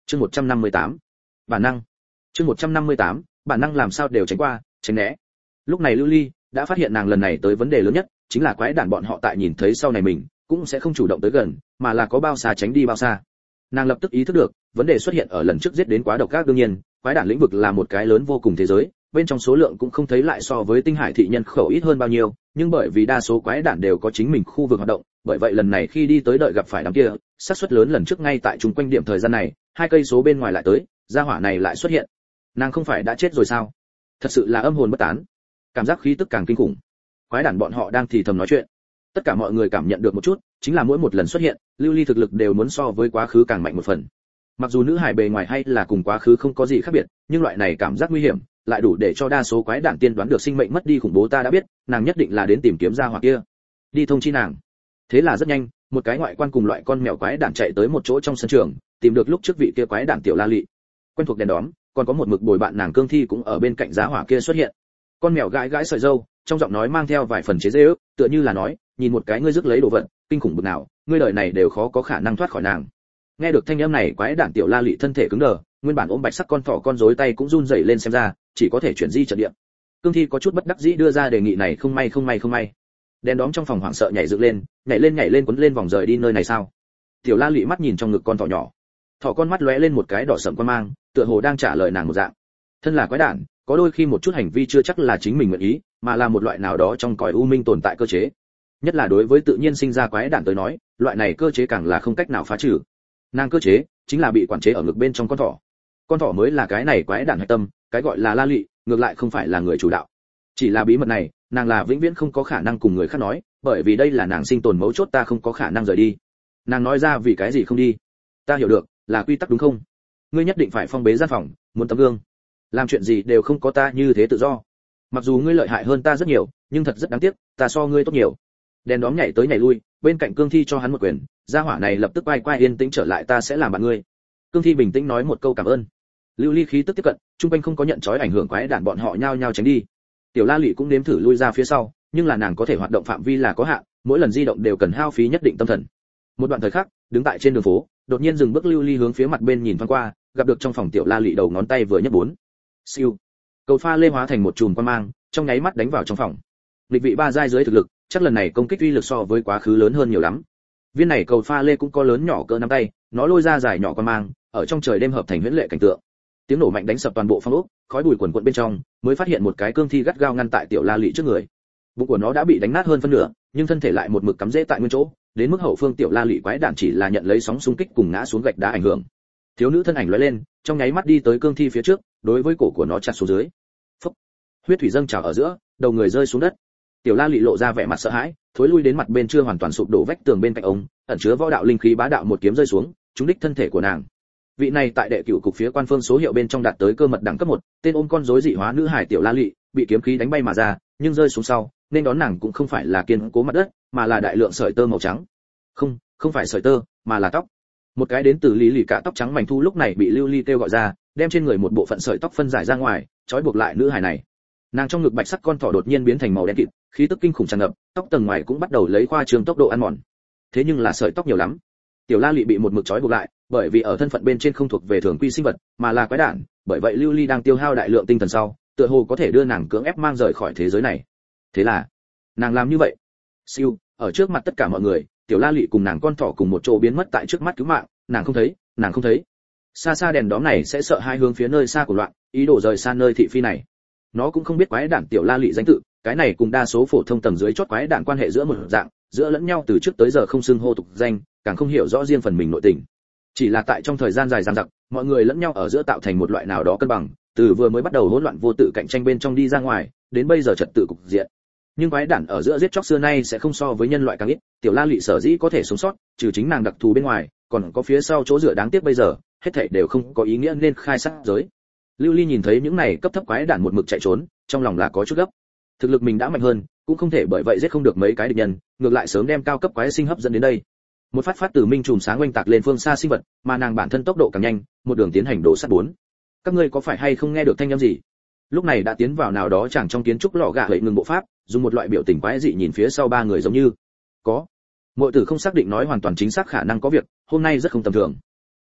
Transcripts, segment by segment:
Chương 158. Bản năng. Chương 158, bản năng làm sao đều tránh qua, tránh né. Lúc này Lưu Ly đã phát hiện nàng lần này tới vấn đề lớn nhất, chính là quái đản bọn họ tại nhìn thấy sau này mình, cũng sẽ không chủ động tới gần, mà là có bao xa tránh đi bao xa. Nàng lập tức ý thức được, vấn đề xuất hiện ở lần trước giết đến quá độc ác. Đương nhiên, quái đản lĩnh vực là một cái lớn vô cùng thế giới, bên trong số lượng cũng không thấy lại so với Tinh Hải thị nhân khẩu ít hơn bao nhiêu, nhưng bởi vì đa số quái đản đều có chính mình khu vực hoạt động, bởi vậy lần này khi đi tới đợi gặp phải đám kia, xác suất lớn lần trước ngay tại chung quanh điểm thời gian này, 2 cây số bên ngoài lại tới, gia hỏa này lại xuất hiện. Nàng không phải đã chết rồi sao? Thật sự là âm hồn bất tán. Cảm giác khí tức càng kinh khủng. Quái đản bọn họ đang thì thầm nói chuyện. Tất cả mọi người cảm nhận được một chút, chính là mỗi một lần xuất hiện, Lưu Ly thực lực đều muốn so với quá khứ càng mạnh một phần. Mặc dù nữ hải bề ngoài hay là cùng quá khứ không có gì khác biệt, nhưng loại này cảm giác nguy hiểm lại đủ để cho đa số quái đản tiên đoán được sinh mệnh mất đi khủng bố. Ta đã biết, nàng nhất định là đến tìm kiếm gia hỏa kia. Đi thông chi nàng. Thế là rất nhanh, một cái ngoại quan cùng loại con mèo quái đản chạy tới một chỗ trong sân trường, tìm được lúc trước vị kia quái đản tiểu La Lị. Quen thuộc đèn đóm, còn có một mực bồi bạn nàng Cương Thi cũng ở bên cạnh giá hỏa kia xuất hiện. Con mèo gãi gãi sợi râu, trong giọng nói mang theo vài phần chế giễu, tựa như là nói, nhìn một cái ngươi rước lấy đồ vật, kinh khủng bực nào, ngươi đời này đều khó có khả năng thoát khỏi nàng. Nghe được thanh âm này, quái đản tiểu La Lị thân thể cứng đờ, nguyên bản ôm bạch sắc con thỏ con rối tay cũng run rẩy lên, xem ra chỉ có thể chuyển di trận địa. Cương Thi có chút bất đắc dĩ đưa ra đề nghị này. Không may. Đèn đóm trong phòng hoảng sợ nhảy dựng lên, nhảy lên quấn lên vòng rời đi nơi này sao? Tiểu La Lị mắt nhìn trong ngực con thỏ nhỏ, thỏ con mắt lóe lên một cái đỏ sẫm quan mang, tựa hồ đang trả lời nàng một dạng. Thân là quái đản, có đôi khi một chút hành vi chưa chắc là chính mình nguyện ý, mà là một loại nào đó trong cõi u minh tồn tại cơ chế. Nhất là đối với tự nhiên sinh ra quái đản tới nói, loại này cơ chế càng là không cách nào phá trừ. Nàng cơ chế chính là bị quản chế ở ngực bên trong con thỏ. Con thỏ mới là cái này quái đản hạch tâm, cái gọi là La Lị, ngược lại không phải là người chủ đạo. Chỉ là bí mật này, nàng là vĩnh viễn không có khả năng cùng người khác nói, bởi vì đây là nàng sinh tồn mấu chốt. Ta không có khả năng rời đi. Nàng nói ra vì cái gì không đi? Ta hiểu được, là quy tắc đúng không? Ngươi nhất định phải phong bế gian phòng, muốn tấm gương. Làm chuyện gì đều không có ta như thế tự do. Mặc dù ngươi lợi hại hơn ta rất nhiều, nhưng thật rất đáng tiếc, ta so ngươi tốt nhiều. Đèn đóm nhảy tới nhảy lui, bên cạnh Cương Thi cho hắn một quyền, gia hỏa này lập tức quay yên tĩnh trở lại. Ta sẽ làm bạn ngươi. Cương Thi bình tĩnh nói một câu cảm ơn. Lưu Ly khí tức tiếp cận, trung quanh không có nhận chói ảnh hưởng, quái đản bọn họ nhao nhao tránh đi. Tiểu La Lị cũng nếm thử lui ra phía sau, nhưng là nàng có thể hoạt động phạm vi là có hạn, mỗi lần di động đều cần hao phí nhất định tâm thần. Một đoạn thời khắc, đứng tại trên đường phố, đột nhiên dừng bước. Lưu Ly hướng phía mặt bên nhìn thoáng qua, gặp được trong phòng Tiểu La Lị đầu ngón tay vừa nhấc bốn. Siêu. Cầu pha lê hóa thành một chùm quang mang, trong nháy mắt đánh vào trong phòng. Lịch vị 3 giai dưới thực lực, chắc lần này công kích uy lực so với quá khứ lớn hơn nhiều lắm. Viên này cầu pha lê cũng có lớn nhỏ cỡ nắm tay, nó lôi ra dài nhỏ quang mang, ở trong trời đêm hợp thành huyễn lệ cảnh tượng. Tiếng nổ mạnh đánh sập toàn bộ phòng ốc, khói bụi quần quật bên trong, mới phát hiện một cái Cương Thi gắt gao ngăn tại Tiểu La Lị trước người. Bụng của nó đã bị đánh nát hơn phân nửa, nhưng thân thể lại một mực cắm rễ tại nguyên chỗ, đến mức hậu phương Tiểu La Lị quái đản chỉ là nhận lấy sóng xung kích cùng ngã xuống gạch đá ảnh hưởng. Thiếu nữ thân ảnh lóe lên, trong nháy mắt đi tới Cương Thi phía trước, đối với cổ của nó chặt xuống dưới. Phốc. Huyết thủy dâng trào ở giữa, đầu người rơi xuống đất. Tiểu La Lị lộ ra vẻ mặt sợ hãi, thối lui đến mặt bên chưa hoàn toàn sụp đổ vách tường bên cạnh ống, ẩn chứa võ đạo linh khí bá đạo một kiếm rơi xuống, trúng đích thân thể của nàng. Vị này tại đệ cửu cục phía quan phương số hiệu bên trong đạt tới cơ mật đẳng cấp 1, tên ôm con rối dị hóa nữ hải Tiểu La Lị, bị kiếm khí đánh bay mà ra, nhưng rơi xuống sau, nên đón nàng cũng không phải là kiên cố mặt đất, mà là đại lượng sợi tơ màu trắng. Không phải sợi tơ, mà là tóc. Một cái đến từ Lý Lì cả tóc trắng mảnh thu lúc này bị Lưu Ly kêu gọi ra, đem trên người một bộ phận sợi tóc phân giải ra ngoài, trói buộc lại nữ hải này. Nàng trong ngực bạch sắc con thỏ đột nhiên biến thành màu đen kịt, khí tức kinh khủng tràn ngập, tóc tầng ngoài cũng bắt đầu lấy khoa trương tốc độ ăn mòn. Thế nhưng là sợi tóc nhiều lắm. Tiểu La Lị bị một mực trói buộc lại, bởi vì ở thân phận bên trên không thuộc về thường quy sinh vật, mà là quái đản, bởi vậy Lưu Ly đang tiêu hao đại lượng tinh thần sau, tựa hồ có thể đưa nàng cưỡng ép mang rời khỏi thế giới này. Thế là, nàng làm như vậy. Siêu, ở trước mặt tất cả mọi người, Tiểu La Lị cùng nàng con thỏ cùng một chỗ biến mất tại trước mắt cứu mạng, nàng không thấy. Xa xa đèn đóm này sẽ sợ hai hướng phía nơi xa của loạn, ý đồ rời xa nơi thị phi này. Nó cũng không biết quái đản Tiểu La Lị danh tự, cái này cùng đa số phổ thông tầng dưới chót quái đản quan hệ giữa một dạng, giữa lẫn nhau từ trước tới giờ không xưng hô tục danh, càng không hiểu rõ riêng phần mình nội tình. Chỉ là tại trong thời gian dài dằng dặc, mọi người lẫn nhau ở giữa tạo thành một loại nào đó cân bằng, từ vừa mới bắt đầu hỗn loạn vô tự cạnh tranh bên trong đi ra ngoài, đến bây giờ trật tự cục diện. Nhưng quái đản ở giữa giết chóc xưa nay sẽ không so với nhân loại càng ít, Tiểu La Lị sở dĩ có thể sống sót, trừ chính nàng đặc thù bên ngoài, còn có phía sau chỗ dựa đáng tiếc bây giờ, hết thảy đều không có ý nghĩa nên khai sát giới. Lưu Ly nhìn thấy những này cấp thấp quái đản một mực chạy trốn, trong lòng là có chút gấp. Thực lực mình đã mạnh hơn, cũng không thể bởi vậy giết không được mấy cái địch nhân, ngược lại sớm đem cao cấp quái sinh hấp dẫn đến đây. Một phát từ minh chùm sáng oanh tạc lên phương xa sinh vật, mà nàng bản thân tốc độ càng nhanh, một đường tiến hành đổ sát 4. Các ngươi có phải hay không nghe được thanh âm gì? Lúc này đã tiến vào nào đó chẳng trong kiến trúc lọ gạ hậy ngừng bộ pháp, dùng một loại biểu tình quái dị nhìn phía sau 3 người giống như có. Muội tử không xác định nói hoàn toàn chính xác khả năng có việc, hôm nay rất không tầm thường.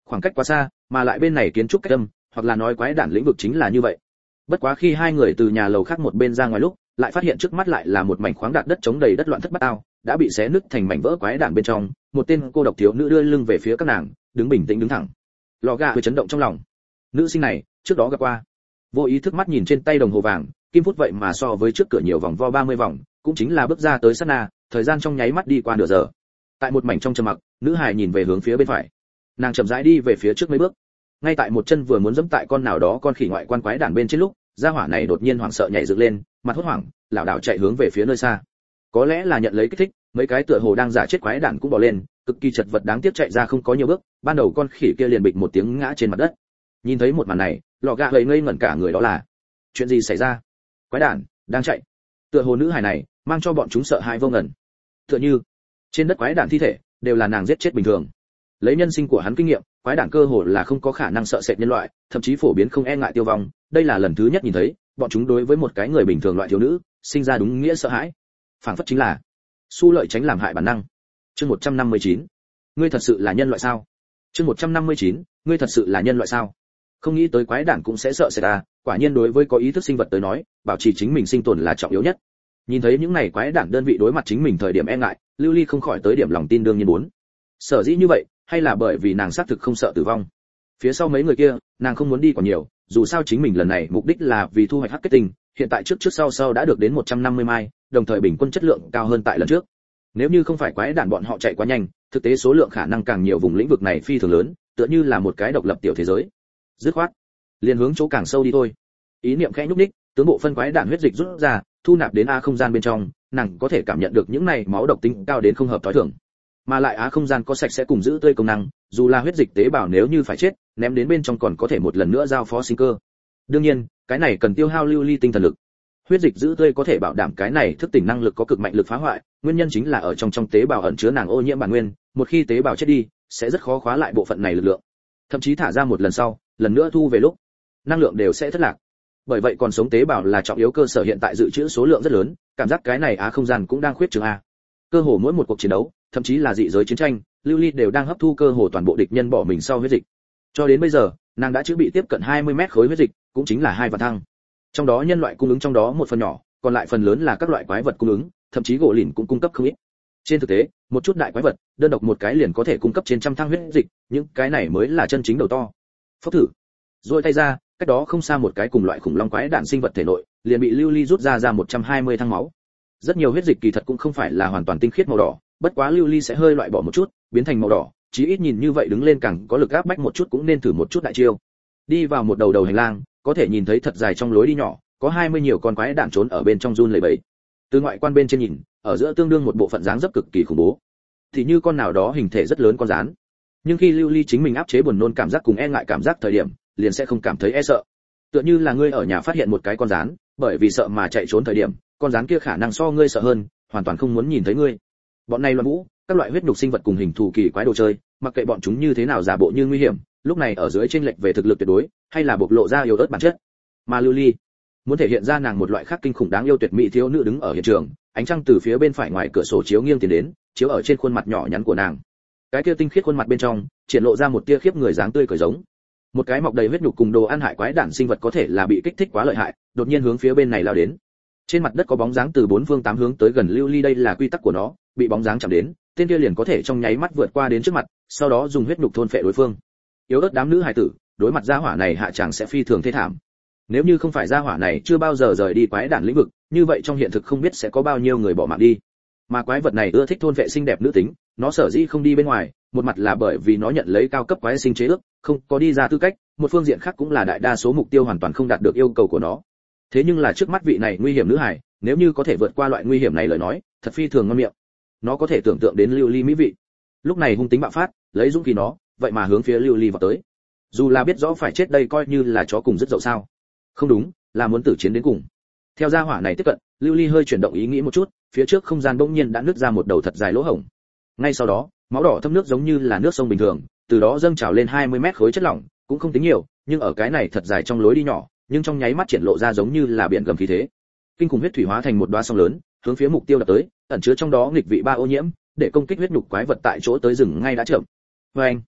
Khoảng cách quá xa, mà lại bên này kiến trúc cách âm, hoặc là nói quái đản lĩnh vực chính là như vậy. Bất quá khi hai người từ nhà lầu khác một bên ra ngoài lúc, lại phát hiện trước mắt lại là một mảnh khoáng đạt đất trống đầy đất loạn thất bát ao, đã bị xé nứt thành mảnh vỡ quái đản bên trong, một tên cô độc thiếu nữ đưa lưng về phía các nàng, đứng bình tĩnh đứng thẳng. Lò gà hơi chấn động trong lòng. Nữ sinh này, trước đó gặp qua. Vô ý thức mắt nhìn trên tay đồng hồ vàng, kim phút vậy mà so với trước cửa nhiều vòng vo 30 vòng, cũng chính là bước ra tới sát na, thời gian trong nháy mắt đi qua nửa giờ. Tại một mảnh trong trầm mặc, nữ hài nhìn về hướng phía bên phải. Nàng chậm rãi đi về phía trước mấy bước. Ngay tại một chân vừa muốn giẫm tại con nào đó con khỉ ngoại quan quái đản bên trên lúc, gia hỏa này đột nhiên hoảng sợ nhảy dựng lên, mặt hốt hoảng, lảo đảo chạy hướng về phía nơi xa. Có lẽ là nhận lấy kích thích, mấy cái tựa hồ đang giả chết quái đản cũng bò lên, cực kỳ chật vật đáng tiếc chạy ra không có nhiều bước, ban đầu con khỉ kia liền bịch một tiếng ngã trên mặt đất. Nhìn thấy một màn này, lọ gà gầy ngây ngẩn cả người. Đó là chuyện gì xảy ra? Quái đản đang chạy. Tựa hồ nữ hài này mang cho bọn chúng sợ hãi vô ngần. Tựa như trên đất quái đản thi thể đều là nàng giết chết bình thường. Lấy nhân sinh của hắn kinh nghiệm, quái đản cơ hồ là không có khả năng sợ sệt nhân loại, thậm chí phổ biến không e ngại tiêu vong. Đây là lần thứ nhất nhìn thấy bọn chúng đối với một cái người bình thường loại thiếu nữ sinh ra đúng nghĩa sợ hãi, phảng phất chính là su lợi tránh làm hại bản năng. Chương 159. Ngươi thật sự là nhân loại sao? Chương 159. Ngươi thật sự là nhân loại sao? Không nghĩ tới quái đản cũng sẽ sợ sệt à, quả nhiên đối với có ý thức sinh vật tới nói, bảo trì chính mình sinh tồn là trọng yếu nhất. Nhìn thấy những này quái đản đơn vị đối mặt chính mình thời điểm e ngại, Lưu Ly không khỏi tới điểm lòng tin đương nhiên muốn. Sở dĩ như vậy, hay là bởi vì nàng xác thực không sợ tử vong. Phía sau mấy người kia, nàng không muốn đi còn nhiều, dù sao chính mình lần này mục đích là vì thu hoạch hắc kết tinh, hiện tại trước sau đã được đến 150 mai, đồng thời bình quân chất lượng cao hơn tại lần trước. Nếu như không phải quái đản bọn họ chạy quá nhanh, thực tế số lượng khả năng càng nhiều, vùng lĩnh vực này phi thường lớn, tựa như là một cái độc lập tiểu thế giới. Dứt khoát, liền hướng chỗ càng sâu đi thôi. Ý niệm khẽ nhúc nhích, tướng bộ phân quái đản huyết dịch rút ra, thu nạp đến a không gian bên trong, nàng có thể cảm nhận được những này máu độc tính cao đến không hợp thói thường. Mà lại á không gian có sạch sẽ cùng giữ tươi công năng, dù là huyết dịch tế bào nếu như phải chết, ném đến bên trong còn có thể một lần nữa giao phó sinh cơ. Đương nhiên, cái này cần tiêu hao Lưu Ly tinh thần lực. Huyết dịch giữ tươi có thể bảo đảm cái này thức tỉnh năng lực có cực mạnh lực phá hoại, nguyên nhân chính là ở trong tế bào ẩn chứa nàng ô nhiễm bản nguyên, một khi tế bào chết đi, sẽ rất khó khóa lại bộ phận này lực lượng. Thậm chí thả ra một lần sau, lần nữa thu về lúc, năng lượng đều sẽ thất lạc. Bởi vậy còn sống tế bào là trọng yếu cơ sở, hiện tại dự trữ số lượng rất lớn, cảm giác cái này á không gian cũng đang khuyết trương a. Cơ hồ mỗi một cuộc chiến đấu, thậm chí là dị giới chiến tranh, Lưu Ly đều đang hấp thu cơ hồ toàn bộ địch nhân bỏ mình sau huyết dịch. Cho đến bây giờ, nàng đã chữ bị tiếp cận 20 mét khối huyết dịch, cũng chính là 2 vạn thăng. Trong đó nhân loại cung ứng trong đó một phần nhỏ, còn lại phần lớn là các loại quái vật cung ứng, thậm chí gỗ lìn cũng cung cấp không ít. Trên thực tế, một chút đại quái vật, đơn độc một cái liền có thể cung cấp trên trăm thăng huyết dịch, những cái này mới là chân chính đầu to. Phốc thử, rồi tay ra, cách đó không xa một cái cùng loại khủng long quái đản sinh vật thể nội, liền bị Lưu Ly rút ra 120 thăng máu. Rất nhiều huyết dịch kỳ thật cũng không phải là hoàn toàn tinh khiết màu đỏ, bất quá Lưu Ly sẽ hơi loại bỏ một chút, biến thành màu đỏ, chí ít nhìn như vậy đứng lên càng có lực áp bách một chút, cũng nên thử một chút đại chiêu. Đi vào một đầu hành lang, có thể nhìn thấy thật dài trong lối đi nhỏ, có 20 nhiều con quái đản trốn ở bên trong run lẩy bẩy. Từ ngoại quan bên trên nhìn, ở giữa tương đương một bộ phận dáng dấp cực kỳ khủng bố. Thì như con nào đó hình thể rất lớn con rắn. Nhưng khi Lưu Ly chính mình áp chế buồn nôn cảm giác cùng e ngại cảm giác thời điểm, liền sẽ không cảm thấy e sợ. Tựa như là ngươi ở nhà phát hiện một cái con rắn, bởi vì sợ mà chạy trốn thời điểm, con rắn kia khả năng so ngươi sợ hơn, hoàn toàn không muốn nhìn thấy ngươi. Bọn này loạn vũ, các loại huyết nhục sinh vật cùng hình thù kỳ quái đồ chơi, mặc kệ bọn chúng như thế nào giả bộ như nguy hiểm, lúc này ở dưới chênh lệch về thực lực tuyệt đối, hay là bộc lộ ra yếu ớt bản chất. Mà Lưu Ly muốn thể hiện ra nàng một loại khác kinh khủng đáng yêu tuyệt mỹ thiếu nữ đứng ở hiện trường, ánh trăng từ phía bên phải ngoài cửa sổ chiếu nghiêng tiến đến, chiếu ở trên khuôn mặt nhỏ nhắn của nàng. Cái kia tinh khiết khuôn mặt bên trong, triển lộ ra một tia khiếp người dáng tươi cười giống. Một cái mọc đầy huyết nhục cùng đồ ăn hại quái đản sinh vật có thể là bị kích thích quá lợi hại, đột nhiên hướng phía bên này lao đến. Trên mặt đất có bóng dáng từ bốn phương tám hướng tới gần Lưu Ly, đây là quy tắc của nó, bị bóng dáng chạm đến, tên kia liền có thể trong nháy mắt vượt qua đến trước mặt, sau đó dùng huyết nhục thôn phệ đối phương. Yếu ớt đám nữ hài tử, đối mặt gia hỏa này hạ chàng sẽ phi thường thê thảm. Nếu như không phải gia hỏa này chưa bao giờ rời đi quái đản lĩnh vực, như vậy trong hiện thực không biết sẽ có bao nhiêu người bỏ mạng đi. Mà quái vật này ưa thích thôn vệ xinh đẹp nữ tính, nó sở dĩ không đi bên ngoài, một mặt là bởi vì nó nhận lấy cao cấp quái sinh chế ước, không có đi ra tư cách, một phương diện khác cũng là đại đa số mục tiêu hoàn toàn không đạt được yêu cầu của nó. Thế nhưng là trước mắt vị này nguy hiểm nữ hải, nếu như có thể vượt qua loại nguy hiểm này lời nói, thật phi thường ngon miệng. Nó có thể tưởng tượng đến Lưu Ly mỹ vị. Lúc này hung tính bạo phát, lấy dũng khí nó, vậy mà hướng phía Lưu Ly vào tới. Dù là biết rõ phải chết đây coi như là chó cùng rất dậu sao? Không đúng, là muốn tử chiến đến cùng. Theo gia hỏa này tiếp cận, Lưu Ly hơi chuyển động ý nghĩ một chút, phía trước không gian bỗng nhiên đã nứt ra một đầu thật dài lỗ hổng. Ngay sau đó, máu đỏ thấm nước giống như là nước sông bình thường, từ đó dâng trào lên 20 mét khối chất lỏng, cũng không tính nhiều, nhưng ở cái này thật dài trong lối đi nhỏ, nhưng trong nháy mắt triển lộ ra giống như là biển gầm khí thế. Kinh khủng huyết thủy hóa thành một đóa sóng lớn, hướng phía mục tiêu đập tới, ẩn chứa trong đó nghịch vị ba ô nhiễm, để công kích huyết nhục quái vật tại chỗ tới rừng ngay đã chậm. Oeng!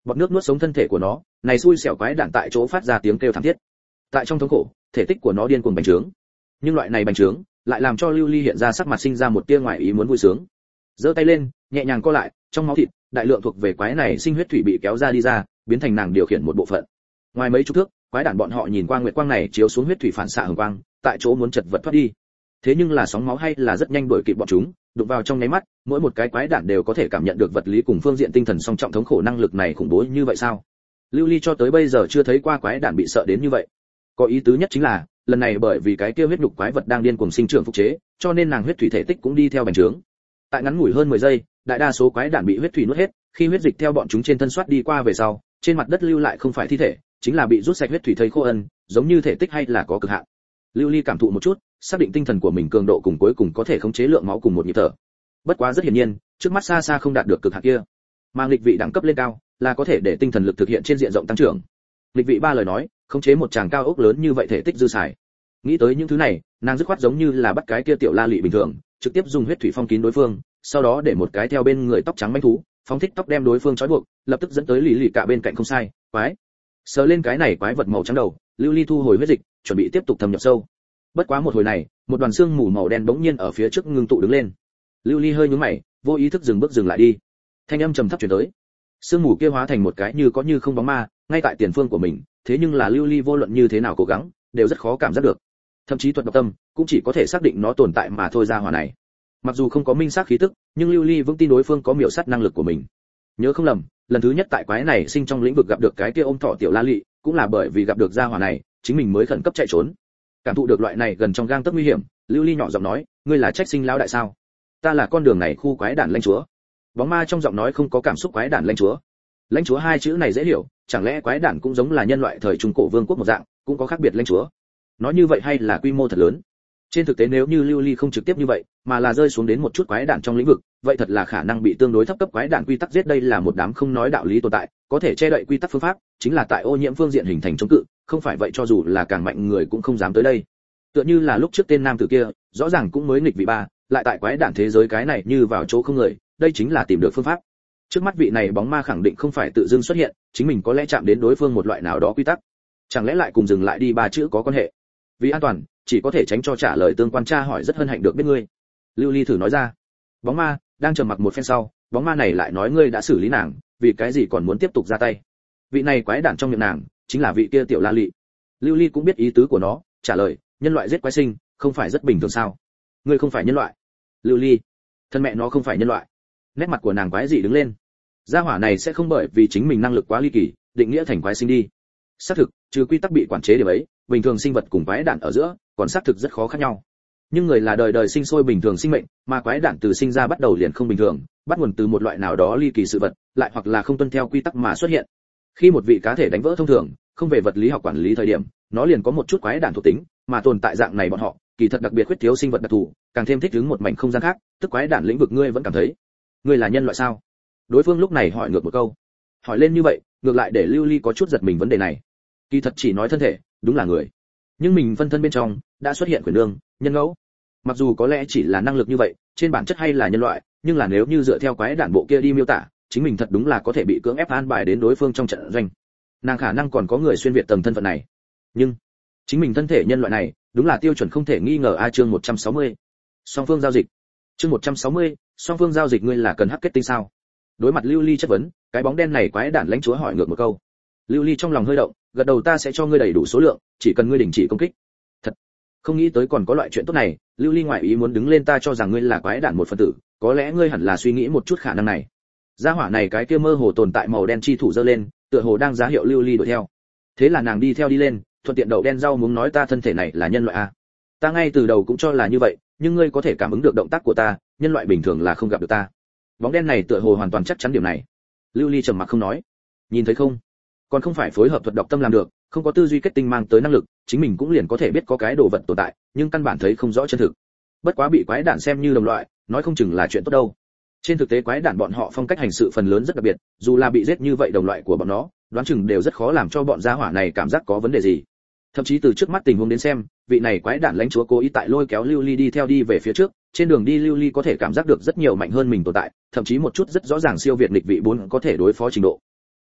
Bọt nước nuốt sống thân thể của nó, này xui xẻo quái đản tại chỗ phát ra tiếng kêu thảm thiết. Tại trong thống khổ, thể tích của nó điên cuồng bành trướng. Nhưng loại này bành trướng lại làm cho Lưu Ly hiện ra sắc mặt sinh ra một tia ngoài ý muốn vui sướng. Giơ tay lên, nhẹ nhàng co lại, trong máu thịt, đại lượng thuộc về quái này sinh huyết thủy bị kéo ra đi ra, biến thành nàng điều khiển một bộ phận. Ngoài mấy chục thước, quái đản bọn họ nhìn qua nguyệt quang này chiếu xuống huyết thủy phản xạ hồng quang, tại chỗ muốn chật vật thoát đi. Thế nhưng là sóng máu hay là rất nhanh đuổi kịp bọn chúng, đụng vào trong nháy mắt, mỗi một cái quái đản đều có thể cảm nhận được vật lý cùng phương diện tinh thần song trọng thống khổ năng lực này khủng bố như vậy sao? Lưu Ly cho tới bây giờ chưa thấy qua quái đản bị sợ đến như vậy. Có ý tứ nhất chính là, lần này bởi vì cái kia huyết nhục quái vật đang điên cuồng sinh trưởng phục chế, cho nên nàng huyết thủy thể tích cũng đi theo bành trướng. Tại ngắn ngủi hơn 10 giây, đại đa số quái đản bị huyết thủy nuốt hết, khi huyết dịch theo bọn chúng trên thân xoát đi qua về sau, trên mặt đất lưu lại không phải thi thể, chính là bị rút sạch huyết thủy thây khô ân, giống như thể tích hay là có cực hạn. Lưu Ly cảm thụ một chút, xác định tinh thần của mình cường độ cùng cuối cùng có thể khống chế lượng máu cùng một nhịp thở. Bất quá rất hiển nhiên, trước mắt xa xa không đạt được cực hạn kia. Mà nghịch vị đẳng cấp lên cao, là có thể để tinh thần lực thực hiện trên diện rộng tăng trưởng. Nghịch vị 3 lời nói, khống chế một tràng cao ốc lớn như vậy thể tích dư xài. Nghĩ tới những thứ này, nàng dứt khoát giống như là bắt cái kia tiểu la lị bình thường, trực tiếp dùng huyết thủy phong kín đối phương, sau đó để một cái theo bên người tóc trắng manh thú, phóng thích tóc đem đối phương trói buộc, lập tức dẫn tới lì lì cả bên cạnh không sai, quái. Sờ lên cái này quái vật màu trắng đầu, Lưu Ly thu hồi huyết dịch, chuẩn bị tiếp tục thâm nhập sâu. Bất quá một hồi này, một đoàn xương mù màu đen bỗng nhiên ở phía trước ngưng tụ đứng lên. Lưu Ly hơi nhướng mày, vô ý thức dừng bước dừng lại đi. Thanh âm trầm thấp truyền tới. Sương mù kia hóa thành một cái như có như không bóng ma, ngay tại tiền phương của mình, thế nhưng là Lưu Ly vô luận như thế nào cố gắng, đều rất khó cảm giác được. Thậm chí thuật độc tâm cũng chỉ có thể xác định nó tồn tại mà thôi ra hỏa này. Mặc dù không có minh xác khí tức, nhưng Lưu Ly vững tin đối phương có miểu sát năng lực của mình. Nhớ không lầm, lần thứ nhất tại quái này sinh trong lĩnh vực gặp được cái kia ôm thọ tiểu la lị, cũng là bởi vì gặp được gia hỏa này, chính mình mới khẩn cấp chạy trốn. Cảm thụ được loại này gần trong gang tấc nguy hiểm, Lưu Ly nhỏ giọng nói, ngươi là Trách Sinh lão đại sao? Ta là con đường này khu quái đản lãnh chúa. Bóng ma trong giọng nói không có cảm xúc quái đản lãnh chúa. Lãnh chúa hai chữ này dễ hiểu, chẳng lẽ quái đản cũng giống là nhân loại thời trung cổ vương quốc một dạng, cũng có khác biệt lãnh chúa. Nói như vậy hay là quy mô thật lớn. Trên thực tế nếu như Lưu Ly không trực tiếp như vậy, mà là rơi xuống đến một chút quái đản trong lĩnh vực, vậy thật là khả năng bị tương đối thấp cấp quái đản quy tắc giết. Đây là một đám không nói đạo lý tồn tại, có thể che đậy quy tắc phương pháp, chính là tại ô nhiễm phương diện hình thành chống cự, không phải vậy cho dù là càng mạnh người cũng không dám tới đây. Tựa như là lúc trước tên nam tử kia, rõ ràng cũng mới nghịch vị 3, lại tại quái đản thế giới cái này như vào chỗ không người, đây chính là tìm được phương pháp. Trước mắt vị này bóng ma khẳng định không phải tự dưng xuất hiện, chính mình có lẽ chạm đến đối phương một loại nào đó quy tắc. Chẳng lẽ lại cùng dừng lại đi 3 chữ có quan hệ? Vì an toàn, chỉ có thể tránh cho trả lời tương quan tra hỏi rất hân hạnh được biết ngươi. Lưu Ly thử nói ra. Bóng ma đang trầm mặc một phen sau, bóng ma này lại nói ngươi đã xử lý nàng, vì cái gì còn muốn tiếp tục ra tay? Vị này quái đản trong miệng nàng, chính là vị kia tiểu la lị. Lưu Ly cũng biết ý tứ của nó, trả lời, nhân loại giết quái sinh, không phải rất bình thường sao? Ngươi không phải nhân loại. Lưu Ly, thân mẹ nó không phải nhân loại. Nét mặt của nàng quái dị đứng lên. Gia hỏa này sẽ không bởi vì chính mình năng lực quá ly kỳ, định nghĩa thành quái sinh đi. Xác thực, trừ quy tắc bị quản chế điểm ấy, bình thường sinh vật cùng quái đản ở giữa, còn xác thực rất khó khác nhau. Nhưng người là đời đời sinh sôi bình thường sinh mệnh, mà quái đản từ sinh ra bắt đầu liền không bình thường, bắt nguồn từ một loại nào đó ly kỳ sự vật, lại hoặc là không tuân theo quy tắc mà xuất hiện. Khi một vị cá thể đánh vỡ thông thường, không về vật lý học quản lý thời điểm, nó liền có một chút quái đản thuộc tính, mà tồn tại dạng này bọn họ, kỳ thật đặc biệt khuyết thiếu sinh vật đặc thù, càng thêm thích ứng một mảnh không gian khác, tức quái đản lĩnh vực ngươi vẫn cảm thấy, ngươi là nhân loại sao? Đối phương lúc này hỏi ngược một câu. Hỏi lên như vậy, ngược lại để Lưu Ly có chút giật mình vấn đề này. Kỳ thật chỉ nói thân thể, đúng là người. Nhưng mình phân thân bên trong đã xuất hiện quyền nương, nhân ngẫu. Mặc dù có lẽ chỉ là năng lực như vậy, trên bản chất hay là nhân loại, nhưng là nếu như dựa theo quái đản bộ kia đi miêu tả, chính mình thật đúng là có thể bị cưỡng ép an bài đến đối phương trong trận doanh. Nàng khả năng còn có người xuyên việt tầng thân phận này. Nhưng chính mình thân thể nhân loại này, đúng là tiêu chuẩn không thể nghi ngờ. A chương 160. Song phương giao dịch. Chương 160, song phương giao dịch ngươi là cần hắc kết tinh sao? Đối mặt Lưu Ly chất vấn, cái bóng đen này quái đản lãnh chúa hỏi ngược một câu. Lưu Ly trong lòng hơi động, gật đầu ta sẽ cho ngươi đầy đủ số lượng, chỉ cần ngươi đình chỉ công kích. Thật, không nghĩ tới còn có loại chuyện tốt này. Lưu Ly ngoại ý muốn đứng lên ta cho rằng ngươi là quái đản một phần tử, có lẽ ngươi hẳn là suy nghĩ một chút khả năng này. Gia hỏa này cái kia mơ hồ tồn tại màu đen chi thủ giơ lên, tựa hồ đang giá hiệu Lưu Ly đuổi theo. Thế là nàng đi theo đi lên, thuận tiện đậu đen rau muống nói ta thân thể này là nhân loại a. Ta ngay từ đầu cũng cho là như vậy, nhưng ngươi có thể cảm ứng được động tác của ta, nhân loại bình thường là không gặp được ta. Bóng đen này tựa hồ hoàn toàn chắc chắn điểm này. Lưu Ly trầm mặc không nói. Nhìn thấy không? Còn không phải phối hợp thuật đọc tâm làm được, không có tư duy kết tinh mang tới năng lực, chính mình cũng liền có thể biết có cái đồ vật tồn tại, nhưng căn bản thấy không rõ chân thực. Bất quá bị quái đản xem như đồng loại, nói không chừng là chuyện tốt đâu. Trên thực tế quái đản bọn họ phong cách hành sự phần lớn rất đặc biệt, dù là bị giết như vậy đồng loại của bọn nó, đoán chừng đều rất khó làm cho bọn gia hỏa này cảm giác có vấn đề gì. Thậm chí từ trước mắt tình huống đến xem, vị này quái đản lãnh chúa cố ý tại lôi kéo Lưu Ly đi theo đi về phía trước, trên đường đi Lưu Ly có thể cảm giác được rất nhiều mạnh hơn mình tồn tại, thậm chí một chút rất rõ ràng siêu việt nghịch vị 4 có thể đối phó trình độ.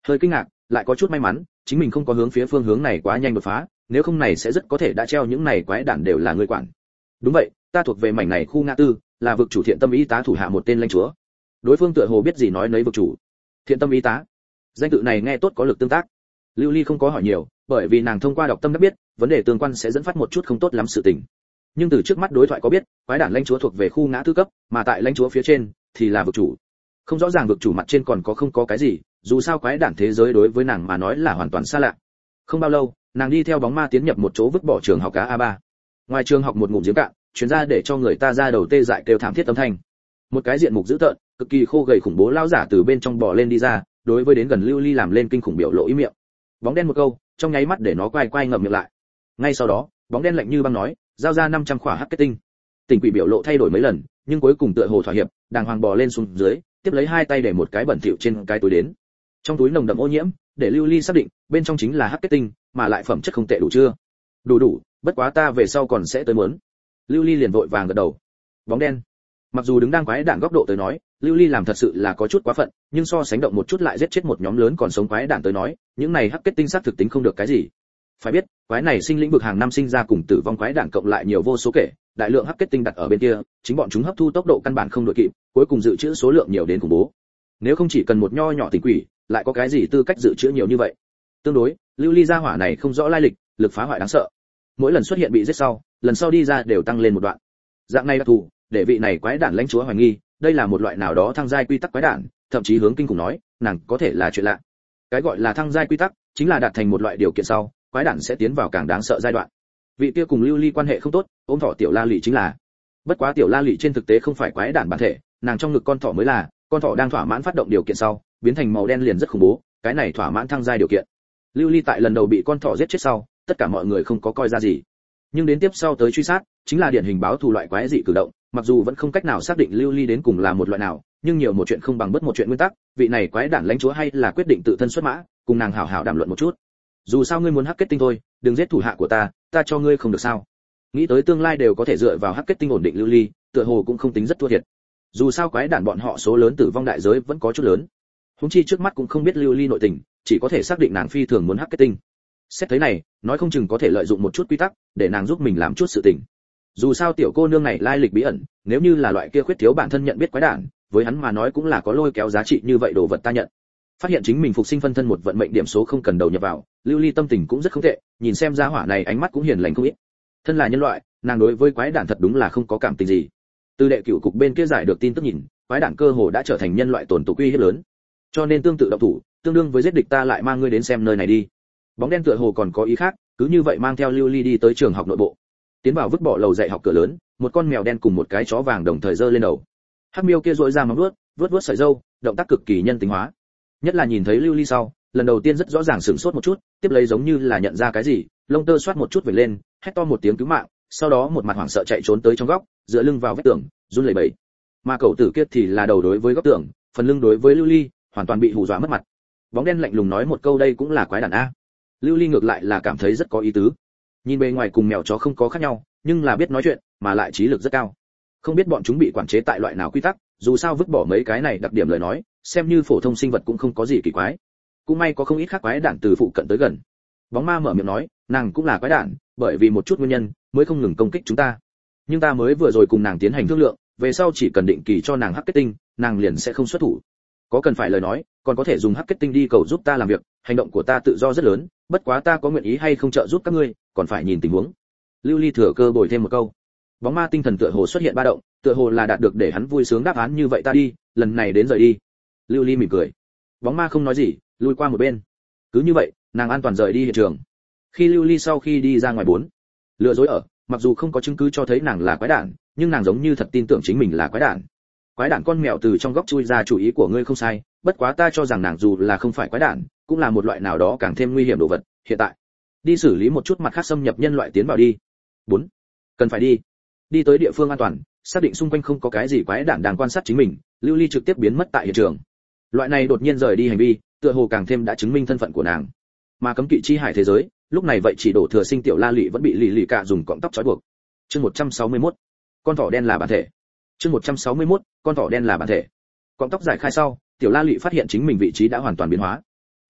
Hơi kinh ngạc, lại có chút may mắn, chính mình không có hướng phía phương hướng này quá nhanh đột phá, nếu không này sẽ rất có thể đã treo những này quái đản đều là người quản. Đúng vậy, ta thuộc về mảnh này khu ngã tư, là vực chủ Thiện Tâm Y tá thủ hạ một tên lãnh chúa. Đối phương tựa hồ biết gì nói nấy vực chủ. Thiện Tâm Y tá, danh tự này nghe tốt có lực tương tác. Lưu Ly không có hỏi nhiều, bởi vì nàng thông qua đọc tâm đã biết, vấn đề tương quan sẽ dẫn phát một chút không tốt lắm sự tình. Nhưng từ trước mắt đối thoại có biết, quái đản lãnh chúa thuộc về khu ngã tư cấp, mà tại lãnh chúa phía trên thì là vực chủ. Không rõ ràng vực chủ mặt trên còn có không có cái gì, dù sao quái đản thế giới đối với nàng mà nói là hoàn toàn xa lạ. Không bao lâu, nàng đi theo bóng ma tiến nhập một chỗ vứt bỏ trường học cá A3. Ngoài trường học một ngụm giếng cạn, chuyến ra để cho người ta ra đầu tê dại kêu thảm thiết âm thanh. Một cái diện mục dữ tợn, cực kỳ khô gầy khủng bố lao giả từ bên trong bò lên đi ra, đối với đến gần Lưu Ly làm lên kinh khủng biểu lộ ý miệng. Bóng đen một câu, trong nháy mắt để nó quay quay ngậm miệng lại. Ngay sau đó, bóng đen lạnh như băng nói, giao ra 500 khỏa hắc kết tinh. Tỉnh quỷ biểu lộ thay đổi mấy lần, nhưng cuối cùng tựa hồ thỏa hiệp, đàng hoàng bò lên xuống dưới, tiếp lấy hai tay để một cái bẩn thỉu trên cái túi đến. Trong túi nồng đậm ô nhiễm, để Lưu Ly xác định, bên trong chính là hắc kết tinh, mà lại phẩm chất không tệ đủ chưa? Đủ, bất quá ta về sau còn sẽ tới muốn. Lưu Ly liền vội vàng gật đầu. Bóng đen. Mặc dù đứng đang quái đản góc độ tới nói, Lưu Ly làm thật sự là có chút quá phận, nhưng so sánh động một chút lại giết chết một nhóm lớn còn sống quái đản tới nói, những này hắc kết tinh xác thực tính không được cái gì. Phải biết, quái này sinh lĩnh vực hàng năm sinh ra cùng tử vong quái đản cộng lại nhiều vô số kể, đại lượng hắc kết tinh đặt ở bên kia, chính bọn chúng hấp thu tốc độ căn bản không đội kịp, cuối cùng dự trữ số lượng nhiều đến khủng bố. Nếu không chỉ cần một nho nhỏ tình quỷ, lại có cái gì tư cách dự trữ nhiều như vậy? Tương đối, Lưu Ly gia hỏa này không rõ lai lịch, lực phá hoại đáng sợ. Mỗi lần xuất hiện bị giết sau, lần sau đi ra đều tăng lên một đoạn. Dạng này đặc thù, để vị này quái đản lãnh chúa hoài nghi, đây là một loại nào đó thăng giai quy tắc quái đản, thậm chí hướng kinh khủng nói, nàng có thể là chuyện lạ. Cái gọi là thăng giai quy tắc, chính là đạt thành một loại điều kiện sau, quái đản sẽ tiến vào càng đáng sợ giai đoạn. Vị kia cùng Lưu Ly quan hệ không tốt, ôm thỏ tiểu La Lị chính là. Bất quá tiểu La Lị trên thực tế không phải quái đản bản thể, nàng trong ngực con thỏ mới là, con thỏ đang thỏa mãn phát động điều kiện sau, biến thành màu đen liền rất khủng bố, cái này thỏa mãn thăng giai điều kiện. Lưu Ly tại lần đầu bị con thỏ giết chết sau, tất cả mọi người không có coi ra gì. Nhưng đến tiếp sau tới truy sát, chính là điển hình báo thù loại quái dị cử động, mặc dù vẫn không cách nào xác định Lưu Ly đến cùng là một loại nào, nhưng nhiều một chuyện không bằng bất một chuyện nguyên tắc, vị này quái đản lãnh chúa hay là quyết định tự thân xuất mã, cùng nàng hảo hảo đàm luận một chút. Dù sao ngươi muốn hắc kết tinh thôi, đừng giết thủ hạ của ta cho ngươi không được sao? Nghĩ tới tương lai đều có thể dựa vào hắc kết tinh ổn định Lưu Ly, tựa hồ cũng không tính rất thua thiệt. Dù sao quái đản bọn họ số lớn tử vong đại giới vẫn có chút lớn. Huống chi trước mắt cũng không biết Lưu Ly nội tình, chỉ có thể xác định nàng phi thường muốn hắc kết tinh. Xét thấy này, nói không chừng có thể lợi dụng một chút quy tắc, để nàng giúp mình làm chút sự tình. Dù sao tiểu cô nương này lai lịch bí ẩn, nếu như là loại kia khuyết thiếu bản thân nhận biết quái đản, với hắn mà nói cũng là có lôi kéo giá trị như vậy đồ vật ta nhận. Phát hiện chính mình phục sinh phân thân một vận mệnh điểm số không cần đầu nhập vào, Lưu Ly tâm tình cũng rất không tệ, nhìn xem gia hỏa này ánh mắt cũng hiền lành không ít. Thân là nhân loại, nàng đối với quái đản thật đúng là không có cảm tình gì. Từ đệ cửu cục bên kia giải được tin tức nhìn, quái đản cơ hồ đã trở thành nhân loại tổn tụ uy hiếp lớn. Cho nên tương tự động thủ, tương đương với giết địch ta lại mang ngươi đến xem nơi này đi. Bóng đen tựa hồ còn có ý khác, cứ như vậy mang theo Lưu Ly đi tới trường học nội bộ. Tiến vào vứt bỏ lầu dạy học cửa lớn, một con mèo đen cùng một cái chó vàng đồng thời giơ lên đầu. Hắc miêu kia rỗi ra móng vuốt sợi râu, động tác cực kỳ nhân tính hóa. Nhất là nhìn thấy Lưu Ly sau, lần đầu tiên rất rõ ràng sửng sốt một chút, tiếp lấy giống như là nhận ra cái gì, lông tơ xoát một chút vểnh lên, hét to một tiếng cứu mạng, sau đó một mặt hoảng sợ chạy trốn tới trong góc, dựa lưng vào vách tường, run lẩy bẩy. Mà cậu tử kia thì là đầu đối với góc tường, phần lưng đối với Lưu Ly, hoàn toàn bị hù dọa mất mặt. Bóng đen lạnh lùng nói một câu đây cũng là quái đản a. Lưu Ly ngược lại là cảm thấy rất có ý tứ. Nhìn bề ngoài cùng mèo chó không có khác nhau, nhưng là biết nói chuyện, mà lại trí lực rất cao. Không biết bọn chúng bị quản chế tại loại nào quy tắc, dù sao vứt bỏ mấy cái này đặc điểm lời nói, xem như phổ thông sinh vật cũng không có gì kỳ quái. Cũng may có không ít khác quái đản từ phụ cận tới gần. Bóng ma mở miệng nói, nàng cũng là quái đản, bởi vì một chút nguyên nhân mới không ngừng công kích chúng ta. Nhưng ta mới vừa rồi cùng nàng tiến hành thương lượng, về sau chỉ cần định kỳ cho nàng hắc kết tinh, nàng liền sẽ không xuất thủ. Có cần phải lời nói, còn có thể dùng hắc kết tinh đi cầu giúp ta làm việc, hành động của ta tự do rất lớn, bất quá ta có nguyện ý hay không trợ giúp các ngươi, còn phải nhìn tình huống. Lưu Ly thừa cơ bồi thêm một câu. Bóng ma tinh thần tựa hồ xuất hiện ba động, tựa hồ là đạt được để hắn vui sướng đáp án như vậy ta đi, lần này đến rời đi. Lưu Ly mỉm cười. Bóng ma không nói gì, lui qua một bên. Cứ như vậy, nàng an toàn rời đi hiện trường. Khi Lưu Ly sau khi đi ra ngoài bốn, lừa dối ở, mặc dù không có chứng cứ cho thấy nàng là quái đản, nhưng nàng giống như thật tin tưởng chính mình là quái đản. Quái đản con mèo từ trong góc chui ra, chủ ý của ngươi không sai, bất quá ta cho rằng nàng dù là không phải quái đản, cũng là một loại nào đó càng thêm nguy hiểm đồ vật, hiện tại đi xử lý một chút mặt khác xâm nhập nhân loại tiến vào đi. 4. Cần phải đi tới địa phương an toàn, xác định xung quanh không có cái gì quái đản đang quan sát chính mình, Lưu Ly trực tiếp biến mất tại hiện trường. Loại này đột nhiên rời đi hành vi, tựa hồ càng thêm đã chứng minh thân phận của nàng. Mà cấm kỵ chi hải thế giới, lúc này vậy chỉ đổ thừa sinh tiểu La Lị vẫn bị lì cả dùng cọng tóc trói buộc. Chương 161. Con thỏ đen là bản thể. Chương 161. Con thỏ đen là bản thể. Cọng tóc giải khai sau, tiểu La Lị phát hiện chính mình vị trí đã hoàn toàn biến hóa.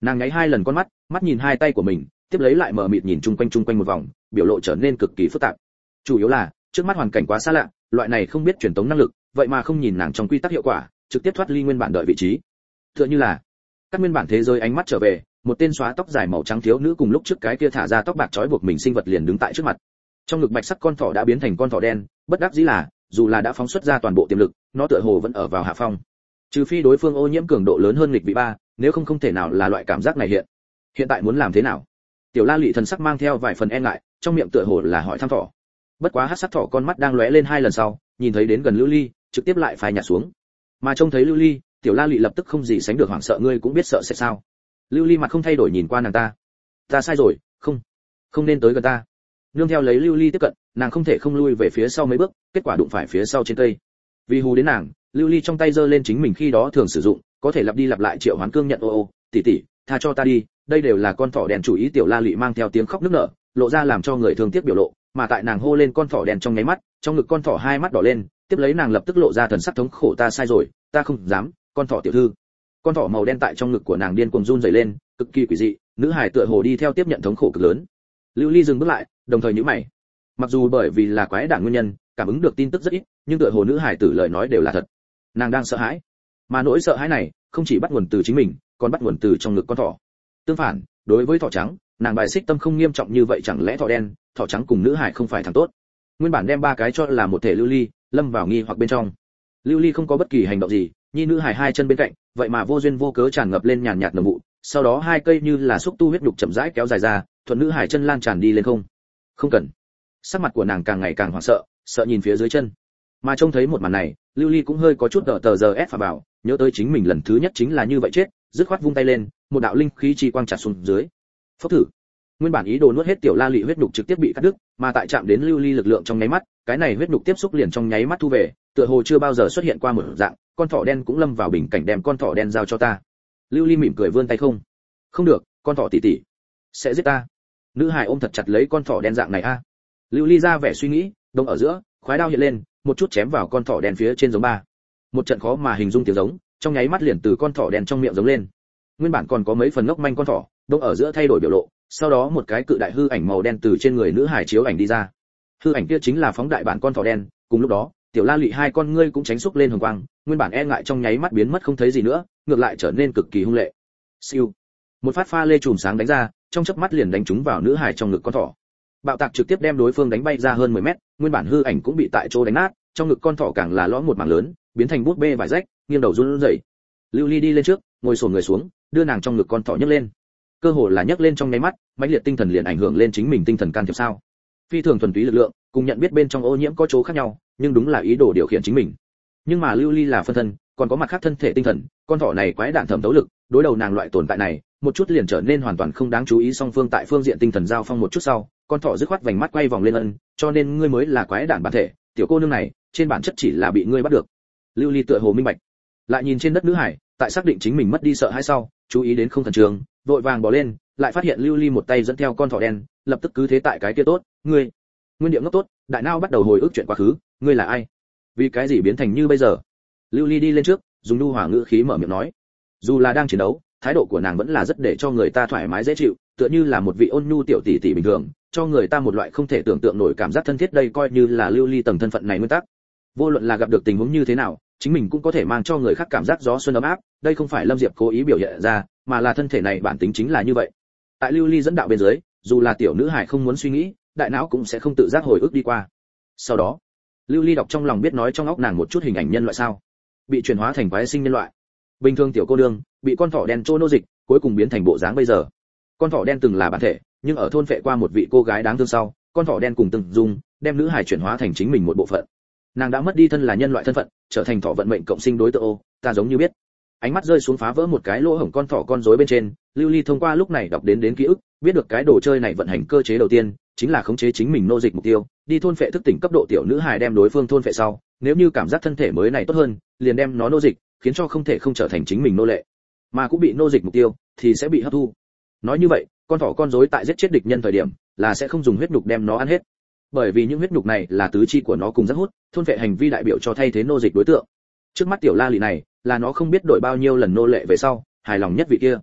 Nàng nháy 2 lần con mắt, mắt nhìn hai tay của mình, tiếp lấy lại mờ mịt nhìn chung quanh một vòng, biểu lộ trở nên cực kỳ phức tạp. Chủ yếu là, trước mắt hoàn cảnh quá xa lạ, loại này không biết truyền tống năng lực, vậy mà không nhìn nàng trong quy tắc hiệu quả, trực tiếp thoát ly nguyên bản đợi vị trí. Tựa như là các nguyên bản thế giới ánh mắt trở về, một tên xóa tóc dài màu trắng thiếu nữ cùng lúc trước cái kia thả ra tóc bạc trói buộc mình sinh vật liền đứng tại trước mặt. Trong ngực bạch sắc con thỏ đã biến thành con thỏ đen, bất đắc dĩ là, dù là đã phóng xuất ra toàn bộ tiềm lực, nó tựa hồ vẫn ở vào hạ phong. Trừ phi đối phương ô nhiễm cường độ lớn hơn nghịch vị 3, nếu không thể nào là loại cảm giác này hiện. Hiện tại muốn làm thế nào? Tiểu La Lệ thần sắc mang theo vài phần e ngại, trong miệng tựa hồ là hỏi thăm thỏ. Bất quá hắc sắc thỏ con mắt đang lóe lên 2 lần sau, nhìn thấy đến gần Lưu Ly, trực tiếp lại phai nhạt xuống. Mà trông thấy Lưu Ly, Tiểu La Lệ lập tức không gì sánh được hoảng sợ, ngươi cũng biết sợ sẽ sao? Lưu Ly mặt không thay đổi nhìn qua nàng ta. Ta sai rồi, không nên tới gần ta. Nương theo lấy Lưu Ly tiếp cận, nàng không thể không lui về phía sau mấy bước, kết quả đụng phải phía sau trên cây. Vì hù đến nàng, Lưu Ly trong tay giơ lên chính mình khi đó thường sử dụng, có thể lặp đi lặp lại triệu hoán cương nhận ô, tỷ tỷ, tha cho ta đi, đây đều là con thỏ đen chủ ý. Tiểu La Lệ mang theo tiếng khóc nức nở, lộ ra làm cho người thương tiếc biểu lộ, mà tại nàng hô lên con thỏ đen trong nháy mắt, trong ngực con thỏ hai mắt đỏ lên, tiếp lấy nàng lập tức lộ ra thần sắc thống khổ, ta sai rồi, ta không dám, con thỏ tiểu thư. Con thỏ màu đen tại trong ngực của nàng điên cuồng run rẩy lên, cực kỳ quỷ dị, nữ hài tựa hồ đi theo tiếp nhận thống khổ cực lớn. Lưu Ly dừng bước lại, đồng thời nhíu mày. Mặc dù bởi vì là quái đản nguyên nhân, cảm ứng được tin tức rất ít, nhưng tựa hồ nữ hài tử lời nói đều là thật. Nàng đang sợ hãi, mà nỗi sợ hãi này không chỉ bắt nguồn từ chính mình, còn bắt nguồn từ trong ngực con thỏ. Tương phản, đối với thỏ trắng, nàng bài xích tâm không nghiêm trọng như vậy, chẳng lẽ thỏ đen, thỏ trắng cùng nữ hài không phải thằng tốt? Nguyên bản đem ba cái cho là một thể Lưu Ly, lâm vào nghi hoặc bên trong. Lưu Ly không có bất kỳ hành động gì, nhi nữ hài hai chân bên cạnh, vậy mà vô duyên vô cớ tràn ngập lên nhàn nhạt nồng vụ, sau đó hai cây như là xúc tu huyết nhục chậm rãi kéo dài ra, thuận nữ hài chân lan tràn đi lên không. Không cần. Sắc mặt của nàng càng ngày càng hoảng sợ, sợ nhìn phía dưới chân. Mà trông thấy một màn này, Lưu Ly cũng hơi có chút tờ giờ ép phà bảo, nhớ tới chính mình lần thứ nhất chính là như vậy chết, dứt khoát vung tay lên, một đạo linh khí chi quang chặt xuống dưới. Phốc thử. Nguyên bản ý đồ nuốt hết Tiểu La Lệ huyết nhục trực tiếp bị cắt đứt, mà tại chạm đến Lưu Ly lực lượng trong nháy mắt, cái này huyết nhục tiếp xúc liền trong nháy mắt thu về, tựa hồ chưa bao giờ xuất hiện qua một dạng, con thỏ đen cũng lâm vào bình cảnh, đem con thỏ đen giao cho ta. Lưu Ly mỉm cười vươn tay, không được, con thỏ tỷ tỷ sẽ giết ta. Nữ hài ôm thật chặt lấy con thỏ đen dạng này a. Lưu Ly ra vẻ suy nghĩ, đông ở giữa, khoái đao hiện lên, một chút chém vào con thỏ đen phía trên giống ba. Một trận khó mà hình dung tiếng giống, trong nháy mắt liền từ con thỏ đen trong miệng giống lên. Nguyên bản còn có mấy phần ngốc manh con thỏ, đông ở giữa thay đổi biểu lộ, sau đó một cái cự đại hư ảnh màu đen từ trên người nữ hài chiếu ảnh đi ra. Hư ảnh kia chính là phóng đại bản con thỏ đen, cùng lúc đó, Tiểu La Lệ hai con ngươi cũng tránh xúc lên hồng quang, nguyên bản e ngại trong nháy mắt biến mất không thấy gì nữa, ngược lại trở nên cực kỳ hung lệ. Siêu. Một phát pha lê chùm sáng đánh ra, trong chớp mắt liền đánh trúng vào nữ hài trong ngực con thỏ. Bạo tạc trực tiếp đem đối phương đánh bay ra hơn 10 mét, nguyên bản hư ảnh cũng bị tại chỗ đánh nát, trong ngực con thỏ càng là lõm một mảng lớn, biến thành bút bê vải rách, nghiêng đầu run rẩy. Lưu Ly đi lên trước, ngồi xổm người xuống, đưa nàng trong ngực con thỏ nhấc lên. Cơ hồ là nhấc lên trong nháy mắt, mãnh liệt tinh thần liền ảnh hưởng lên chính mình tinh thần can thiệp sao? Phi thường thuần túy lực lượng, cùng nhận biết bên trong ô nhiễm có chỗ khác nhau, nhưng đúng là ý đồ điều khiển chính mình. Nhưng mà Lưu Ly là phân thân, còn có mặt khác thân thể tinh thần, con thỏ này quái đản thẩm thấu lực, đối đầu nàng loại tồn tại này, một chút liền trở nên hoàn toàn không đáng chú ý. Song phương tại phương diện tinh thần giao phong một chút sau, con thỏ dứt khoát vành mắt quay vòng lên ân, cho nên ngươi mới là quái đản bản thể, tiểu cô nương này, trên bản chất chỉ là bị ngươi bắt được. Lưu Ly tựa hồ minh bạch, lại nhìn trên đất nữ hải, tại xác định chính mình mất đi sợ hãi sau, chú ý đến không thần trường, vội vàng bỏ lên, lại phát hiện Lưu Ly một tay dẫn theo con thỏ đen, lập tức cứ thế tại cái kia tốt, ngươi, nguyên điệu ngốc tốt, đại não bắt đầu hồi ức chuyện quá khứ, ngươi là ai? Vì cái gì biến thành như bây giờ? Lưu Ly đi lên trước, dùng nhu hòa ngữ khí mở miệng nói. Dù là đang chiến đấu, thái độ của nàng vẫn là rất để cho người ta thoải mái dễ chịu, tựa như là một vị ôn nhu tiểu tỷ tỷ bình thường, cho người ta một loại không thể tưởng tượng nổi cảm giác thân thiết. Đây coi như là Lưu Ly tầng thân phận này nguyên tắc. Vô luận là gặp được tình huống như thế nào, chính mình cũng có thể mang cho người khác cảm giác gió xuân ấm áp, đây không phải Lâm Diệp cố ý biểu hiện ra, mà là thân thể này bản tính chính là như vậy. Tại Lưu Ly dẫn đạo bên dưới, dù là tiểu nữ hài không muốn suy nghĩ, đại não cũng sẽ không tự giác hồi ức đi qua. Sau đó, Lưu Ly đọc trong lòng biết nói trong óc nàng một chút hình ảnh nhân loại sao, bị chuyển hóa thành quái sinh nhân loại. Bình thường tiểu cô nương bị con thỏ đen trô nô dịch, cuối cùng biến thành bộ dáng bây giờ. Con thỏ đen từng là bản thể, nhưng ở thôn phệ qua một vị cô gái đáng thương sau, con thỏ đen cùng từng dùng đem nữ hài chuyển hóa thành chính mình một bộ phận. Nàng đã mất đi thân là nhân loại thân phận, trở thành thỏ vận mệnh cộng sinh đối tượng. Ô, ta giống như biết. Ánh mắt rơi xuống phá vỡ một cái lỗ hổng con thỏ con rối bên trên, Lưu Ly thông qua lúc này đọc đến ký ức, biết được cái đồ chơi này vận hành cơ chế đầu tiên chính là khống chế chính mình nô dịch mục tiêu, đi thôn phệ thức tỉnh cấp độ tiểu nữ hài đem đối phương thôn phệ sau, nếu như cảm giác thân thể mới này tốt hơn, liền đem nó nô dịch, khiến cho không thể không trở thành chính mình nô lệ, mà cũng bị nô dịch mục tiêu thì sẽ bị hấp thu. Nói như vậy, con thỏ con rối tại giết chết địch nhân thời điểm là sẽ không dùng huyết nhục đem nó ăn hết, bởi vì những huyết nhục này là tứ chi của nó cùng rất hút, thôn phệ hành vi đại biểu cho thay thế nô dịch đối tượng. Trước mắt tiểu La Lị này là nó không biết đổi bao nhiêu lần nô lệ về sau hài lòng nhất vị kia.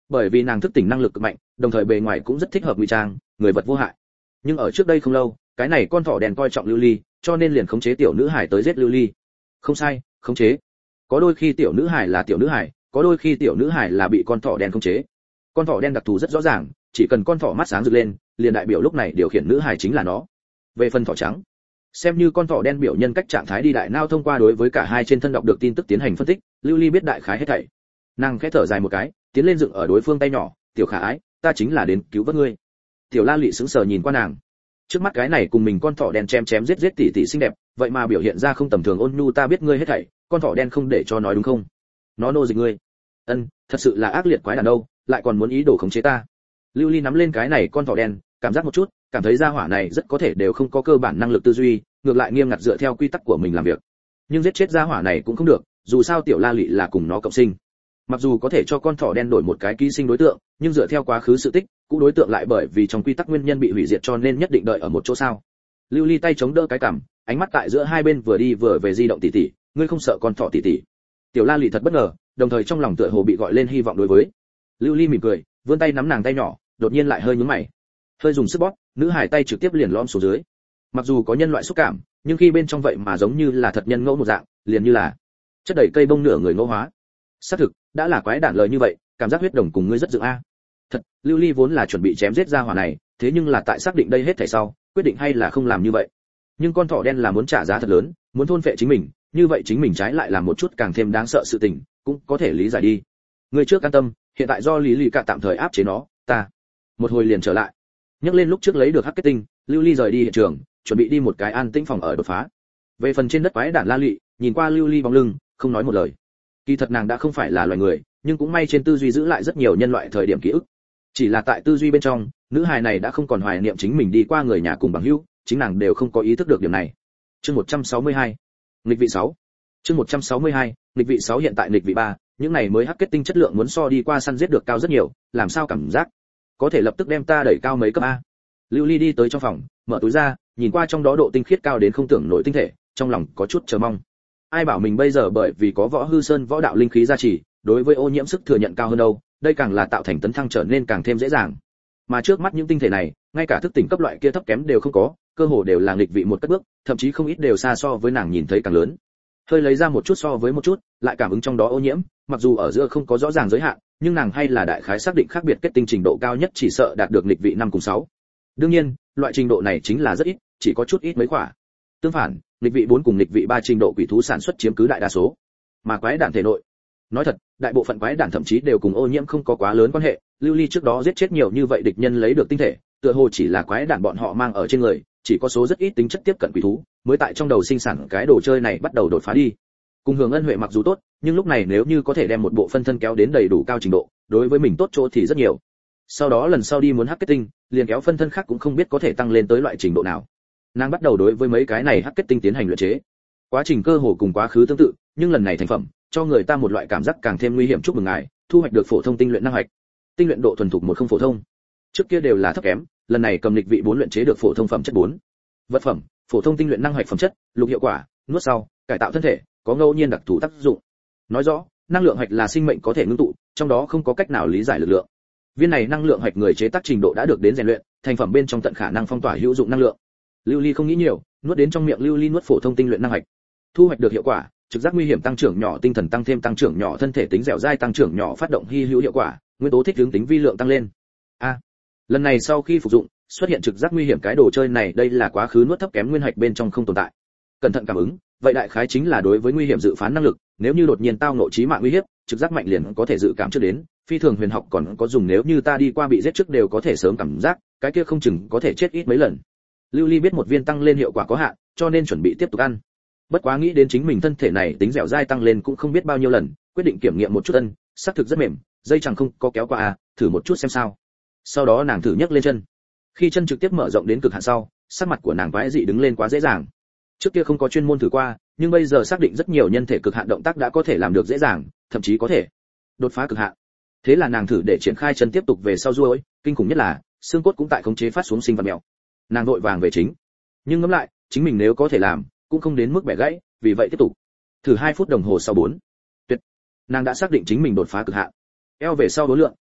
bởi vì nàng thức tỉnh năng lực cực mạnh, đồng thời bề ngoài cũng rất thích hợp ngụy trang, người vật vô hại. Nhưng ở trước đây không lâu, cái này con thỏ đen coi trọng Lưu Ly, cho nên liền khống chế tiểu nữ hải tới giết Lưu Ly. Không sai, khống chế. Có đôi khi tiểu nữ hải là tiểu nữ hải, có đôi khi tiểu nữ hải là bị con thỏ đen khống chế. Con thỏ đen đặc thù rất rõ ràng, chỉ cần con thỏ mắt sáng rực lên, liền đại biểu lúc này điều khiển nữ hải chính là nó. Về phần thỏ trắng, xem như con thỏ đen biểu nhân cách trạng thái đi đại não thông qua đối với cả hai trên thân đọc được tin tức tiến hành phân tích, Lưu Ly biết đại khái hết thảy. Nàng khẽ thở dài một cái, tiến lên dựng ở đối phương tay nhỏ, "Tiểu Khả Ái, ta chính là đến cứu vớt ngươi." Tiểu La Lị sững sờ nhìn qua nàng. Trước mắt cái này cùng mình con thỏ đen chém chém giết giết tỉ tỉ xinh đẹp, vậy mà biểu hiện ra không tầm thường ôn nhu, "Ta biết ngươi hết thảy, con thỏ đen không để cho nói đúng không? Nó nô dịch ngươi." "Ân, thật sự là ác liệt quái đàn đâu, lại còn muốn ý đồ khống chế ta." Lưu Ly nắm lên cái này con thỏ đen, cảm giác một chút, cảm thấy gia hỏa này rất có thể đều không có cơ bản năng lực tư duy, ngược lại nghiêm ngặt dựa theo quy tắc của mình làm việc. Nhưng giết chết gia hỏa này cũng không được, dù sao tiểu La Lị là cùng nó cộng sinh. Mặc dù có thể cho con thỏ đen đổi một cái ký sinh đối tượng, nhưng dựa theo quá khứ sự tích, cũ đối tượng lại bởi vì trong quy tắc nguyên nhân bị hủy diệt cho nên nhất định đợi ở một chỗ sao. Lưu Ly tay chống đỡ cái cằm, ánh mắt tại giữa hai bên vừa đi vừa về di động tỉ tỉ, "Ngươi không sợ con thỏ tỉ tỉ?" Tiểu La Lị thật bất ngờ, đồng thời trong lòng tựa hồ bị gọi lên hy vọng đối với. Lưu Ly mỉm cười, vươn tay nắm nàng tay nhỏ, đột nhiên lại hơi nhướng mày. Hơi dùng sức bóp, nữ hải tay trực tiếp liền lõm xuống dưới. Mặc dù có nhân loại xúc cảm, nhưng khi bên trong vậy mà giống như là thật nhân ngẫu một dạng, liền như là chất đầy cây bông nửa người ngẫu hóa. Xác thực, đã là quái đản lời như vậy, cảm giác huyết đồng cùng ngươi rất dựng a. Thật, Lưu Ly vốn là chuẩn bị chém giết ra hỏa này, thế nhưng là tại xác định đây hết thảy sau, quyết định hay là không làm như vậy. Nhưng con thỏ đen là muốn trả giá thật lớn, muốn thôn phệ chính mình, như vậy chính mình trái lại làm một chút càng thêm đáng sợ sự tình, cũng có thể lý giải đi. Ngươi trước an tâm, hiện tại do Lý Lì cả tạm thời áp chế nó, ta một hồi liền trở lại. Nhắc lên lúc trước lấy được hắc kết tinh, Lưu Ly rời đi hiện trường, chuẩn bị đi một cái an tĩnh phòng ở đột phá. Về phần trên đất quái đản La Lị, nhìn qua Lưu Ly bóng lưng, không nói một lời. Kỳ thật nàng đã không phải là loài người, nhưng cũng may trên tư duy giữ lại rất nhiều nhân loại thời điểm ký ức. Chỉ là tại tư duy bên trong, nữ hài này đã không còn hoài niệm chính mình đi qua người nhà cùng bằng hữu, chính nàng đều không có ý thức được điểm này. Chương 162, nghịch vị 6. Chương 162, nghịch vị 6 hiện tại nghịch vị 3, những này mới hắc kết tinh chất lượng muốn so đi qua săn giết được cao rất nhiều, làm sao cảm giác có thể lập tức đem ta đẩy cao mấy cấp a. Lưu Ly đi tới trong phòng, mở túi ra, nhìn qua trong đó độ tinh khiết cao đến không tưởng nổi tinh thể, trong lòng có chút chờ mong. Ai bảo mình bây giờ bởi vì có Võ Hư Sơn võ đạo linh khí gia trì, đối với ô nhiễm sức thừa nhận cao hơn đâu, đây càng là tạo thành tấn thăng trở nên càng thêm dễ dàng. Mà trước mắt những tinh thể này, ngay cả thức tỉnh cấp loại kia thấp kém đều không có, cơ hồ đều là nghịch vị một cất bước, thậm chí không ít đều xa so với nàng nhìn thấy càng lớn. Hơi lấy ra một chút so với một chút, lại cảm ứng trong đó ô nhiễm, mặc dù ở giữa không có rõ ràng giới hạn, nhưng nàng hay là đại khái xác định khác biệt kết tinh trình độ cao nhất chỉ sợ đạt được nghịch vị 5 cùng 6. Đương nhiên, loại trình độ này chính là rất ít, chỉ có chút ít mấy quả. Tương phản, nghịch vị 4 cùng nghịch vị 3 trình độ quỷ thú sản xuất chiếm cứ đại đa số. Mà quái đản thể nội, nói thật, đại bộ phận quái đản thậm chí đều cùng ô nhiễm không có quá lớn quan hệ. Lưu Ly trước đó giết chết nhiều như vậy địch nhân lấy được tinh thể, tựa hồ chỉ là quái đản bọn họ mang ở trên người, chỉ có số rất ít tính chất tiếp cận quỷ thú, mới tại trong đầu sinh sản cái đồ chơi này bắt đầu đột phá đi. Cùng Hưởng Ân Huệ mặc dù tốt, nhưng lúc này nếu như có thể đem một bộ phân thân kéo đến đầy đủ cao trình độ, đối với mình tốt chỗ thì rất nhiều. Sau đó lần sau đi muốn hắc kết tinh, liền kéo phân thân khác cũng không biết có thể tăng lên tới loại trình độ nào. Nàng bắt đầu đối với mấy cái này hắc kết tinh tiến hành luyện chế. Quá trình cơ hồ cùng quá khứ tương tự, nhưng lần này thành phẩm cho người ta một loại cảm giác càng thêm nguy hiểm. Chúc mừng ngài, thu hoạch được phổ thông tinh luyện năng hạch. Tinh luyện độ thuần thục 10 phổ thông. Trước kia đều là thấp kém, lần này cầm lịch vị 4 luyện chế được phổ thông phẩm chất 4. Vật phẩm, phổ thông tinh luyện năng hạch phẩm chất, lục hiệu quả, nuốt sau, cải tạo thân thể, có ngẫu nhiên đặc thù tác dụng. Nói rõ, năng lượng hạch là sinh mệnh có thể ngưng tụ, trong đó không có cách nào lý giải lực lượng. Viên này năng lượng hạch người chế tác trình độ đã được đến rèn luyện, thành phẩm bên trong tận khả năng phong tỏa hữu dụng năng lượng. Lưu Ly không nghĩ nhiều, nuốt đến trong miệng. Lưu Ly nuốt phổ thông tinh luyện năng hạch. Thu hoạch được hiệu quả, trực giác nguy hiểm tăng trưởng nhỏ, tinh thần tăng thêm tăng trưởng nhỏ, thân thể tính dẻo dai tăng trưởng nhỏ, phát động hy hữu hiệu quả, nguyên tố thích ứng tính vi lượng tăng lên. Lần này sau khi phục dụng, xuất hiện trực giác nguy hiểm cái đồ chơi này, đây là quá khứ nuốt thấp kém nguyên hạch bên trong không tồn tại. Cẩn thận cảm ứng, vậy đại khái chính là đối với nguy hiểm dự phán năng lực, nếu như đột nhiên tao ngộ chí mạng nguy hiểm, trực giác mạnh liền có thể dự cảm trước đến, phi thường huyền học còn có dùng, nếu như ta đi qua bị giết trước đều có thể sớm cảm giác, cái kia không chừng có thể chết ít mấy lần. Lưu Ly biết một viên tăng lên hiệu quả có hạn, cho nên chuẩn bị tiếp tục ăn. Bất quá nghĩ đến chính mình thân thể này tính dẻo dai tăng lên cũng không biết bao nhiêu lần, quyết định kiểm nghiệm một chút. Xác thực rất mềm, dây chẳng không có kéo qua thử một chút xem sao. Sau đó nàng thử nhấc lên chân. Khi chân trực tiếp mở rộng đến cực hạn sau, sắc mặt của nàng vãi dị đứng lên quá dễ dàng. Trước kia không có chuyên môn thử qua, nhưng bây giờ xác định rất nhiều nhân thể cực hạn động tác đã có thể làm được dễ dàng, thậm chí có thể đột phá cực hạn. Thế là nàng thử để triển khai chân tiếp tục về sau duỗi, kinh khủng nhất là xương cốt cũng tại khống chế phát xuống sinh vật mèo. Nàng vội vàng về chính, nhưng ngẫm lại, chính mình nếu có thể làm, cũng không đến mức bẻ gãy, vì vậy tiếp tục. Thử 2 phút đồng hồ sau 4. Tuyệt. Nàng đã xác định chính mình đột phá cực hạn. Eo về sau đối lượng,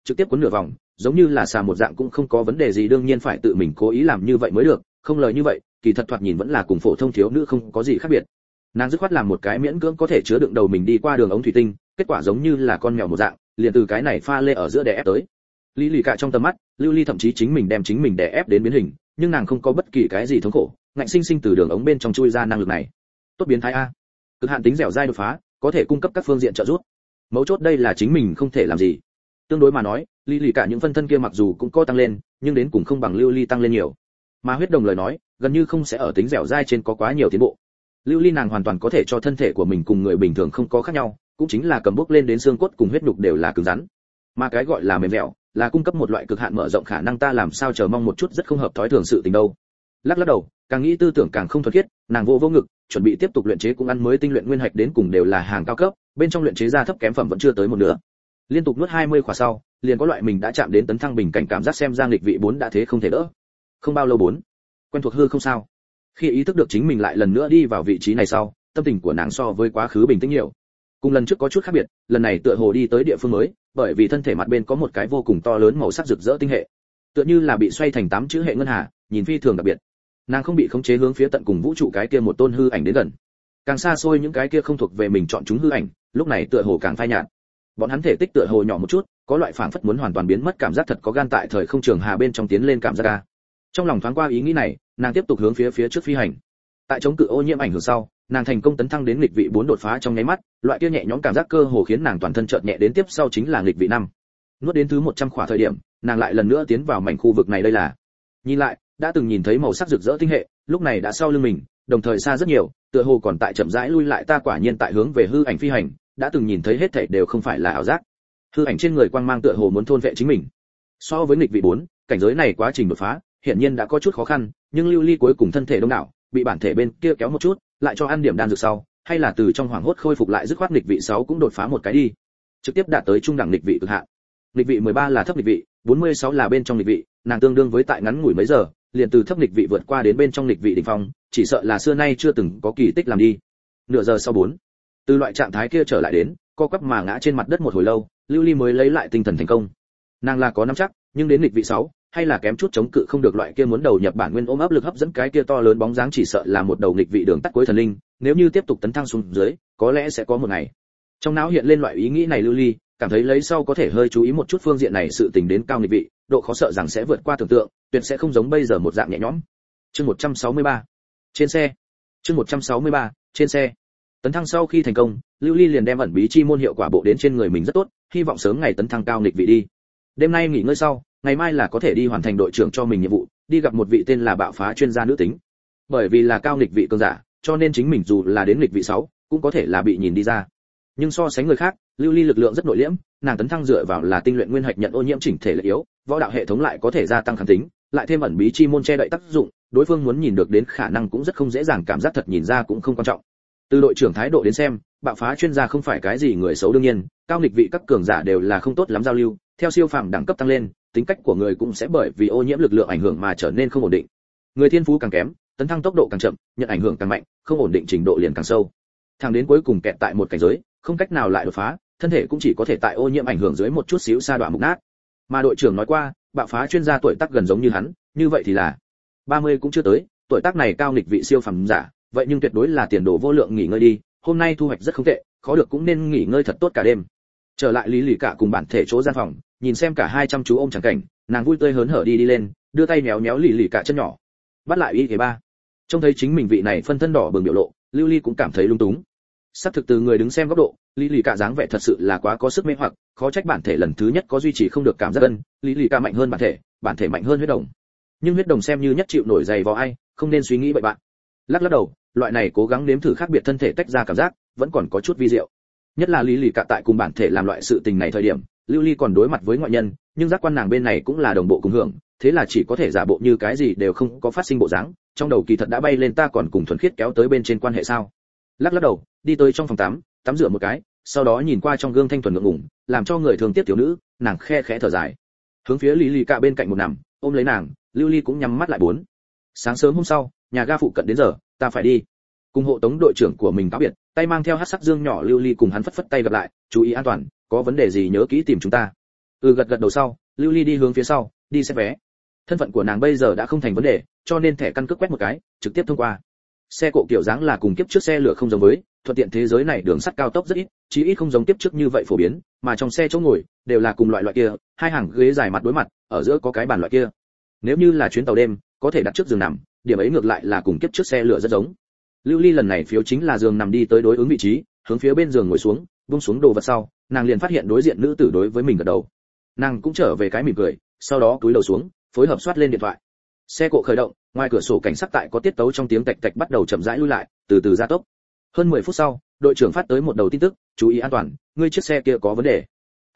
trực tiếp cuốn nửa vòng, giống như là xà một dạng cũng không có vấn đề gì, đương nhiên phải tự mình cố ý làm như vậy mới được, không lời như vậy, kỳ thật thoạt nhìn vẫn là cùng phổ thông thiếu nữ không có gì khác biệt. Nàng dứt khoát làm một cái miễn cưỡng có thể chứa đựng đầu mình đi qua đường ống thủy tinh, kết quả giống như là con mèo một dạng, liền từ cái này pha lê ở giữa đè ép tới. Lý Lì cả trong tầm mắt, Lưu Ly thậm chí chính mình đem chính mình đè ép đến biến hình, nhưng nàng không có bất kỳ cái gì thống khổ, ngạnh sinh sinh từ đường ống bên trong chui ra năng lực này. Tốt biến thái a. Cực hạn tính dẻo dai đột phá, có thể cung cấp các phương diện trợ giúp. Mấu chốt đây là chính mình không thể làm gì. Tương đối mà nói, Lý Lì cả những phân thân kia mặc dù cũng có tăng lên, nhưng đến cùng không bằng Lưu Ly tăng lên nhiều. Mà huyết đồng lời nói, gần như không sẽ ở tính dẻo dai trên có quá nhiều tiến bộ. Lưu Ly nàng hoàn toàn có thể cho thân thể của mình cùng người bình thường không có khác nhau, cũng chính là cầm bốc lên đến xương cốt cùng huyết nhục đều là cứng rắn. Mà cái gọi là mềm dẻo, là cung cấp một loại cực hạn mở rộng khả năng, ta làm sao chờ mong một chút rất không hợp thói thường sự tình đâu. Lắc đầu, càng nghĩ tư tưởng càng không thuần khiết, nàng vô ngực, chuẩn bị tiếp tục luyện chế cũng ăn mới tinh luyện nguyên hạch đến cùng đều là hàng cao cấp, bên trong luyện chế ra thấp kém phẩm vẫn chưa tới một nửa. Liên tục nuốt 20 khỏa sau, liền có loại mình đã chạm đến tấn thăng bình cảnh cảm giác, xem ra nghịch vị 4 đã thế không thể đỡ. Không bao lâu 4, quen thuộc hư không sao. Khi ý thức được chính mình lại lần nữa đi vào vị trí này sau, tâm tình của nàng so với quá khứ bình tĩnh nhiều. Cùng lần trước có chút khác biệt, lần này tựa hồ đi tới địa phương mới, bởi vì thân thể mặt bên có một cái vô cùng to lớn màu sắc rực rỡ tinh hệ, tựa như là bị xoay thành 8 chữ hệ ngân hà, nhìn phi thường đặc biệt. Nàng không bị khống chế hướng phía tận cùng vũ trụ cái kia một tôn hư ảnh đến gần. Càng xa xôi những cái kia không thuộc về mình chọn chúng hư ảnh, lúc này tựa hồ càng phai nhạt. Bọn hắn thể tích tựa hồ nhỏ một chút, có loại phảng phất muốn hoàn toàn biến mất cảm giác, thật có gan tại thời không trường hà bên trong tiến lên cảm giác a. Trong lòng thoáng qua ý nghĩ này, nàng tiếp tục hướng phía trước phi hành. Tại chống cự ô nhiễm ảnh hưởng sau, nàng thành công tấn thăng đến nghịch vị 4 đột phá trong nháy mắt, loại kia nhẹ nhõm cảm giác cơ hồ khiến nàng toàn thân chợt nhẹ, đến tiếp sau chính là nghịch vị 5. Nuốt đến thứ 100 khỏa thời điểm, nàng lại lần nữa tiến vào mảnh khu vực này, đây là. Nhìn lại, đã từng nhìn thấy màu sắc rực rỡ tinh hệ, lúc này đã sau lưng mình, đồng thời xa rất nhiều, tựa hồ còn tại chậm rãi lui lại, ta quả nhiên tại hướng về hư ảnh phi hành, đã từng nhìn thấy hết thảy đều không phải là ảo giác. Hư ảnh trên người quang mang tựa hồ muốn thôn vệ chính mình. So với nghịch vị 4, cảnh giới này quá trình đột phá, hiển nhiên đã có chút khó khăn, nhưng Lưu Ly cuối cùng thân thể đông đảo, bị bản thể bên kia kéo một chút, lại cho ăn điểm đan dược sau, hay là từ trong hoảng hốt khôi phục lại, dứt khoát nghịch vị 6 cũng đột phá một cái đi, trực tiếp đạt tới trung đẳng nghịch vị cực hạn. Nghịch vị 13 là thấp nghịch vị, 46 là bên trong nghịch vị, nàng tương đương với tại ngắn ngủi mấy giờ, liền từ thấp nghịch vị vượt qua đến bên trong nghịch vị đỉnh phong, chỉ sợ là xưa nay chưa từng có kỳ tích làm đi. Nửa giờ sau 4, từ loại trạng thái kia trở lại đến, co quắp mà ngã trên mặt đất một hồi lâu, Lưu Ly mới lấy lại tinh thần thành công. Nàng là có nắm chắc, nhưng đến nghịch vị 6, hay là kém chút chống cự không được, loại kia muốn đầu nhập bản nguyên ôm ấp lực hấp dẫn cái kia to lớn bóng dáng, chỉ sợ là một đầu nghịch vị đường tắt cuối thần linh, nếu như tiếp tục tấn thăng xuống dưới, có lẽ sẽ có một ngày. Trong não hiện lên loại ý nghĩ này, Lưu Ly cảm thấy lấy sau có thể hơi chú ý một chút phương diện này sự tình, đến cao nghịch vị, độ khó sợ rằng sẽ vượt qua tưởng tượng, tuyệt sẽ không giống bây giờ một dạng nhẹ nhõm. Chương 163. Trên xe. Chương 163. Trên xe. Tấn thăng sau khi thành công, Lưu Ly liền đem ẩn bí chi môn hiệu quả bộ đến trên người mình rất tốt, hy vọng sớm ngày tấn thăng cao nghịch vị đi. Đêm nay nghỉ ngơi sau, ngày mai là có thể đi hoàn thành đội trưởng cho mình nhiệm vụ, đi gặp một vị tên là bạo phá chuyên gia nữ tính. Bởi vì là cao nghịch vị cường giả, cho nên chính mình dù là đến nghịch vị 6, cũng có thể là bị nhìn đi ra. Nhưng so sánh người khác, Lưu Ly lực lượng rất nội liễm, nàng tấn thăng dựa vào là tinh luyện nguyên hạch nhận ô nhiễm chỉnh thể lực yếu, võ đạo hệ thống lại có thể gia tăng kháng tính, lại thêm ẩn bí chi môn che đậy tác dụng, đối phương muốn nhìn được đến khả năng cũng rất không dễ dàng, cảm giác thật nhìn ra cũng không quan trọng. Từ đội trưởng thái độ đến xem, bạo phá chuyên gia không phải cái gì người xấu, đương nhiên, cao nghịch vị các cường giả đều là không tốt lắm giao lưu, theo siêu phàm đẳng cấp tăng lên, tính cách của người cũng sẽ bởi vì ô nhiễm lực lượng ảnh hưởng mà trở nên không ổn định. Người thiên phú càng kém, tấn thăng tốc độ càng chậm, nhận ảnh hưởng càng mạnh, không ổn định trình độ liền càng sâu. Thẳng đến cuối cùng kẹt tại một cảnh giới, không cách nào lại đột phá, thân thể cũng chỉ có thể tại ô nhiễm ảnh hưởng dưới một chút xíu sa đọa mục nát. Mà đội trưởng nói qua, bạo phá chuyên gia tuổi tác gần giống như hắn, như vậy thì là 30 cũng chưa tới, tuổi tác này cao nghịch vị siêu phàm giả, vậy nhưng tuyệt đối là tiền đồ vô lượng, nghỉ ngơi đi, hôm nay thu hoạch rất không tệ, khó được cũng nên nghỉ ngơi thật tốt cả đêm. Trở lại Lý Lì cả cùng bản thể chỗ gian phòng, nhìn xem cả 200 chú ôm chẳng cảnh, nàng vui tươi hớn hở đi lên, đưa tay méo méo Lý Lì cả chân nhỏ. Bắt lại y ba. Trông thấy chính mình vị này phân thân đỏ bừng biểu lộ, Lưu Ly cũng cảm thấy lung túng. Sắp thực từ người đứng xem góc độ, Lý Lì cả dáng vẻ thật sự là quá có sức mê hoặc, khó trách bản thể lần thứ nhất có duy trì không được cảm giác ân, Lý Lì cả mạnh hơn bản thể mạnh hơn huyết đồng. Nhưng huyết đồng xem như nhất chịu nổi dày vò ai, không nên suy nghĩ bậy bạn. Lắc đầu, loại này cố gắng nếm thử khác biệt thân thể tách ra cảm giác, vẫn còn có chút vi diệu. Nhất là Lý Lì cả tại cùng bản thể làm loại sự tình này thời điểm, Lưu Ly còn đối mặt với ngoại nhân, nhưng giác quan nàng bên này cũng là đồng bộ cùng hưởng, thế là chỉ có thể giả bộ như cái gì đều không có phát sinh bộ dáng, trong đầu kỳ thật đã bay lên ta còn cùng thuần khiết kéo tới bên trên quan hệ sao. Lắc đầu, đi tới trong phòng tắm rửa một cái, sau đó nhìn qua trong gương thanh thuần ngượng ngùng, làm cho người thường tiếc tiểu nữ, nàng khe khẽ thở dài, hướng phía Lý Lì cả bên cạnh một nằm, ôm lấy nàng, Lưu Ly cũng nhắm mắt lại. 4. Sáng sớm hôm sau, nhà ga phụ cận đến giờ, ta phải đi. Cùng hộ tống đội trưởng của mình cáo biệt, tay mang theo hắc sắc dương nhỏ, Lưu Ly cùng hắn phất phất tay gặp lại, chú ý an toàn, có vấn đề gì nhớ kỹ tìm chúng ta. Gật gật đầu sau, Lưu Ly đi hướng phía sau, đi xét vé. Thân phận của nàng bây giờ đã không thành vấn đề, cho nên thẻ căn cước quét một cái, trực tiếp thông qua. Xe cộ kiểu dáng là cùng kiếp trước xe lửa không giống với, thuận tiện thế giới này đường sắt cao tốc rất ít, chí ít không giống kiếp trước như vậy phổ biến, mà trong xe chỗ ngồi đều là cùng loại kia, hai hàng ghế dài mặt đối mặt, ở giữa có cái bàn loại kia. Nếu như là chuyến tàu đêm, có thể đặt trước giường nằm, điểm ấy ngược lại là cùng kiếp trước xe lửa rất giống. Lưu Ly lần này phiếu chính là giường nằm, đi tới đối ứng vị trí, hướng phía bên giường ngồi xuống, buông xuống đồ vật sau, nàng liền phát hiện đối diện nữ tử đối với mình gật đầu. Nàng cũng trở về cái mỉm cười, sau đó cúi đầu xuống, phối hợp soát lên điện thoại. Xe cộ khởi động, ngoài cửa sổ cảnh sát tại có tiết tấu trong tiếng tạch tạch bắt đầu chậm rãi lui lại, từ từ gia tốc. Hơn 10 phút sau, đội trưởng phát tới một đầu tin tức, chú ý an toàn, ngươi chiếc xe kia có vấn đề.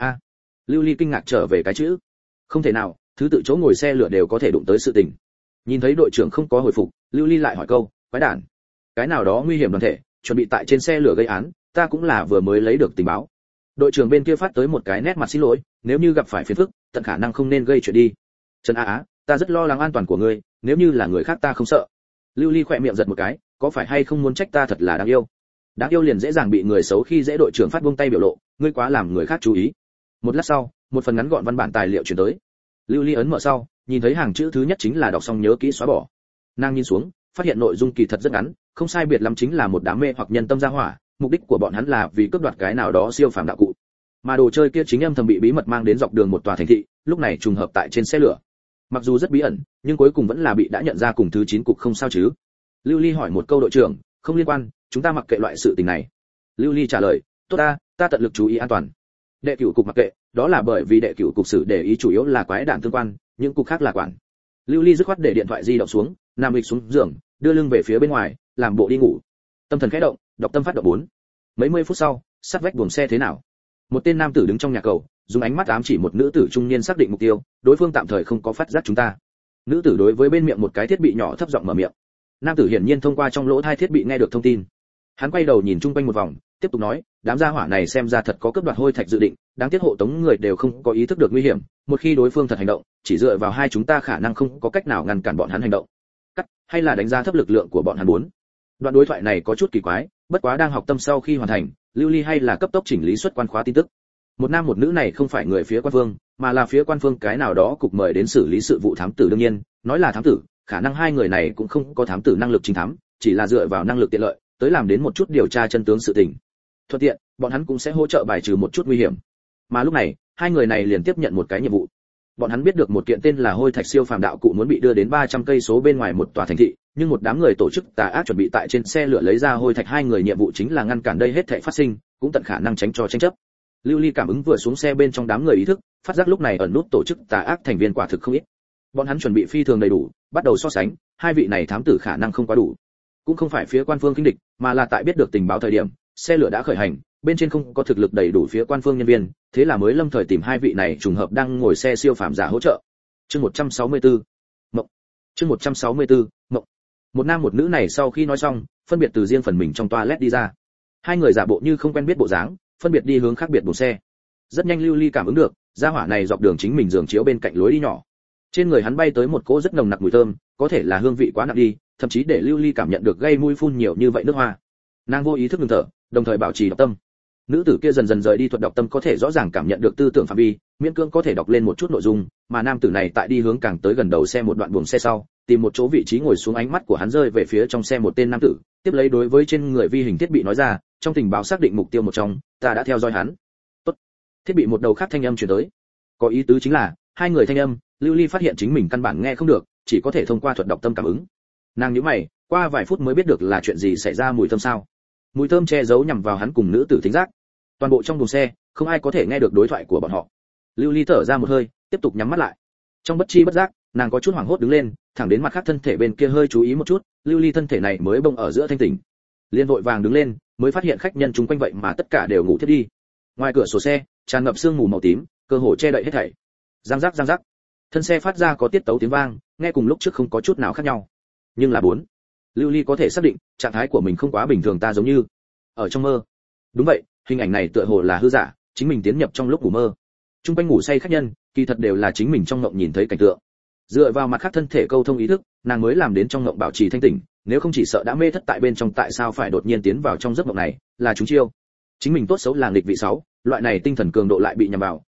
Lưu Ly kinh ngạc trở về cái chữ. Không thể nào, thứ tự chỗ ngồi xe lửa đều có thể đụng tới sự tình. Nhìn thấy đội trưởng không có hồi phục, Lưu Ly lại hỏi câu, quái đản, cái nào đó nguy hiểm đoàn thể, chuẩn bị tại trên xe lửa gây án, ta cũng là vừa mới lấy được tình báo. Đội trưởng bên kia phát tới một cái nét mặt xin lỗi, nếu như gặp phải phiền phức, tận khả năng không nên gây chuyện đi. Trần Á, ta rất lo lắng an toàn của ngươi, nếu như là người khác ta không sợ. Lưu Ly khỏe miệng giật một cái, có phải hay không muốn trách ta thật là đáng yêu. Đáng yêu liền dễ dàng bị người xấu khi dễ. Đội trưởng phát buông tay biểu lộ, ngươi quá làm người khác chú ý. Một lát sau, một phần ngắn gọn văn bản tài liệu chuyển tới. Lưu Ly ấn mở sau, nhìn thấy hàng chữ thứ nhất chính là đọc xong nhớ kỹ xóa bỏ. Nàng nhìn xuống, phát hiện nội dung kỳ thật rất ngắn, không sai biệt lắm chính là một đám mê hoặc nhân tâm gia hỏa, mục đích của bọn hắn là vì cướp đoạt cái nào đó siêu phàm đạo cụ. Mà đồ chơi kia chính âm thầm bị bí mật mang đến dọc đường một tòa thành thị, lúc này trùng hợp tại trên xe lửa. Mặc dù rất bí ẩn, nhưng cuối cùng vẫn là bị đã nhận ra cùng thứ 9 cục không sao chứ. Lưu Ly hỏi một câu, đội trưởng, không liên quan, chúng ta mặc kệ loại sự tình này. Lưu Ly trả lời, tốt, ta tận lực chú ý an toàn. Đệ cửu cục mặc kệ, đó là bởi vì đệ cửu cục xử để ý chủ yếu là quái đản tương quan, những cục khác là quản. Lưu Ly dứt khoát để điện thoại di động xuống, nằm lịch xuống giường, đưa lưng về phía bên ngoài, làm bộ đi ngủ. Tâm thần khẽ động, đọc tâm phát động 4. Mấy mươi phút sau, sát vách buồng xe thế nào? Một tên nam tử đứng trong nhà cầu, dùng ánh mắt ám chỉ một nữ tử trung niên xác định mục tiêu, đối phương tạm thời không có phát giác chúng ta. Nữ tử đối với bên miệng một cái thiết bị nhỏ thấp giọng mở miệng. Nam tử hiển nhiên thông qua trong lỗ tai thiết bị nghe được thông tin. Hắn quay đầu nhìn chung quanh một vòng, tiếp tục nói, đám gia hỏa này xem ra thật có cướp đoạt hôi thạch dự định, đáng tiếc hộ tống người đều không có ý thức được nguy hiểm, một khi đối phương thật hành động, chỉ dựa vào hai chúng ta khả năng không có cách nào ngăn cản bọn hắn hành động. Cắt, hay là đánh giá thấp lực lượng của bọn hắn muốn. Đoạn đối thoại này có chút kỳ quái, bất quá đang học tâm sau khi hoàn thành, Lưu Ly hay là cấp tốc chỉnh lý xuất quan khóa tin tức. Một nam một nữ này không phải người phía quan phương, mà là phía quan phương cái nào đó cục mời đến xử lý sự vụ thám tử. Đương nhiên, nói là thám tử, khả năng hai người này cũng không có thám tử năng lực chính thám, chỉ là dựa vào năng lực tiện lợi, tới làm đến một chút điều tra chân tướng sự tình. Thuận tiện, bọn hắn cũng sẽ hỗ trợ bài trừ một chút nguy hiểm. Mà lúc này, hai người này liền tiếp nhận một cái nhiệm vụ. Bọn hắn biết được một kiện tên là hôi thạch siêu phàm đạo cụ muốn bị đưa đến 300 cây số bên ngoài một tòa thành thị, nhưng một đám người tổ chức tà ác chuẩn bị tại trên xe lửa lấy ra hôi thạch. Hai người nhiệm vụ chính là ngăn cản đây hết thảy phát sinh, cũng tận khả năng tránh cho tranh chấp. Lưu Ly cảm ứng vừa xuống xe bên trong đám người ý thức, phát giác lúc này ẩn nút tổ chức tà ác thành viên quả thực không ít. Bọn hắn chuẩn bị phi thường đầy đủ, bắt đầu so sánh, hai vị này thám tử khả năng không quá đủ. Cũng không phải phía quan phương khinh địch, mà là tại biết được tình báo thời điểm, xe lửa đã khởi hành, bên trên không có thực lực đầy đủ phía quan phương nhân viên, thế là mới lâm thời tìm hai vị này trùng hợp đang ngồi xe siêu phàm giả hỗ trợ. Chương 164. Mộng. Chương 164. Mộng. Một nam một nữ này sau khi nói xong, phân biệt từ riêng phần mình trong toilet đi ra. Hai người giả bộ như không quen biết bộ dáng, phân biệt đi hướng khác biệt buồng xe. Rất nhanh Lưu Ly cảm ứng được, gia hỏa này dọc đường chính mình giường chiếu bên cạnh lối đi nhỏ. Trên người hắn bay tới một cỗ rất nồng nặc mùi thơm, có thể là hương vị quá nặng đi, thậm chí để Lưu Ly cảm nhận được gây mũi phun nhiều như vậy nước hoa. Nàng vô ý thức ngừng thở, đồng thời bảo trì đọc tâm. Nữ tử kia dần dần rời đi thuật đọc tâm, có thể rõ ràng cảm nhận được tư tưởng phạm vi, miễn cưỡng có thể đọc lên một chút nội dung, mà nam tử này tại đi hướng càng tới gần đầu xe một đoạn buồng xe sau, tìm một chỗ vị trí ngồi xuống. Ánh mắt của hắn rơi về phía trong xe một tên nam tử, tiếp lấy đối với trên người vi hình thiết bị nói ra, trong tình báo xác định mục tiêu một trong, ta đã theo dõi hắn. Tốt. Thiết bị một đầu khác thanh âm truyền tới. Có ý tứ chính là, hai người thanh âm, Lưu Ly phát hiện chính mình căn bản nghe không được, chỉ có thể thông qua thuật đọc tâm cảm ứng. Nàng nhíu mày, qua vài phút mới biết được là chuyện gì xảy ra. Mùi thơm sao? Mùi thơm che giấu nhằm vào hắn cùng nữ tử thính giác. Toàn bộ trong buồng xe, không ai có thể nghe được đối thoại của bọn họ. Lưu Ly thở ra một hơi, tiếp tục nhắm mắt lại. Trong bất chi bất giác, nàng có chút hoảng hốt đứng lên, thẳng đến mặt khác thân thể bên kia hơi chú ý một chút, Lưu Ly thân thể này mới bỗng ở giữa thanh tỉnh. Liên vội vàng đứng lên, mới phát hiện khách nhân chúng quanh vậy mà tất cả đều ngủ thiếp đi. Ngoài cửa sổ xe, tràn ngập sương mù màu tím, cơ hồ che đậy hết thảy. Răng rắc răng rắc. Thân xe phát ra có tiết tấu tiếng vang, nghe cùng lúc trước không có chút nào khác nhau. Nhưng là 4. Lưu Ly có thể xác định, trạng thái của mình không quá bình thường, ta giống như ở trong mơ. Đúng vậy, hình ảnh này tựa hồ là hư giả, chính mình tiến nhập trong lúc ngủ mơ. Trung quanh ngủ say khách nhân, kỳ thật đều là chính mình trong mộng nhìn thấy cảnh tượng. Dựa vào mặt khác thân thể câu thông ý thức, nàng mới làm đến trong mộng bảo trì thanh tỉnh, nếu không chỉ sợ đã mê thất tại bên trong. Tại sao phải đột nhiên tiến vào trong giấc mộng này, là chúng chiêu. Chính mình tốt xấu là nghịch vị 6, loại này tinh thần cường độ lại bị nhầm vào,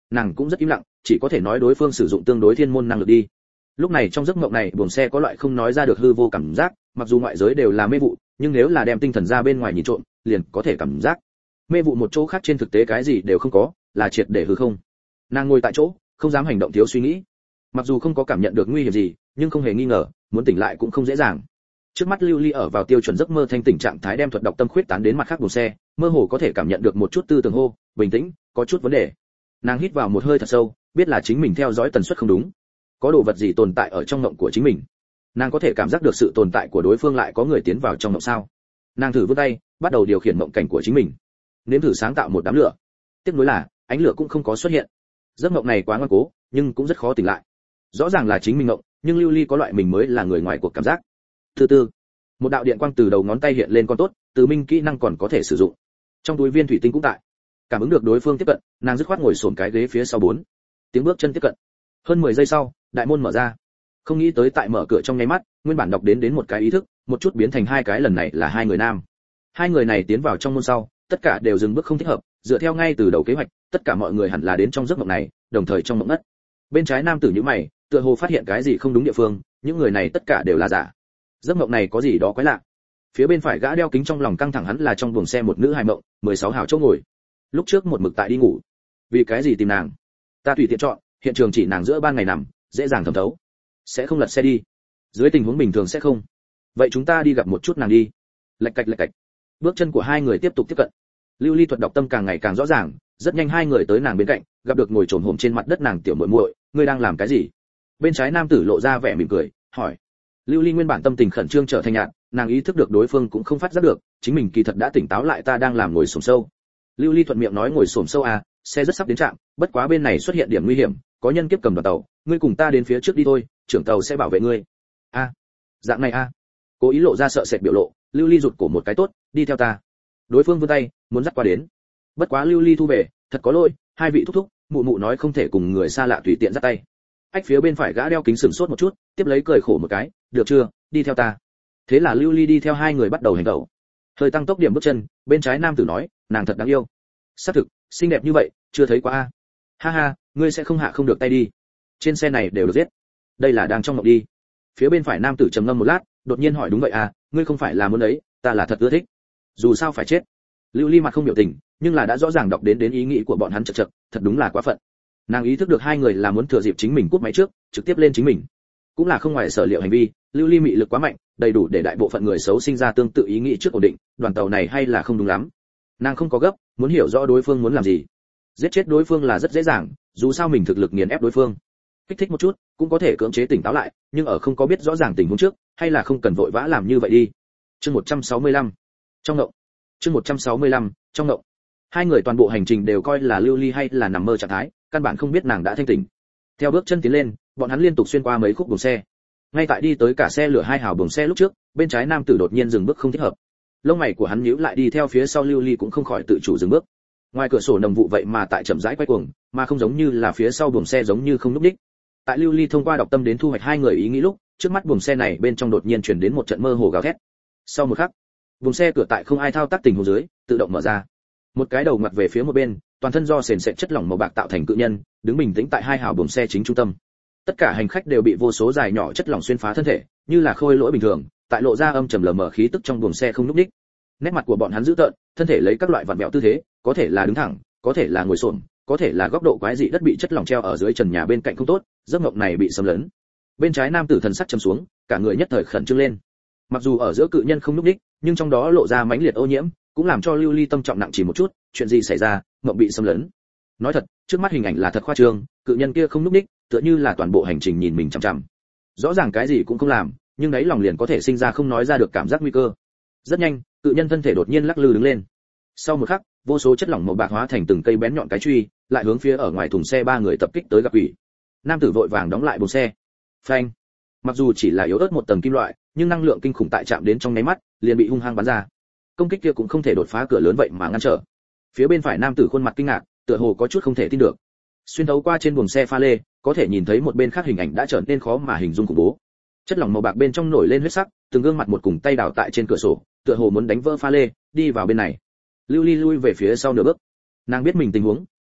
nàng cũng rất im lặng, chỉ có thể nói đối phương sử dụng tương đối thiên môn năng lực đi. Lúc này trong giấc mộng này buồng xe có loại không nói ra được hư vô cảm giác, mặc dù ngoại giới đều là mê vụ, nhưng nếu là đem tinh thần ra bên ngoài nhìn trộm, liền có thể cảm giác mê vụ một chỗ khác trên thực tế cái gì đều không có, là triệt để hư không. Nàng ngồi tại chỗ, không dám hành động thiếu suy nghĩ. Mặc dù không có cảm nhận được nguy hiểm gì, nhưng không hề nghi ngờ, muốn tỉnh lại cũng không dễ dàng. Trước mắt Lưu Ly ở vào tiêu chuẩn giấc mơ thanh tỉnh trạng thái, đem thuật đọc tâm khuyết tán đến mặt khác buồng xe, mơ hồ có thể cảm nhận được một chút tư tưởng hô, bình tĩnh, có chút vấn đề. Nàng hít vào một hơi thật sâu, biết là chính mình theo dõi tần suất không đúng. Có đồ vật gì tồn tại ở trong mộng của chính mình. Nàng có thể cảm giác được sự tồn tại của đối phương, lại có người tiến vào trong mộng sao? Nàng thử vươn tay, bắt đầu điều khiển mộng cảnh của chính mình. Nếm thử sáng tạo một đám lửa. Tiếc nuối là, ánh lửa cũng không có xuất hiện. Giấc mộng này quá ngoan cố, nhưng cũng rất khó tỉnh lại. Rõ ràng là chính mình mộng, nhưng Lưu Ly có loại mình mới là người ngoài cuộc cảm giác. Từ từ, một đạo điện quang từ đầu ngón tay hiện lên, con tốt, từ minh kỹ năng còn có thể sử dụng. Trong túi viên thủy tinh cũng tại. Cảm ứng được đối phương tiếp cận, nàng dứt khoát ngồi xổm cái ghế phía sau 4. Tiếng bước chân tiếp cận. Hơn 10 giây sau, đại môn mở ra. Không nghĩ tới tại mở cửa trong nháy mắt, nguyên bản đọc đến một cái ý thức, một chút biến thành hai cái, lần này là hai người nam. Hai người này tiến vào trong môn sau, tất cả đều dừng bước không thích hợp, dựa theo ngay từ đầu kế hoạch, tất cả mọi người hẳn là đến trong giấc mộng này, đồng thời trong mộng ngất. Bên trái nam tử nhíu mày, tựa hồ phát hiện cái gì không đúng địa phương, những người này tất cả đều là giả. Giấc mộng này có gì đó quái lạ. Phía bên phải gã đeo kính trong lòng căng thẳng, hắn là trong buồng xe một nữ hài mộng, 16 hào chỗ ngồi. Lúc trước một mực tại đi ngủ. Vì cái gì tìm nàng? Ta tùy tiện chọn, hiện trường chỉ nàng giữa ban ngày nằm, dễ dàng thẩm thấu. Sẽ không lật xe đi. Dưới tình huống bình thường sẽ không. Vậy chúng ta đi gặp một chút nàng đi. Lạch cạch lạch cạch. Bước chân của hai người tiếp tục tiếp cận. Lưu Ly thuật đọc tâm càng ngày càng rõ ràng, rất nhanh hai người tới nàng bên cạnh, gặp được ngồi trồm hổm trên mặt đất nàng tiểu muội muội, ngươi đang làm cái gì? Bên trái nam tử lộ ra vẻ mỉm cười, hỏi. Lưu Ly nguyên bản tâm tình khẩn trương trở thành nhạt, nàng ý thức được đối phương cũng không phát giác được, chính mình kỳ thật đã tỉnh táo lại, ta đang làm ngồi xổm sâu. Lưu Ly thuận miệng nói, ngồi xổm sâu à, xe rất sắp đến trạm, bất quá bên này xuất hiện điểm nguy hiểm, có nhân kiếp cầm đoàn tàu, ngươi cùng ta đến phía trước đi thôi, trưởng tàu sẽ bảo vệ ngươi. A, dạng này a. Cố ý lộ ra sợ sệt biểu lộ, Lưu Ly rụt cổ một cái, tốt, đi theo ta. Đối phương vươn tay, muốn dắt qua đến. Bất quá Lưu Ly thu về, thật có lỗi, hai vị thúc thúc, mụ mụ nói không thể cùng người xa lạ tùy tiện dắt tay. Ách phía bên phải gã đeo kính sửng sốt một chút, tiếp lấy cười khổ một cái, được chưa, đi theo ta. Thế là Lưu Ly đi theo hai người bắt đầu hành động. Hơi tăng tốc điểm bước chân, bên trái nam tử nói, nàng thật đáng yêu. Xác thực, xinh đẹp như vậy, chưa thấy qua a. Ha ha, ngươi sẽ không hạ không được tay đi. Trên xe này đều được giết. Đây là đang trong mộng đi. Phía bên phải nam tử trầm ngâm một lát, đột nhiên hỏi, đúng vậy à, ngươi không phải là muốn ấy, ta là thật ưa thích. Dù sao phải chết. Lưu Ly mặt không biểu tình, nhưng là đã rõ ràng đọc đến ý nghĩ của bọn hắn, chật chật, thật đúng là quá phận. Nàng ý thức được hai người là muốn thừa dịp chính mình cút máy trước, trực tiếp lên chính mình. Cũng là không ngoài sở liệu hành vi, Lưu Ly mị lực quá mạnh, đầy đủ để đại bộ phận người xấu sinh ra tương tự ý nghĩ trước ổn định, đoàn tàu này hay là không đúng lắm. Nàng không có gấp, muốn hiểu rõ đối phương muốn làm gì. Giết chết đối phương là rất dễ dàng, dù sao mình thực lực nghiền ép đối phương. Kích thích một chút, cũng có thể cưỡng chế tỉnh táo lại, nhưng ở không có biết rõ ràng tình huống trước, hay là không cần vội vã làm như vậy đi. Chương 165. Trong ngộng. Chương 165. Trong ngộng. Hai người toàn bộ hành trình đều coi là Lưu Ly hay là nằm mơ trạng thái, căn bản không biết nàng đã thanh tỉnh. Theo bước chân tiến lên, bọn hắn liên tục xuyên qua mấy khúc buồng xe. Ngay tại đi tới cả xe lửa hai hào buồng xe lúc trước, bên trái nam tử đột nhiên dừng bước không thích hợp. Lông mày của hắn nhíu lại, đi theo phía sau Lưu Ly cũng không khỏi tự chủ dừng bước. Ngoài cửa sổ nồng vụ vậy mà tại chậm rãi quay cuồng, mà không giống như là phía sau buồng xe giống như không lúc đích. Tại Lưu Ly thông qua đọc tâm đến thu hoạch hai người ý nghĩ lúc, trước mắt buồng xe này bên trong đột nhiên truyền đến một trận mơ hồ gào thét. Sau một khắc, buồng xe cửa tại không ai thao tác tình huống dưới, tự động mở ra. Một cái đầu ngoặt về phía một bên, toàn thân do sền sệt chất lỏng màu bạc tạo thành cự nhân, đứng bình tĩnh tại hai hào buồng xe chính trung tâm. Tất cả hành khách đều bị vô số dài nhỏ chất lỏng xuyên phá thân thể, như là khôi lỗi bình thường, tại lộ ra âm trầm lờ mờ khí tức trong buồng xe không lúc đích. Nét mặt của bọn hắn dữ tợn, thân thể lấy các loại vặn vẹo tư thế, có thể là đứng thẳng, có thể là ngồi xổm, có thể là góc độ quái dị, đất bị chất lỏng treo ở dưới trần nhà bên cạnh không tốt, giấc mộng này bị xâm lấn. Bên trái nam tử thần sắc trầm xuống, cả người nhất thời khẩn trương lên. Mặc dù ở giữa cự nhân không lúc đích, nhưng trong đó lộ ra mãnh liệt ô nhiễm, cũng làm cho Lưu Ly tâm trọng nặng chỉ một chút, chuyện gì xảy ra, mộng bị xâm lấn. Nói thật, trước mắt hình ảnh là thật khoa trương, cự nhân kia không lúc đích, tựa như là toàn bộ hành trình nhìn mình chằm chằm. Rõ ràng cái gì cũng không làm, nhưng đấy lòng liền có thể sinh ra không nói ra được cảm giác nguy cơ. Rất nhanh, cự nhân thân thể đột nhiên lắc lư đứng lên. Sau một khắc, vô số chất lỏng màu bạc hóa thành từng cây bén nhọn cái truy, lại hướng phía ở ngoài thùng xe ba người tập kích tới gặp quỷ. Nam tử vội vàng đóng lại buồng xe. Phanh. Mặc dù chỉ là yếu ớt một tầng kim loại, nhưng năng lượng kinh khủng tại chạm đến trong nháy mắt, liền bị hung hăng bắn ra. Công kích kia cũng không thể đột phá cửa lớn vậy mà ngăn trở. Phía bên phải nam tử khuôn mặt kinh ngạc, tựa hồ có chút không thể tin được. Xuyên thấu qua trên buồng xe pha lê, có thể nhìn thấy một bên khác hình ảnh đã trở nên khó mà hình dung khủng bố. Chất lỏng màu bạc bên trong nổi lên huyết sắc, từng gương mặt một cùng tay đào tại trên cửa sổ, tựa hồ muốn đánh vỡ pha lê, đi vào bên này. Lưu Ly lui về phía sau nửa bước. Nàng biết mình tình huống,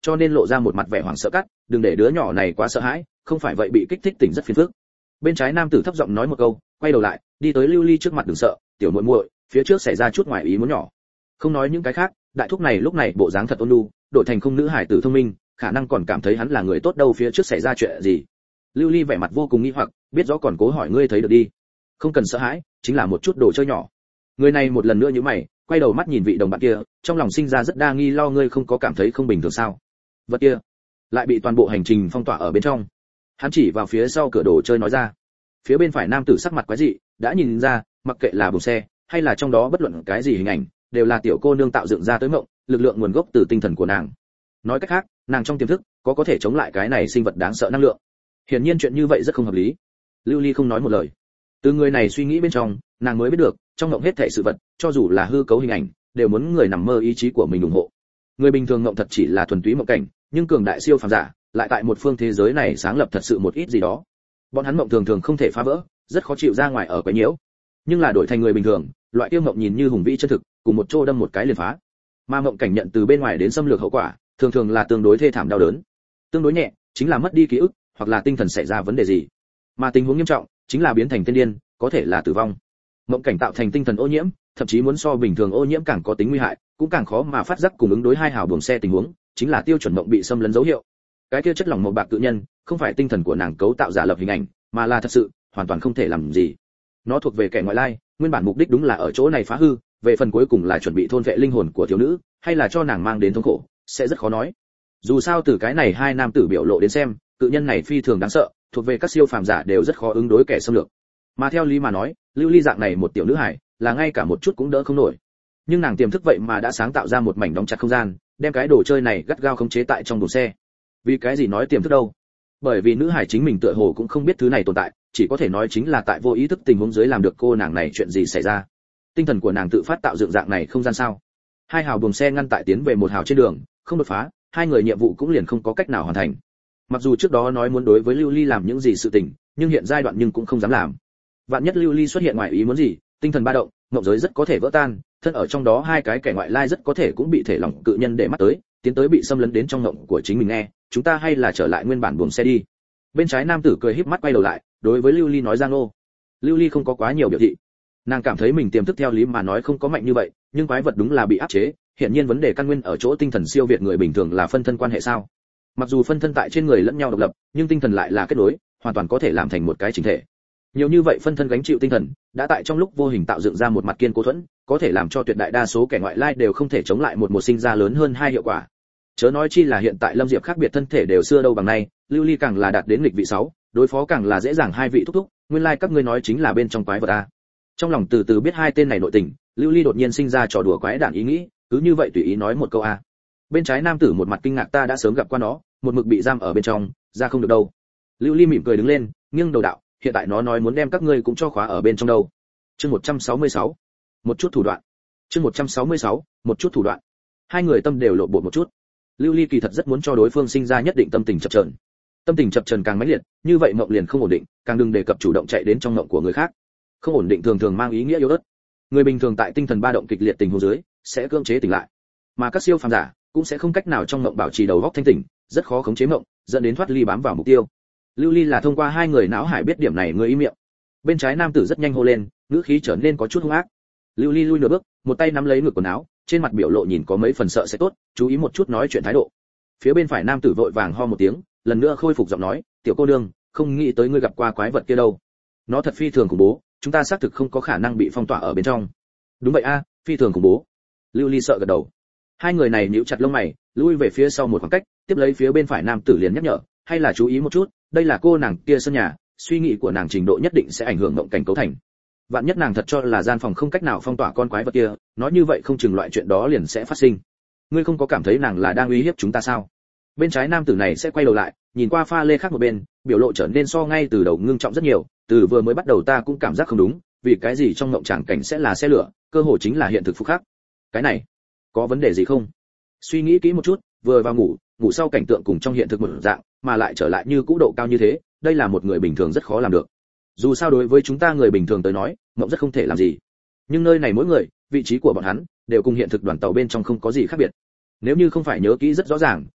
cho nên lộ ra một mặt vẻ hoảng sợ cắt, đừng để đứa nhỏ này quá sợ hãi, không phải vậy bị kích thích tỉnh rất phiền phức. Bên trái nam tử thấp giọng nói một câu, quay đầu lại, đi tới Lưu Ly trước mặt, đừng sợ, tiểu muội muội, phía trước xảy ra chút ngoài ý muốn nhỏ. Không nói những cái khác, đại thúc này lúc này bộ dáng thật ôn nhu, đổi thành không nữ hải tử thông minh, khả năng còn cảm thấy hắn là người tốt đâu. Phía trước xảy ra chuyện gì? Lưu Ly vẻ mặt vô cùng nghi hoặc, biết rõ còn cố hỏi, ngươi thấy được đi. Không cần sợ hãi, chính là một chút đồ chơi nhỏ. Người này một lần nữa nhíu mày, quay đầu mắt nhìn vị đồng bạn kia, trong lòng sinh ra rất đa nghi lo, ngươi không có cảm thấy không bình thường sao? Vật kia lại bị toàn bộ hành trình phong tỏa ở bên trong. Hắn chỉ vào phía sau cửa đồ chơi nói ra. Phía bên phải nam tử sắc mặt quái dị, đã nhìn ra, mặc kệ là buồng xe hay là trong đó bất luận cái gì hình ảnh, đều là tiểu cô nương tạo dựng ra tới mộng, lực lượng nguồn gốc từ tinh thần của nàng. Nói cách khác, nàng trong tiềm thức có thể chống lại cái này sinh vật đáng sợ năng lượng. Hiển nhiên chuyện như vậy rất không hợp lý. Lưu Ly không nói một lời. Từ người này suy nghĩ bên trong, nàng mới biết được, trong mộng hết thảy sự vật, cho dù là hư cấu hình ảnh, đều muốn người nằm mơ ý chí của mình ủng hộ. Người bình thường mộng thật chỉ là thuần túy mộng cảnh, nhưng cường đại siêu phàm giả, lại tại một phương thế giới này sáng lập thật sự một ít gì đó. Bọn hắn mộng thường thường không thể phá vỡ, rất khó chịu ra ngoài ở quấy nhiễu. Nhưng là đổi thành người bình thường, loại tiêu mộng nhìn như hùng vĩ chân thực, cùng một chỗ đâm một cái liền phá. Mà mộng cảnh nhận từ bên ngoài đến xâm lược hậu quả, thường thường là tương đối thê thảm đau đớn. Tương đối nhẹ, chính là mất đi ký ức, hoặc là tinh thần xảy ra vấn đề gì. Mà tình huống nghiêm trọng, chính là biến thành tiên điên, có thể là tử vong. Mộng cảnh tạo thành tinh thần ô nhiễm, thậm chí muốn so bình thường ô nhiễm càng có tính nguy hại, cũng càng khó mà phát giác cùng ứng đối hai hào buồng xe tình huống, chính là tiêu chuẩn mộng bị xâm lấn dấu hiệu. Cái kia chất lỏng màu bạc tự nhân, không phải tinh thần của nàng cấu tạo giả lập hình ảnh, mà là thật sự, hoàn toàn không thể làm gì. Nó thuộc về kẻ ngoại lai, nguyên bản mục đích đúng là ở chỗ này phá hư, về phần cuối cùng là chuẩn bị thôn vệ linh hồn của thiếu nữ, hay là cho nàng mang đến thống khổ, sẽ rất khó nói. Dù sao từ cái này hai nam tử biểu lộ đến xem, tự nhân này phi thường đáng sợ, thuộc về các siêu phàm giả đều rất khó ứng đối kẻ xâm lược. Mà theo lý mà nói, Lưu Ly dạng này một tiểu nữ hải, là ngay cả một chút cũng đỡ không nổi. Nhưng nàng tiềm thức vậy mà đã sáng tạo ra một mảnh đóng chặt không gian, đem cái đồ chơi này gắt gao khống chế tại trong buồng xe. Vì cái gì nói tiềm thức đâu? Bởi vì nữ hải chính mình tựa hồ cũng không biết thứ này tồn tại, chỉ có thể nói chính là tại vô ý thức tình huống dưới làm được cô nàng này chuyện gì xảy ra. Tinh thần của nàng tự phát tạo dựng dạng này không gian sao? Hai hào buồng xe ngăn tại tiến về một hào trên đường, không đột phá, hai người nhiệm vụ cũng liền không có cách nào hoàn thành. Mặc dù trước đó nói muốn đối với Lưu Ly làm những gì sự tình, nhưng hiện giai đoạn nhưng cũng không dám làm. Vạn nhất Lưu Ly xuất hiện ngoài ý muốn gì, tinh thần ba động, ngộng giới rất có thể vỡ tan, thân ở trong đó hai cái kẻ ngoại lai rất có thể cũng bị thể lỏng cự nhân để mắt tới, tiến tới bị xâm lấn đến trong ngộng của chính mình nghe, chúng ta hay là trở lại nguyên bản buồng xe đi. Bên trái nam tử cười híp mắt quay đầu lại, đối với Lưu Ly nói Giang Nô. Lưu Ly không có quá nhiều biểu thị. Nàng cảm thấy mình tiềm thức theo lý mà nói không có mạnh như vậy, nhưng quái vật đúng là bị áp chế, hiển nhiên vấn đề căn nguyên ở chỗ tinh thần siêu việt người bình thường là phân thân quan hệ sao? Mặc dù phân thân tại trên người lẫn nhau độc lập, nhưng tinh thần lại là kết nối, hoàn toàn có thể làm thành một cái chỉnh thể. Nhiều như vậy phân thân gánh chịu tinh thần, đã tại trong lúc vô hình tạo dựng ra một mặt kiên cố thuẫn, có thể làm cho tuyệt đại đa số kẻ ngoại lai đều không thể chống lại một sinh ra lớn hơn hai hiệu quả. Chớ nói chi là hiện tại Lâm Diệp khác biệt thân thể đều xưa đâu bằng nay, Lưu Ly càng là đạt đến nghịch vị 6, đối phó càng là dễ dàng hai vị thúc thúc, nguyên lai các ngươi nói chính là bên trong quái vật a. Trong lòng từ từ biết hai tên này nội tình, Lưu Ly đột nhiên sinh ra trò đùa quái đản ý nghĩ, cứ như vậy tùy ý nói một câu a. Bên trái nam tử một mặt kinh ngạc, ta đã sớm gặp qua nó, một mực bị giam ở bên trong, ra không được đâu. Lưu Ly mỉm cười đứng lên, nghiêng đầu đạo, hiện tại nó nói muốn đem các ngươi cũng cho khóa ở bên trong đâu. Chương 166. Một chút thủ đoạn. Chương 166. Một chút thủ đoạn. Hai người tâm đều lộ bộ một chút. Lưu Ly kỳ thật rất muốn cho đối phương sinh ra nhất định tâm tình chập chờn. Tâm tình chập chờn càng mãnh liệt, như vậy mộng liền không ổn định, càng đừng đề cập chủ động chạy đến trong mộng của người khác. Không ổn định thường thường mang ý nghĩa yếu ớt. Người bình thường tại tinh thần ba động kịch liệt tình huống dưới, sẽ cưỡng chế tỉnh lại. Mà các siêu phàm giả cũng sẽ không cách nào trong mộng bảo trì đầu óc thanh tỉnh, rất khó khống chế mộng, dẫn đến thoát ly bám vào mục tiêu. Lưu Ly là thông qua hai người não hải biết điểm này, người im miệng. Bên trái nam tử rất nhanh hô lên, ngữ khí trở nên có chút hung ác. Lưu Ly lui nửa bước, một tay nắm lấy ngực quần áo, trên mặt biểu lộ nhìn có mấy phần sợ sẽ tốt, chú ý một chút nói chuyện thái độ. Phía bên phải nam tử vội vàng ho một tiếng, lần nữa khôi phục giọng nói, tiểu cô nương, không nghĩ tới ngươi gặp qua quái vật kia đâu. Nó thật phi thường khủng bố, chúng ta xác thực không có khả năng bị phong tỏa ở bên trong. Đúng vậy a, phi thường khủng bố. Lưu Ly sợ gật đầu. Hai người này nhíu chặt lông mày, lui về phía sau một khoảng cách, tiếp lấy phía bên phải nam tử liền nhắc nhở, hay là chú ý một chút, đây là cô nàng kia sân nhà, suy nghĩ của nàng trình độ nhất định sẽ ảnh hưởng mộng cảnh cấu thành. Vạn nhất nàng thật cho là gian phòng không cách nào phong tỏa con quái vật kia, nói như vậy không chừng loại chuyện đó liền sẽ phát sinh. Ngươi không có cảm thấy nàng là đang uy hiếp chúng ta sao? Bên trái nam tử này sẽ quay đầu lại, nhìn qua pha lê khác một bên, biểu lộ trở nên so ngay từ đầu ngưng trọng rất nhiều, từ vừa mới bắt đầu ta cũng cảm giác không đúng, vì cái gì trong mộng tràng cảnh sẽ là xe lửa, cơ hội chính là hiện thực phục khắc. Cái này, có vấn đề gì không? Suy nghĩ kỹ một chút, vừa vào ngủ sau cảnh tượng cùng trong hiện thực một dạng, mà lại trở lại như cũ độ cao như thế, đây là một người bình thường rất khó làm được. Dù sao đối với chúng ta người bình thường tới nói, mộng rất không thể làm gì. Nhưng nơi này mỗi người, vị trí của bọn hắn đều cùng hiện thực đoàn tàu bên trong không có gì khác biệt. Nếu như không phải nhớ kỹ rất rõ ràng,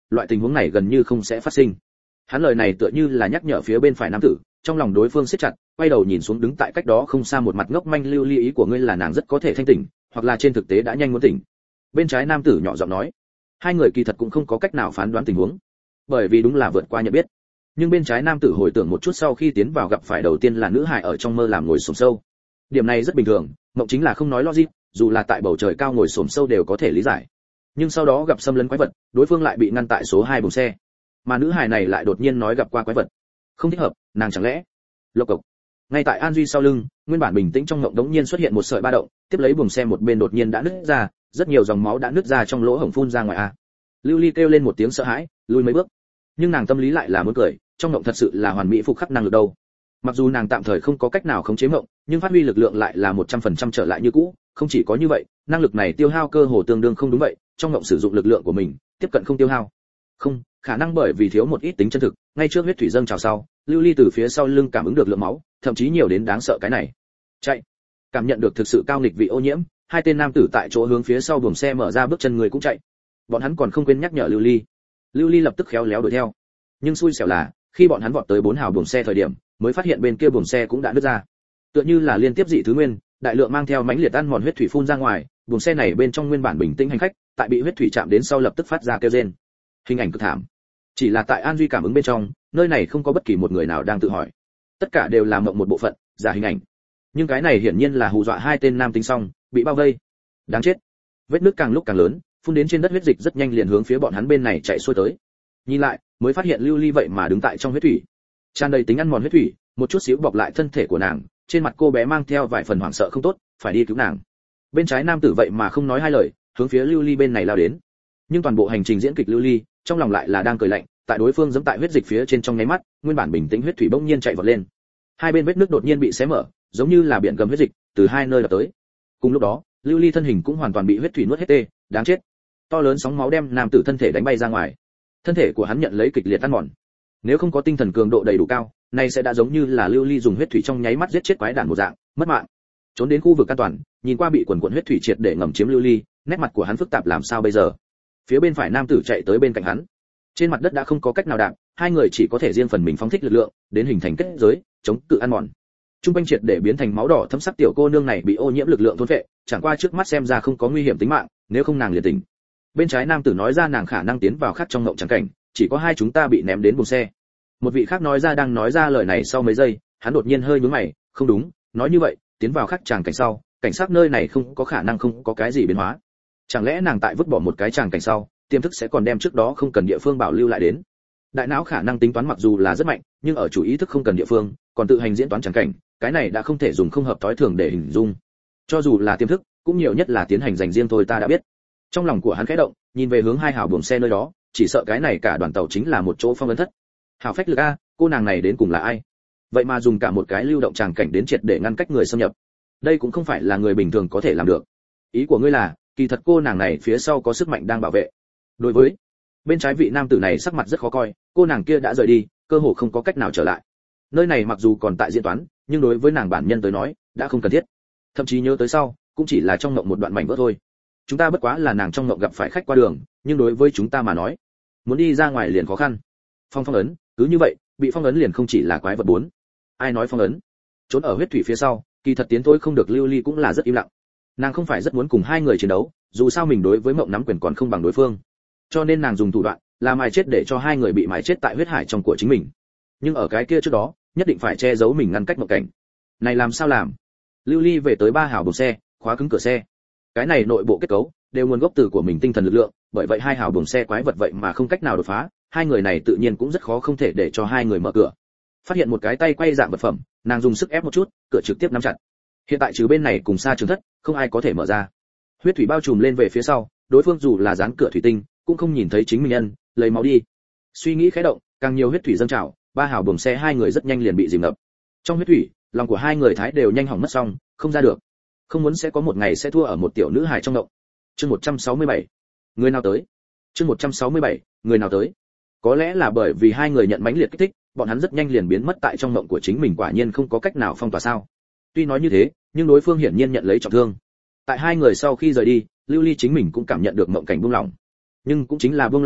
loại tình huống này gần như không sẽ phát sinh. Hắn lời này tựa như là nhắc nhở phía bên phải nam tử, trong lòng đối phương siết chặt, quay đầu nhìn xuống đứng tại cách đó không xa một mặt ngốc manh Lưu Ly, ý của ngươi là nàng rất có thể thanh tỉnh, hoặc là trên thực tế đã nhanh muốn tỉnh. Bên trái nam tử nhỏ giọng nói. Hai người kỳ thật cũng không có cách nào phán đoán tình huống, bởi vì đúng là vượt qua nhận biết. Nhưng bên trái nam tử hồi tưởng một chút sau khi tiến vào gặp phải đầu tiên là nữ hài ở trong mơ làm ngồi xổm sâu. Điểm này rất bình thường, mộng chính là không nói logic, dù là tại bầu trời cao ngồi xổm sâu đều có thể lý giải. Nhưng sau đó gặp xâm lấn quái vật, đối phương lại bị ngăn tại số 2 buồng xe. Mà nữ hài này lại đột nhiên nói gặp qua quái vật. Không thích hợp, nàng chẳng lẽ? Lộc cộc. Ngay tại An Duy sau lưng, nguyên bản bình tĩnh trong ngộng đống nhiên xuất hiện một sợi ba động, tiếp lấy buồng xe một bên đột nhiên đã nứt ra, rất nhiều dòng máu đã nứt ra trong lỗ hổng phun ra ngoài a. Lưu Ly kêu lên một tiếng sợ hãi, lùi mấy bước. Nhưng nàng tâm lý lại là muốn cười, trong ngộng thật sự là hoàn mỹ phục khắc năng lực đâu. Mặc dù nàng tạm thời không có cách nào khống chế ngộng, nhưng phát huy lực lượng lại là 100% trở lại như cũ, không chỉ có như vậy, năng lực này tiêu hao cơ hồ tương đương không đúng vậy, trong ngộng sử dụng lực lượng của mình, tiếp cận không tiêu hao. Không, khả năng bởi vì thiếu một ít tính chân thực, ngay trước huyết thủy dâng trào sau, Lưu Ly từ phía sau lưng cảm ứng được lượng máu, thậm chí nhiều đến đáng sợ cái này. Chạy. Cảm nhận được thực sự cao nghịch vị ô nhiễm, hai tên nam tử tại chỗ hướng phía sau buồng xe mở ra bước chân người cũng chạy. Bọn hắn còn không quên nhắc nhở Lưu Ly. Lưu Ly lập tức khéo léo đuổi theo. Nhưng xui xẻo là, khi bọn hắn vọt tới 4 hào buồng xe thời điểm, mới phát hiện bên kia buồng xe cũng đã nứt ra. Tựa như là liên tiếp dị thứ nguyên, đại lượng mang theo mãnh liệt ăn mòn huyết thủy phun ra ngoài, buồng xe này bên trong nguyên bản bình tĩnh hành khách, tại bị huyết thủy chạm đến sau lập tức phát ra kêu rên. Hình ảnh cực thảm. Chỉ là tại An Duy cảm ứng bên trong, nơi này không có bất kỳ một người nào đang tự hỏi. Tất cả đều là mộng một bộ phận, giả hình ảnh. Nhưng cái này hiển nhiên là hù dọa hai tên nam tính xong, bị bao vây. Đáng chết. Vết nứt càng lúc càng lớn, phun đến trên đất huyết dịch rất nhanh liền hướng phía bọn hắn bên này chạy xuôi tới. Nhìn lại, mới phát hiện Lưu Ly vậy mà đứng tại trong huyết thủy. Tràn đầy tính ăn mòn huyết thủy, một chút xíu bọc lại thân thể của nàng, trên mặt cô bé mang theo vài phần hoảng sợ không tốt, phải đi cứu nàng. Bên trái nam tử vậy mà không nói hai lời, hướng phía Lưu Ly bên này lao đến. Nhưng toàn bộ hành trình diễn kịch Lưu Ly, trong lòng lại là đang cười lạnh, tại đối phương giẫm tại huyết dịch phía trên trong nháy mắt, nguyên bản bình tĩnh huyết thủy bỗng nhiên chạy vọt lên. Hai bên vết nước đột nhiên bị xé mở, giống như là biển gầm huyết dịch từ hai nơi đập tới. Cùng lúc đó, Lưu Ly thân hình cũng hoàn toàn bị huyết thủy nuốt hết tê, đáng chết. To lớn sóng máu đem nam tử thân thể đánh bay ra ngoài. Thân thể của hắn nhận lấy kịch liệt ăn mòn. Nếu không có tinh thần cường độ đầy đủ cao, này sẽ đã giống như là Lưu Ly dùng huyết thủy trong nháy mắt giết chết quái đản một dạng, mất mạng. Trốn đến khu vực an toàn, nhìn qua bị quần quần huyết thủy triệt để ngầm chiếm Lưu Ly, nét mặt của hắn phức tạp làm sao bây giờ. Phía bên phải nam tử chạy tới bên cạnh hắn. Trên mặt đất đã không có cách nào đạp, hai người chỉ có thể riêng phần mình phóng thích lực lượng, đến hình thành kết giới, chống cự ăn mòn. Trung quanh triệt để biến thành máu đỏ thấm sắc tiểu cô nương này bị ô nhiễm lực lượng thôn phệ, chẳng qua trước mắt xem ra không có nguy hiểm tính mạng, nếu không nàng liền tỉnh. Bên trái nam tử nói ra nàng khả năng tiến vào khác trong ngộng chẳng cảnh, chỉ có hai chúng ta bị ném đến buồng xe. Một vị khác nói ra đang nói ra lời này sau mấy giây, hắn đột nhiên hơi nhướng mày, không đúng, nói như vậy, tiến vào khác tràng cảnh sau, cảnh sát nơi này không có khả năng không có cái gì biến hóa. Chẳng lẽ nàng tại vứt bỏ một cái tràng cảnh sau, tiềm thức sẽ còn đem trước đó không cần địa phương bảo lưu lại đến. Đại não khả năng tính toán mặc dù là rất mạnh, nhưng ở chủ ý thức không cần địa phương, còn tự hành diễn toán tràng cảnh, cái này đã không thể dùng không hợp tối thường để hình dung. Cho dù là tiềm thức, cũng nhiều nhất là tiến hành dành riêng thôi ta đã biết. Trong lòng của hắn khẽ động, nhìn về hướng hai hào buồng xe nơi đó, chỉ sợ cái này cả đoàn tàu chính là một chỗ phong ấn thất. Hào phách lực a, cô nàng này đến cùng là ai? Vậy mà dùng cả một cái lưu động tràng cảnh đến triệt để ngăn cách người xâm nhập. Đây cũng không phải là người bình thường có thể làm được. Ý của ngươi là, kỳ thật cô nàng này phía sau có sức mạnh đang bảo vệ. Đối với bên trái vị nam tử này sắc mặt rất khó coi, cô nàng kia đã rời đi, cơ hồ không có cách nào trở lại. Nơi này mặc dù còn tại diễn toán, nhưng đối với nàng bản nhân tới nói, đã không cần thiết. Thậm chí nhớ tới sau, cũng chỉ là trong mộng một đoạn mảnh vỡ thôi. Chúng ta bất quá là nàng trong mộng gặp phải khách qua đường, nhưng đối với chúng ta mà nói, muốn đi ra ngoài liền khó khăn. Phong ấn, cứ như vậy, bị phong ấn liền không chỉ là quái vật bốn. Ai nói phong ấn? Trốn ở huyết thủy phía sau, kỳ thật tiến thôi không được Lưu Ly cũng là rất im lặng. Nàng không phải rất muốn cùng hai người chiến đấu, dù sao mình đối với mộng nắm quyền còn không bằng đối phương. Cho nên nàng dùng thủ đoạn, là mài chết để cho hai người bị mài chết tại huyết hải trong của chính mình. Nhưng ở cái kia trước đó, nhất định phải che giấu mình ngăn cách mộng cảnh. Này làm sao làm? Lưu Ly về tới ba hào buồng xe, khóa cứng cửa xe. Cái này nội bộ kết cấu đều nguồn gốc từ của mình tinh thần lực lượng, bởi vậy hai hào buồng xe quái vật vậy mà không cách nào đột phá, hai người này tự nhiên cũng rất khó không thể để cho hai người mở cửa. Phát hiện một cái tay quay dạng vật phẩm, nàng dùng sức ép một chút, cửa trực tiếp nắm chặt. Hiện tại trừ bên này cùng xa trường thất, không ai có thể mở ra. Huyết thủy bao trùm lên về phía sau, đối phương dù là dán cửa thủy tinh, cũng không nhìn thấy chính mình nhân, lấy máu đi. Suy nghĩ khẽ động, càng nhiều huyết thủy dâng trào, ba hào buồng xe hai người rất nhanh liền bị dìm ngập. Trong huyết thủy, lòng của hai người thái đều nhanh hỏng mất xong, không ra được. Không muốn sẽ có một ngày sẽ thua ở một tiểu nữ hài trong động. Chương 167. Người nào tới? Chương 167. Người nào tới? Có lẽ là bởi vì hai người nhận mãnh liệt kích thích, bọn hắn rất nhanh liền biến mất tại trong mộng của chính mình, quả nhiên không có cách nào phong tỏa sao? Tuy nói như thế, nhưng đối phương hiển nhiên nhận lấy trọng thương. Tại hai người sau khi rời đi, Lưu Ly chính mình cũng cảm nhận được mộng cảnh buông lỏng. Nhưng cũng chính là buông lỏng thôi,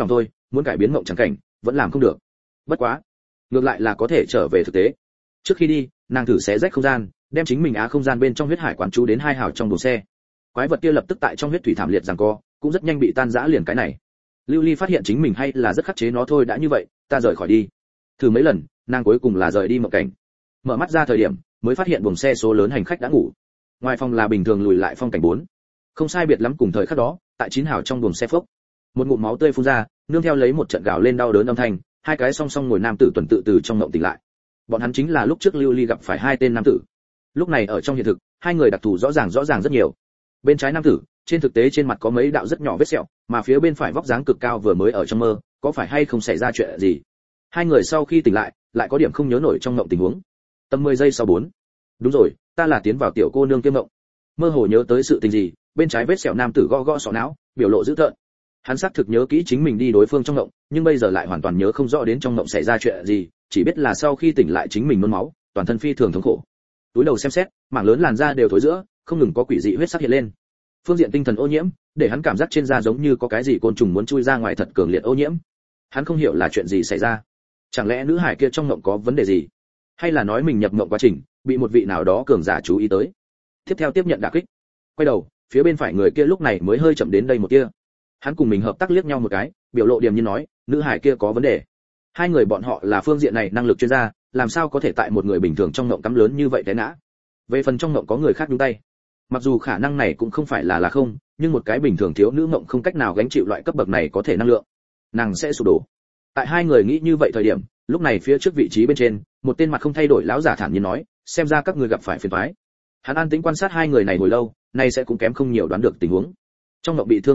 muốn cải biến mộng chẳng cảnh vẫn làm không được. Bất quá ngược lại là có thể trở về thực tế. Trước khi đi nàng thử xé rách không gian, đem chính mình á không gian bên trong huyết hải quán chú đến 2 hào trong buồng xe. Quái vật kia lập tức tại trong huyết thủy thảm liệt giằng co, cũng rất nhanh bị tan rã liền cái này. Lưu Ly phát hiện chính mình hay là rất khắc chế nó thôi, đã như vậy ta rời khỏi đi. Thử mấy lần nàng cuối cùng là rời đi mộng cảnh. Mở mắt ra thời điểm mới phát hiện buồng xe số lớn hành khách đã ngủ. Ngoài phòng là bình thường lùi lại phong cảnh 4. Không sai biệt lắm cùng thời khắc đó, tại 9 hào trong buồng xe phốc, một ngụm máu tươi phun ra, nương theo lấy một trận gào lên đau đớn âm thanh, hai cái song song ngồi nam tử tuần tự từ trong mộng tỉnh lại. Bọn hắn chính là lúc trước Lưu Ly gặp phải hai tên nam tử. Lúc này ở trong hiện thực, hai người đặc thù rõ ràng rất nhiều. Bên trái nam tử, trên thực tế trên mặt có mấy đạo rất nhỏ vết sẹo, mà phía bên phải vóc dáng cực cao vừa mới ở trong mơ, có phải hay không xảy ra chuyện gì? Hai người sau khi tỉnh lại có điểm không nhớ nổi trong mộng tình huống. Tầm 10 giây sau 4. Đúng rồi, ta là tiến vào tiểu cô nương kiêm mộng. Mơ hồ nhớ tới sự tình gì, bên trái vết sẹo nam tử gõ sọ não, biểu lộ dữ tợn. Hắn xác thực nhớ kỹ chính mình đi đối phương trong mộng, nhưng bây giờ lại hoàn toàn nhớ không rõ đến trong mộng xảy ra chuyện gì, chỉ biết là sau khi tỉnh lại chính mình nôn máu, toàn thân phi thường thống khổ. Túi đầu xem xét, mảng lớn làn da đều thối rữa, không ngừng có quỷ dị huyết sắc hiện lên. Phương diện tinh thần ô nhiễm, để hắn cảm giác trên da giống như có cái gì côn trùng muốn chui ra ngoài, thật cường liệt ô nhiễm. Hắn không hiểu là chuyện gì xảy ra. Chẳng lẽ nữ hải kia trong mộng có vấn đề gì, hay là nói mình nhập mộng quá trình bị một vị nào đó cường giả chú ý tới. Tiếp theo tiếp nhận đả kích. Quay đầu, phía bên phải người kia lúc này mới hơi chậm đến đây một tia. Hắn cùng mình hợp tác liếc nhau một cái, biểu lộ điềm nhiên nói, nữ hải kia có vấn đề. Hai người bọn họ là phương diện này năng lực chuyên gia, làm sao có thể tại một người bình thường trong mộng cắm lớn như vậy té ngã. Về phần trong mộng có người khác nhúng tay, mặc dù khả năng này cũng không phải là không, nhưng một cái bình thường thiếu nữ mộng không cách nào gánh chịu loại cấp bậc này có thể năng lượng, nàng sẽ sụp đổ. Tại hai người nghĩ như vậy thời điểm, lúc này phía trước vị trí bên trên, một tên mặt không thay đổi lão giả thản nhiên nói, xem ra các ngươi gặp phải phiền toái. Hắn an tĩnh quan sát hai người này hồi lâu, nay sẽ cũng kém không nhiều đoán được tình huống. Trong mộng bị thương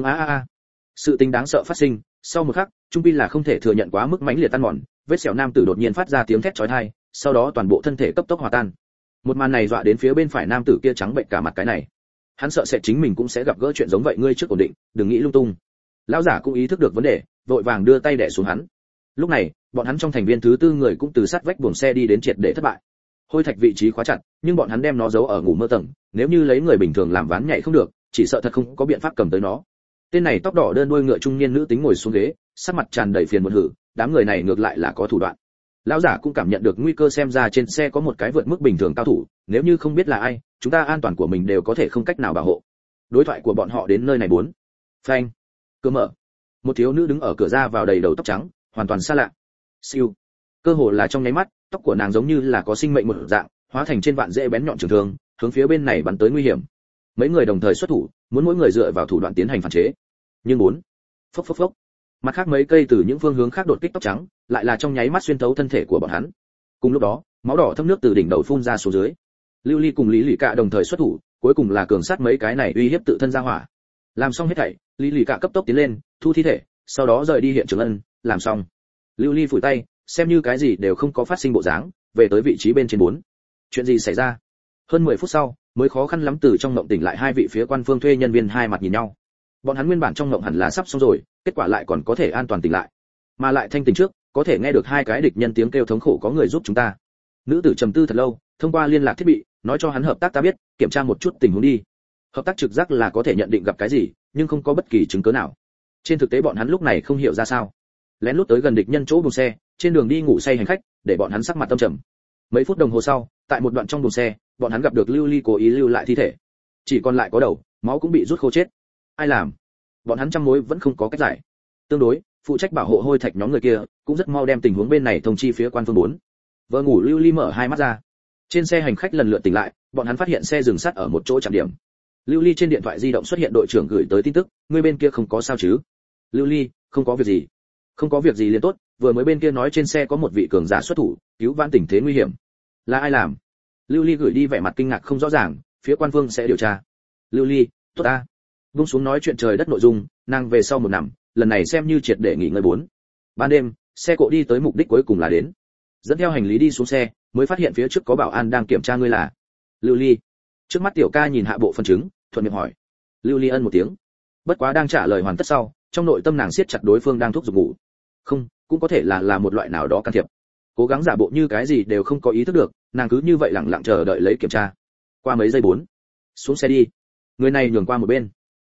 sự tình đáng sợ phát sinh, sau một khắc, trung pi là không thể thừa nhận quá mức mãnh liệt tan mòn, vết sẹo nam tử đột nhiên phát ra tiếng thét chói tai, sau đó toàn bộ thân thể cấp tốc hòa tan. Một màn này dọa đến phía bên phải nam tử kia trắng bệnh cả mặt cái này. Hắn sợ sẽ chính mình cũng sẽ gặp gỡ chuyện giống vậy, ngươi trước ổn định, đừng nghĩ lung tung. Lão giả cũng ý thức được vấn đề, vội vàng đưa tay đè xuống hắn. Lúc này, bọn hắn trong thành viên thứ tư người cũng từ sát vách buồng xe đi đến triệt để thất bại. Hôi thạch vị trí khóa chặt, nhưng bọn hắn đem nó giấu ở ngủ mơ tầng, nếu như lấy người bình thường làm ván nhảy không được, chỉ sợ thật không có biện pháp cầm tới nó. Tên này tóc đỏ đơn đuôi ngựa trung niên nữ tính ngồi xuống ghế, sắc mặt tràn đầy phiền muộn hử, đám người này ngược lại là có thủ đoạn. Lão giả cũng cảm nhận được nguy cơ, xem ra trên xe có một cái vượt mức bình thường cao thủ, nếu như không biết là ai, chúng ta an toàn của mình đều có thể không cách nào bảo hộ. Đối thoại của bọn họ đến nơi này 4. Phanh. Cửa mở. Một thiếu nữ đứng ở cửa ra vào đầy đầu tóc trắng, hoàn toàn xa lạ. Siêu. Cơ hồ là trong nháy mắt, tóc của nàng giống như là có sinh mệnh một dạng, hóa thành trên vạn rễ bén nhọn trường thương, hướng phía bên này bắn tới nguy hiểm. Mấy người đồng thời xuất thủ, muốn mỗi người dựa vào thủ đoạn tiến hành phản chế. Nhưng 4. Phốc phốc phốc. Mặt khác mấy cây từ những phương hướng khác đột kích tóc trắng, lại là trong nháy mắt xuyên thấu thân thể của bọn hắn. Cùng lúc đó, máu đỏ thấm nước từ đỉnh đầu phun ra xuống dưới. Lưu Ly cùng Lý Lị Cạ đồng thời xuất thủ, cuối cùng là cường sát mấy cái này uy hiếp tự thân ra hỏa. Làm xong hết thảy, Lý Lị Cạ cấp tốc tiến lên, thu thi thể, sau đó rời đi hiện trường. Làm xong. Lưu Ly phủi tay, xem như cái gì đều không có phát sinh bộ dáng, về tới vị trí bên trên 4. Chuyện gì xảy ra? Hơn 10 phút sau, mới khó khăn lắm từ trong mộng tỉnh lại hai vị phía quan phương thuê nhân viên hai mặt nhìn nhau. Bọn hắn nguyên bản trong mộng hẳn là sắp xong rồi, kết quả lại còn có thể an toàn tỉnh lại, mà lại thanh tỉnh trước, có thể nghe được hai cái địch nhân tiếng kêu thống khổ, có người giúp chúng ta. Nữ tử trầm tư thật lâu, thông qua liên lạc thiết bị, nói cho hắn hợp tác ta biết, kiểm tra một chút tình huống đi. Hợp tác trực giác là có thể nhận định gặp cái gì, nhưng không có bất kỳ chứng cứ nào. Trên thực tế bọn hắn lúc này không hiểu ra sao, lén lút tới gần địch nhân chỗ buồng xe, trên đường đi ngủ say hành khách, để bọn hắn sắc mặt tâm trầm. Mấy phút đồng hồ sau, tại một đoạn trong buồng xe, bọn hắn gặp được Lưu Ly cố ý lưu lại thi thể, chỉ còn lại có đầu, máu cũng bị rút khô chết. Ai làm? Bọn hắn trăm mối vẫn không có cách giải. Tương đối, phụ trách bảo hộ hôi thạch nhóm người kia cũng rất mau đem tình huống bên này thông chi phía quan phương 4. Vừa ngủ Lưu Ly mở hai mắt ra. Trên xe hành khách lần lượt tỉnh lại, bọn hắn phát hiện xe dừng sát ở một chỗ trạm điểm. Lưu Ly trên điện thoại di động xuất hiện đội trưởng gửi tới tin tức, người bên kia không có sao chứ? Lưu Ly, không có việc gì. Không có việc gì liền tốt, vừa mới bên kia nói trên xe có một vị cường giả xuất thủ, cứu vãn tình thế nguy hiểm. Là ai làm? Lưu Ly gửi đi vẻ mặt kinh ngạc không rõ ràng, phía quan phương sẽ điều tra. Lưu Ly, tốt ta. Buông xuống nói chuyện trời đất nội dung, nàng về sau một nằm, lần này xem như triệt để nghỉ ngơi 4. Ban đêm, xe cộ đi tới mục đích cuối cùng là đến. Dẫn theo hành lý đi xuống xe, mới phát hiện phía trước có bảo an đang kiểm tra ngươi là Lưu Ly. Trước mắt tiểu ca nhìn hạ bộ phân chứng, thuận miệng hỏi. Lưu Ly ân một tiếng. Bất quá đang trả lời hoàn tất sau, trong nội tâm nàng siết chặt đối phương đang thúc giục ngủ. Không, cũng có thể là một loại nào đó can thiệp. Cố gắng giả bộ như cái gì đều không có ý thức được, nàng cứ như vậy lặng lặng chờ đợi lấy kiểm tra. Qua mấy giây 4. Xuống xe đi. Người này nhường qua một bên.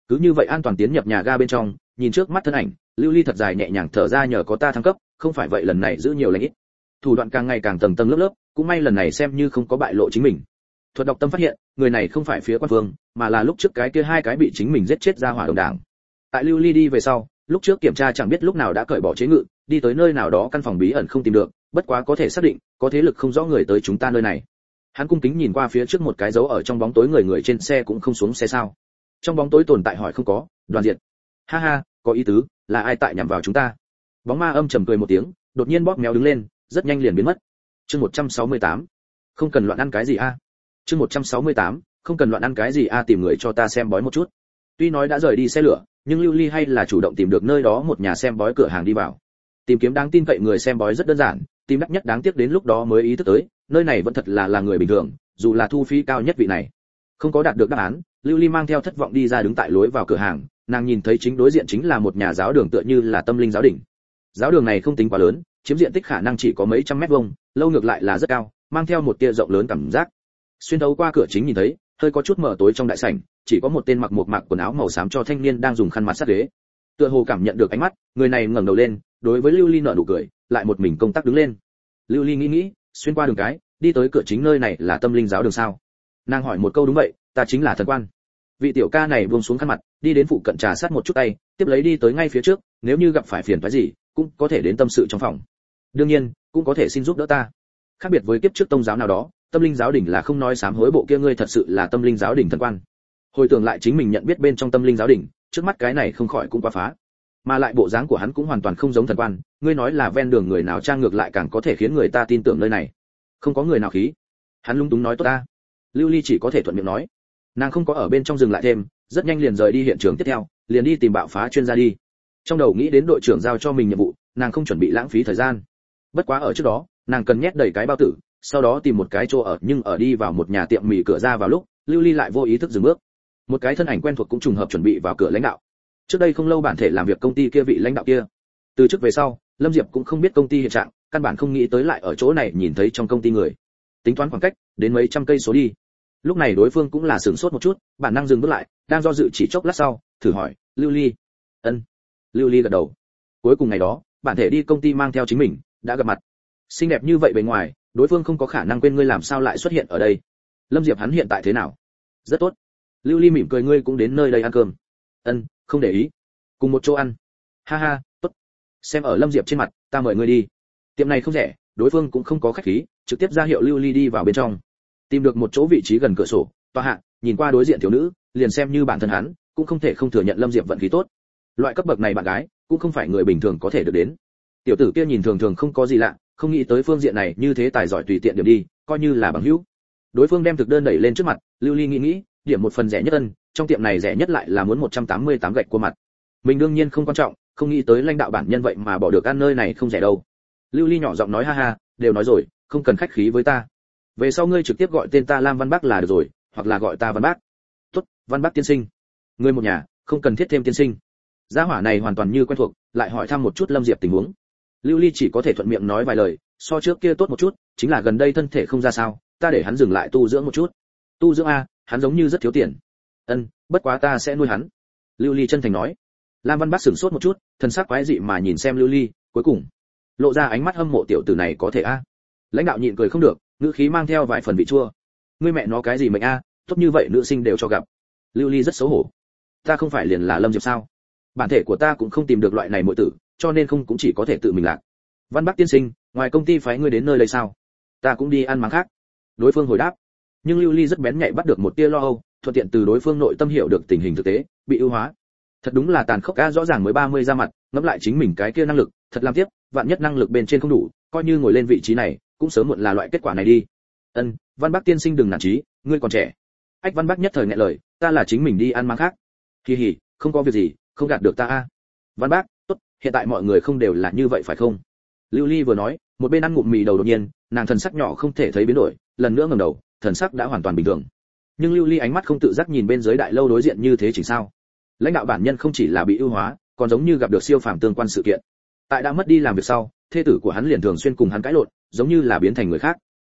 Cứ như vậy an toàn tiến nhập nhà ga bên trong, nhìn trước mắt thân ảnh, Lưu Ly thật dài nhẹ nhàng thở ra, nhờ có ta thăng cấp, không phải vậy lần này giữ nhiều lãnh ít. Thủ đoạn càng ngày càng tầng tầng lớp lớp, cũng may lần này xem như không có bại lộ chính mình. Thuật đọc tâm phát hiện, người này không phải phía quan phương, mà là lúc trước cái kia hai cái bị chính mình giết chết ra hỏa đồng đảng. Tại Lưu Ly đi về sau, lúc trước kiểm tra chẳng biết lúc nào đã cởi bỏ chế ngự, đi tới nơi nào đó căn phòng bí ẩn không tìm được, bất quá có thể xác định, có thế lực không rõ người tới chúng ta nơi này. Hắn cung kính nhìn qua phía trước một cái dấu ở trong bóng tối người trên xe cũng không xuống xe sao? Trong bóng tối tồn tại hỏi không có, Đoàn Diệt. Ha ha, có ý tứ, là ai tại nhằm vào chúng ta? Bóng ma âm trầm cười một tiếng, đột nhiên bóp méo đứng lên, rất nhanh liền biến mất. Chương 168. Không cần loạn ăn cái gì a? Chương 168. Không cần loạn ăn cái gì a, tìm người cho ta xem bói một chút. Tuy nói đã rời đi xe lửa, nhưng Lưu Ly hay là chủ động tìm được nơi đó một nhà xem bói cửa hàng đi vào. Tìm kiếm đáng tin cậy người xem bói rất đơn giản, tìm đắc nhất đáng tiếc đến lúc đó mới ý thức tới, nơi này vẫn thật là người bình thường, dù là thu phí cao nhất vị này. Không có đạt được đáp án, Lưu Ly mang theo thất vọng đi ra đứng tại lối vào cửa hàng, nàng nhìn thấy chính đối diện chính là một nhà giáo đường tựa như là tâm linh giáo đỉnh. Giáo đường này không tính quá lớn, chiếm diện tích khả năng chỉ có mấy trăm mét vuông, lâu ngược lại là rất cao, mang theo một tia rộng lớn cảm giác. Xuyên thấu qua cửa chính nhìn thấy, hơi có chút mờ tối trong đại sảnh, chỉ có một tên mặc một mạc quần áo màu xám cho thanh niên đang dùng khăn mặt sát ghế. Tựa hồ cảm nhận được ánh mắt, người này ngẩng đầu lên, đối với Lưu Ly nở nụ cười, lại một mình công tác đứng lên. Lưu Ly nghĩ, xuyên qua đường cái, đi tới cửa chính, nơi này là tâm linh giáo đường sao? Nàng hỏi một câu, đúng vậy, ta chính là thần quan. Vị tiểu ca này buông xuống khăn mặt, đi đến phụ cận trà sát một chút tay, tiếp lấy đi tới ngay phía trước, nếu như gặp phải phiền toái gì, cũng có thể đến tâm sự trong phòng. Đương nhiên, cũng có thể xin giúp đỡ ta. Khác biệt với kiếp trước tông giáo nào đó, tâm linh giáo đỉnh là không nói sám hối bộ kia, ngươi thật sự là tâm linh giáo đỉnh thần quan. Hồi tưởng lại chính mình nhận biết bên trong tâm linh giáo đỉnh, trước mắt cái này không khỏi cũng quá phá. Mà lại bộ dáng của hắn cũng hoàn toàn không giống thần quan, ngươi nói là ven đường người nào trang ngược lại càng có thể khiến người ta tin tưởng nơi này. Không có người nào khí. Hắn lung túng nói tốt ta. Lưu Ly chỉ có thể thuận miệng nói. Nàng không có ở bên trong dừng lại thêm, rất nhanh liền rời đi hiện trường tiếp theo, liền đi tìm bạo phá chuyên gia đi. Trong đầu nghĩ đến đội trưởng giao cho mình nhiệm vụ, nàng không chuẩn bị lãng phí thời gian. Bất quá ở trước đó, nàng cần nhét đầy cái bao tử, sau đó tìm một cái chỗ ở, nhưng ở đi vào một nhà tiệm mì cửa ra vào lúc, Lưu Ly lại vô ý thức dừng bước. Một cái thân ảnh quen thuộc cũng trùng hợp chuẩn bị vào cửa lãnh đạo. Trước đây không lâu bản thể làm việc công ty kia vị lãnh đạo kia. Từ trước về sau, Lâm Diệp cũng không biết công ty hiện trạng, căn bản không nghĩ tới lại ở chỗ này nhìn thấy trong công ty người. Tính toán khoảng cách, đến mấy trăm cây số đi. Lúc này đối phương cũng là sửng sốt một chút, bản năng dừng bước lại, đang do dự chỉ chốc lát sau, thử hỏi, Lưu Ly. Ân. Lưu Ly gật đầu. Cuối cùng ngày đó, bản thể đi công ty mang theo chính mình, đã gặp mặt. Xinh đẹp như vậy bề ngoài, đối phương không có khả năng quên ngươi, làm sao lại xuất hiện ở đây. Lâm Diệp hắn hiện tại thế nào? Rất tốt. Lưu Ly mỉm cười, ngươi cũng đến nơi đây ăn cơm. Ân, không để ý. Cùng một chỗ ăn. Ha ha, tốt. Xem ở Lâm Diệp trên mặt, ta mời ngươi đi. Tiệm này không rẻ, đối phương cũng không có khách khí, trực tiếp ra hiệu Lưu Ly đi vào bên trong. Tìm được một chỗ vị trí gần cửa sổ, tòa hạ, nhìn qua đối diện thiếu nữ, liền xem như bản thân hắn, cũng không thể không thừa nhận Lâm Diệp vận khí tốt. Loại cấp bậc này bạn gái, cũng không phải người bình thường có thể được đến. Tiểu tử kia nhìn thường thường không có gì lạ, không nghĩ tới phương diện này như thế tài giỏi, tùy tiện điểm đi, coi như là bằng hữu. Đối phương đem thực đơn đẩy lên trước mặt, Lưu Ly nghĩ, điểm một phần rẻ nhất ân, trong tiệm này rẻ nhất lại là muốn 188 gạch cua mặt. Mình đương nhiên không quan trọng, không nghĩ tới lãnh đạo bản nhân vậy mà bỏ được ăn nơi này không rẻ đâu. Lưu Ly nhỏ giọng nói, ha ha, đều nói rồi, không cần khách khí với ta. Về sau ngươi trực tiếp gọi tên ta Lam Văn Bác là được rồi, hoặc là gọi ta Văn Bác. Tốt, Văn Bác tiên sinh. Ngươi một nhà, không cần thiết thêm tiên sinh. Gia hỏa này hoàn toàn như quen thuộc, lại hỏi thăm một chút Lâm Diệp tình huống. Lưu Ly chỉ có thể thuận miệng nói vài lời, so trước kia tốt một chút, chính là gần đây thân thể không ra sao, ta để hắn dừng lại tu dưỡng một chút. Tu dưỡng a, hắn giống như rất thiếu tiền. Ân, bất quá ta sẽ nuôi hắn. Lưu Ly chân thành nói. Lam Văn Bác sửng sốt một chút, thần sắc quái dị mà nhìn xem Lưu Ly, cuối cùng lộ ra ánh mắt hâm mộ, tiểu tử này có thể a. Lãnh đạo nhịn cười không được, ngữ khí mang theo vài phần vị chua. Ngươi mẹ nó cái gì mệnh a, tốt như vậy nữ sinh đều cho gặp. Lưu Ly rất xấu hổ. Ta không phải liền là Lâm Diệp sao? Bản thể của ta cũng không tìm được loại này muội tử, cho nên không cũng chỉ có thể tự mình lạc. Văn Bắc tiên sinh, ngoài công ty phái ngươi đến nơi đây sao? Ta cũng đi ăn máng khác. Đối phương hồi đáp. Nhưng Lưu Ly rất bén nhạy bắt được một tia lo âu, thuận tiện từ đối phương nội tâm hiểu được tình hình thực tế, bị ưu hóa. Thật đúng là tàn khốc a, rõ ràng mới 30 ra mặt, ngẫm lại chính mình cái kia năng lực, thật làm tiếp, vạn nhất năng lực bên trên không đủ, coi như ngồi lên vị trí này, cũng sớm muộn là loại kết quả này đi. Ân, Văn Bắc tiên sinh đừng nản chí, ngươi còn trẻ. Ách Văn Bắc nhất thời nghẹn lời, ta là chính mình đi ăn máng khác. Kỳ hỉ, không có việc gì, không gạt được ta a. Văn Bác, tốt, hiện tại mọi người không đều là như vậy phải không? Lưu Ly vừa nói, một bên ăn ngụm mì đầu, đột nhiên, nàng thần sắc nhỏ không thể thấy biến đổi, lần nữa ngẩng đầu, thần sắc đã hoàn toàn bình thường. Nhưng Lưu Ly ánh mắt không tự giác nhìn bên dưới đại lâu đối diện, như thế chỉnh sao? Lãnh đạo bản nhân không chỉ là bị ưu hóa, còn giống như gặp được siêu phàm tương quan sự kiện. Tại đã mất đi làm việc sau, thê tử của hắn liền thường xuyên cùng hắn cãi lộn, giống như là biến thành người khác.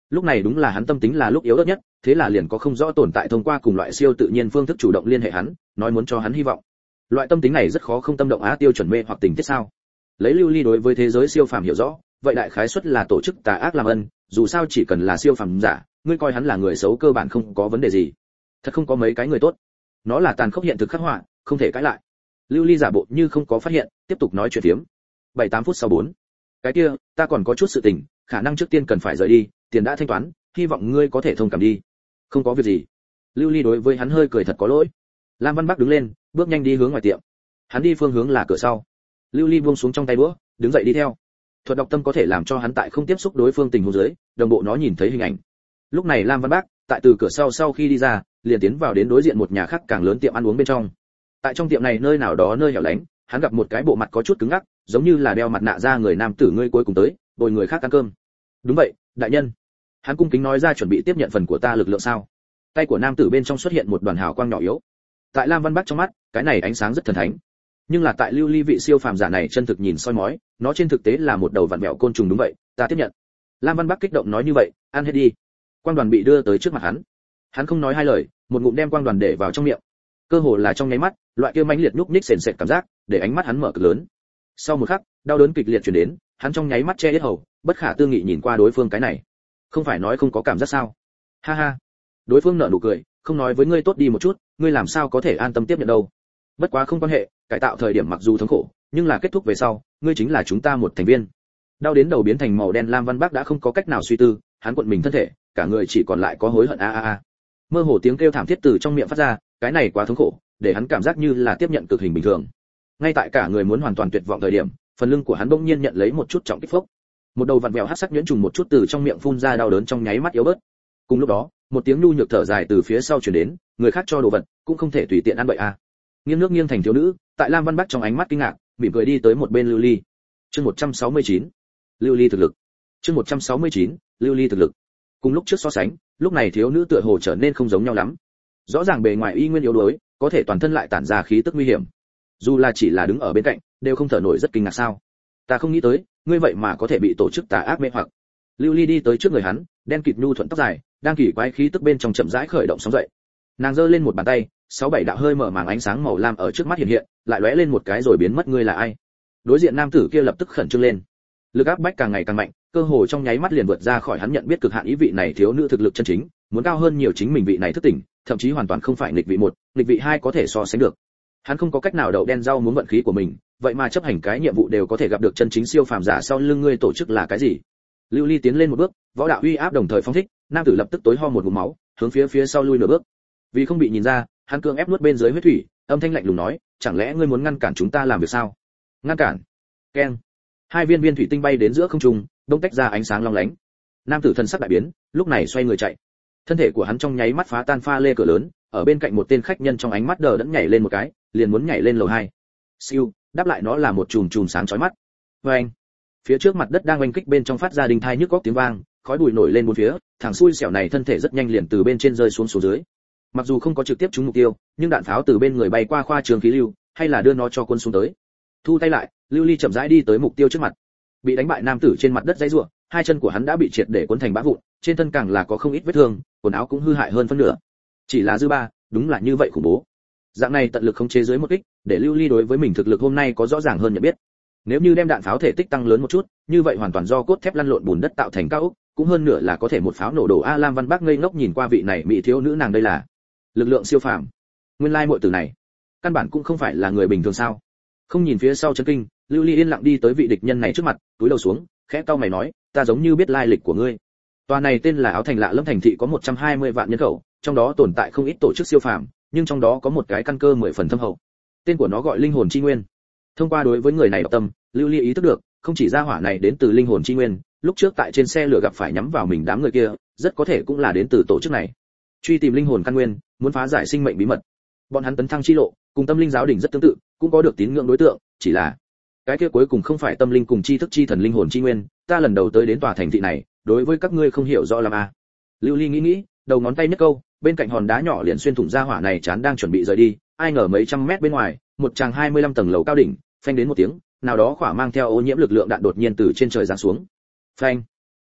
Lúc này đúng là hắn tâm tính là lúc yếu ớt nhất, thế là liền có không rõ tồn tại thông qua cùng loại siêu tự nhiên phương thức chủ động liên hệ hắn, nói muốn cho hắn hy vọng. Loại tâm tính này rất khó không tâm động á tiêu chuẩn mê hoặc tình tiết sao? Lấy Lưu Ly đối với thế giới siêu phàm hiểu rõ, vậy đại khái suất là tổ chức tà ác làm ân, dù sao chỉ cần là siêu phàm giả, ngươi coi hắn là người xấu cơ bản không có vấn đề gì. Thật không có mấy cái người tốt. Nó là tàn khốc hiện thực khắc họa, không thể cãi lại. Lưu Ly giả bộ như không có phát hiện, tiếp tục nói chuyện phiếm. 7-8 phút sau 4. Cái kia, ta còn có chút sự tình, khả năng trước tiên cần phải rời đi, tiền đã thanh toán, hy vọng ngươi có thể thông cảm đi. Không có việc gì. Lưu Ly đối với hắn hơi cười thật có lỗi. Lam Văn Bắc đứng lên, bước nhanh đi hướng ngoài tiệm. Hắn đi phương hướng là cửa sau. Lưu Ly buông xuống trong tay đũa, đứng dậy đi theo. Thuật đọc tâm có thể làm cho hắn tại không tiếp xúc đối phương tình huống dưới, đồng bộ nó nhìn thấy hình ảnh. Lúc này Lam Văn Bắc, tại từ cửa sau khi đi ra, liền tiến vào đến đối diện một nhà khác càng lớn tiệm ăn uống bên trong. Tại trong tiệm này nơi nào đó nơi hẻo lánh, hắn gặp một cái bộ mặt có chút cứng ngắc, giống như là đeo mặt nạ ra người nam tử ngươi cuối cùng tới, bồi người khác ăn cơm. Đúng vậy, đại nhân. Hắn cung kính nói ra chuẩn bị tiếp nhận phần của ta lực lượng sao? Tay của nam tử bên trong xuất hiện một đoàn hào quang nhỏ yếu. Tại Lam Văn Bắc trong mắt, cái này ánh sáng rất thần thánh. Nhưng là tại Lưu Ly vị siêu phàm giả này chân thực nhìn soi mói, nó trên thực tế là một đầu vặn vẹo côn trùng đúng vậy, ta tiếp nhận. Lam Văn Bắc kích động nói như vậy, ăn hết đi. Quang đoàn bị đưa tới trước mặt hắn. Hắn không nói hai lời, một ngụm đem quang đoàn để vào trong miệng. Cơ hồ là trong nháy mắt, loại kia mãnh liệt nhúc nhích sền sệt cảm giác, để ánh mắt hắn mở cực lớn. Sau một khắc, đau đớn kịch liệt truyền đến, hắn trong nháy mắt che hết hầu, bất khả tư nghị nhìn qua đối phương cái này. Không phải nói không có cảm giác sao? Ha ha. Đối phương nở nụ cười, không nói với ngươi tốt đi một chút, ngươi làm sao có thể an tâm tiếp nhận đâu. Bất quá không quan hệ, cải tạo thời điểm mặc dù thống khổ, nhưng là kết thúc về sau, ngươi chính là chúng ta một thành viên. Đau đến đầu biến thành màu đen Lam Văn Bắc đã không có cách nào suy tư, hắn cuộn mình thân thể, cả người chỉ còn lại có hối hận a a a. Mơ hồ tiếng kêu thảm thiết từ trong miệng phát ra, cái này quá thống khổ, để hắn cảm giác như là tiếp nhận cực hình bình thường. Ngay tại cả người muốn hoàn toàn tuyệt vọng thời điểm, phần lưng của hắn bỗng nhiên nhận lấy một chút trọng kích phốc. Một đầu vặn vẹo hắc sắc nhuyễn trùng một chút từ trong miệng phun ra, đau đớn trong nháy mắt yếu bớt. Cùng lúc đó, một tiếng nhu nhược thở dài từ phía sau truyền đến, người khác cho đồ vật, cũng không thể tùy tiện ăn bậy a. Nghiêng nước nghiêng thành thiếu nữ, tại Lam Văn Bắc trong ánh mắt kinh ngạc, mỉm cười đi tới một bên Lưu Ly. Chương 169. Lưu Ly thực lực. Chương 169. Lưu Ly thực lực. Cùng lúc trước so sánh, lúc này thiếu nữ tựa hồ trở nên không giống nhau lắm. Rõ ràng bề ngoài y nguyên yếu đuối, có thể toàn thân lại tản ra khí tức nguy hiểm. Dù là chỉ là đứng ở bên cạnh, đều không thở nổi rất kinh ngạc sao? Ta không nghĩ tới, ngươi vậy mà có thể bị tổ chức tà ác mê hoặc. Lưu Ly đi tới trước người hắn, đen kịt nhu thuận tóc dài, đang kỳ quái khí tức bên trong chậm rãi khởi động sóng dậy. Nàng giơ lên một bàn tay, 6-7 đạo hơi mở màng ánh sáng màu lam ở trước mắt hiện hiện, lại lóe lên một cái rồi biến mất. Ngươi là ai? Đối diện nam tử kia lập tức khẩn trương lên. Lực áp bách càng ngày càng mạnh, cơ hồ trong nháy mắt liền vượt ra khỏi hắn nhận biết cực hạn. Ý vị này thiếu nữ thực lực chân chính, muốn cao hơn nhiều chính mình vị này thức tỉnh, thậm chí hoàn toàn không phải nghịch vị 1, nghịch vị 2 có thể so sánh được. Hắn không có cách nào đậu đen rau muốn vận khí của mình, vậy mà chấp hành cái nhiệm vụ đều có thể gặp được chân chính siêu phàm giả. Sau lưng ngươi tổ chức là cái gì? Lưu Ly tiến lên một bước, võ đạo uy áp đồng thời phóng thích, nam tử lập tức tối ho một ngụm máu, hướng phía sau lui nửa bước. Vì không bị nhìn ra, hắn cương ép nuốt bên dưới huyết thủy, âm thanh lạnh lùng nói, chẳng lẽ ngươi muốn ngăn cản chúng ta làm việc sao? Ngăn cản? Keng. 2 viên thủy tinh bay đến giữa không trung, đông tách ra ánh sáng long lánh. Nam tử thân sắc đại biến, lúc này xoay người chạy. Thân thể của hắn trong nháy mắt phá tan pha lê cửa lớn, ở bên cạnh một tên khách nhân trong ánh mắt đờ đẫn nhảy lên một cái, liền muốn nhảy lên lầu 2. Siêu, đáp lại nó là một chùm sáng chói mắt. Oeng. Phía trước mặt đất đang oanh kích bên trong phát ra đinh thai nhức óc tiếng vang, khói bụi nổi lên bốn phía, thằng xui xẻo này thân thể rất nhanh liền từ bên trên rơi xuống dưới. Mặc dù không có trực tiếp trúng mục tiêu, nhưng đạn pháo từ bên người bay qua khoa trường khí lưu, hay là đưa nó cho quân xuống tới. Thu tay lại, Lưu Ly chậm rãi đi tới mục tiêu trước mặt. Bị đánh bại nam tử trên mặt đất giãy giụa, 2 chân của hắn đã bị triệt để cuốn thành bã vụn, trên thân càng là có không ít vết thương, quần áo cũng hư hại hơn phân nửa. Chỉ là dư ba, đúng là như vậy khủng bố. Dạng này tận lực khống chế dưới một kích, để Lưu Ly đối với mình thực lực hôm nay có rõ ràng hơn nhận biết. Nếu như đem đạn pháo thể tích tăng lớn một chút, như vậy hoàn toàn do cốt thép lăn lộn bùn đất tạo thành cao ốc, cũng hơn nửa là có thể một pháo nổ đổ. A Lam Văn Bắc ngây ngốc nhìn qua vị này mỹ thiếu nữ, nàng đây là lực lượng siêu phàm. Nguyên lai muội tử này, căn bản cũng không phải là người bình thường sao? Không nhìn phía sau chấn kinh, Lưu Ly yên lặng đi tới vị địch nhân này trước mặt, cúi đầu xuống, khẽ cau mày nói, ta giống như biết lai lịch của ngươi. Tòa này tên là Áo Thành Lạ Lâm thành thị có 120 vạn nhân khẩu, trong đó tồn tại không ít tổ chức siêu phàm, nhưng trong đó có một cái căn cơ 10 phần thâm hậu. Tên của nó gọi Linh hồn chi nguyên. Thông qua đối với người này đọc tâm, Lưu Ly ý thức được, không chỉ gia hỏa này đến từ Linh hồn chi nguyên, lúc trước tại trên xe lửa gặp phải nhắm vào mình đám người kia, rất có thể cũng là đến từ tổ chức này. Truy tìm linh hồn căn nguyên, muốn phá giải sinh mệnh bí mật. Bọn hắn tấn thăng chi lộ, cùng tâm linh giáo đỉnh rất tương tự, cũng có được tín ngưỡng đối tượng, chỉ là cái kia cuối cùng không phải tâm linh cùng chi thức chi thần linh hồn chi nguyên. Ta lần đầu tới đến tòa thành thị này, đối với các ngươi không hiểu rõ làm a. Lưu Ly nghĩ, đầu ngón tay nhấc câu, bên cạnh hòn đá nhỏ liền xuyên thủng ra hỏa này chán đang chuẩn bị rời đi, ai ngờ mấy trăm mét bên ngoài, một tràng 25 tầng lầu cao đỉnh, phanh đến một tiếng, nào đó khỏa mang theo ô nhiễm lực lượng đạn đột nhiên từ trên trời giáng xuống. Phanh.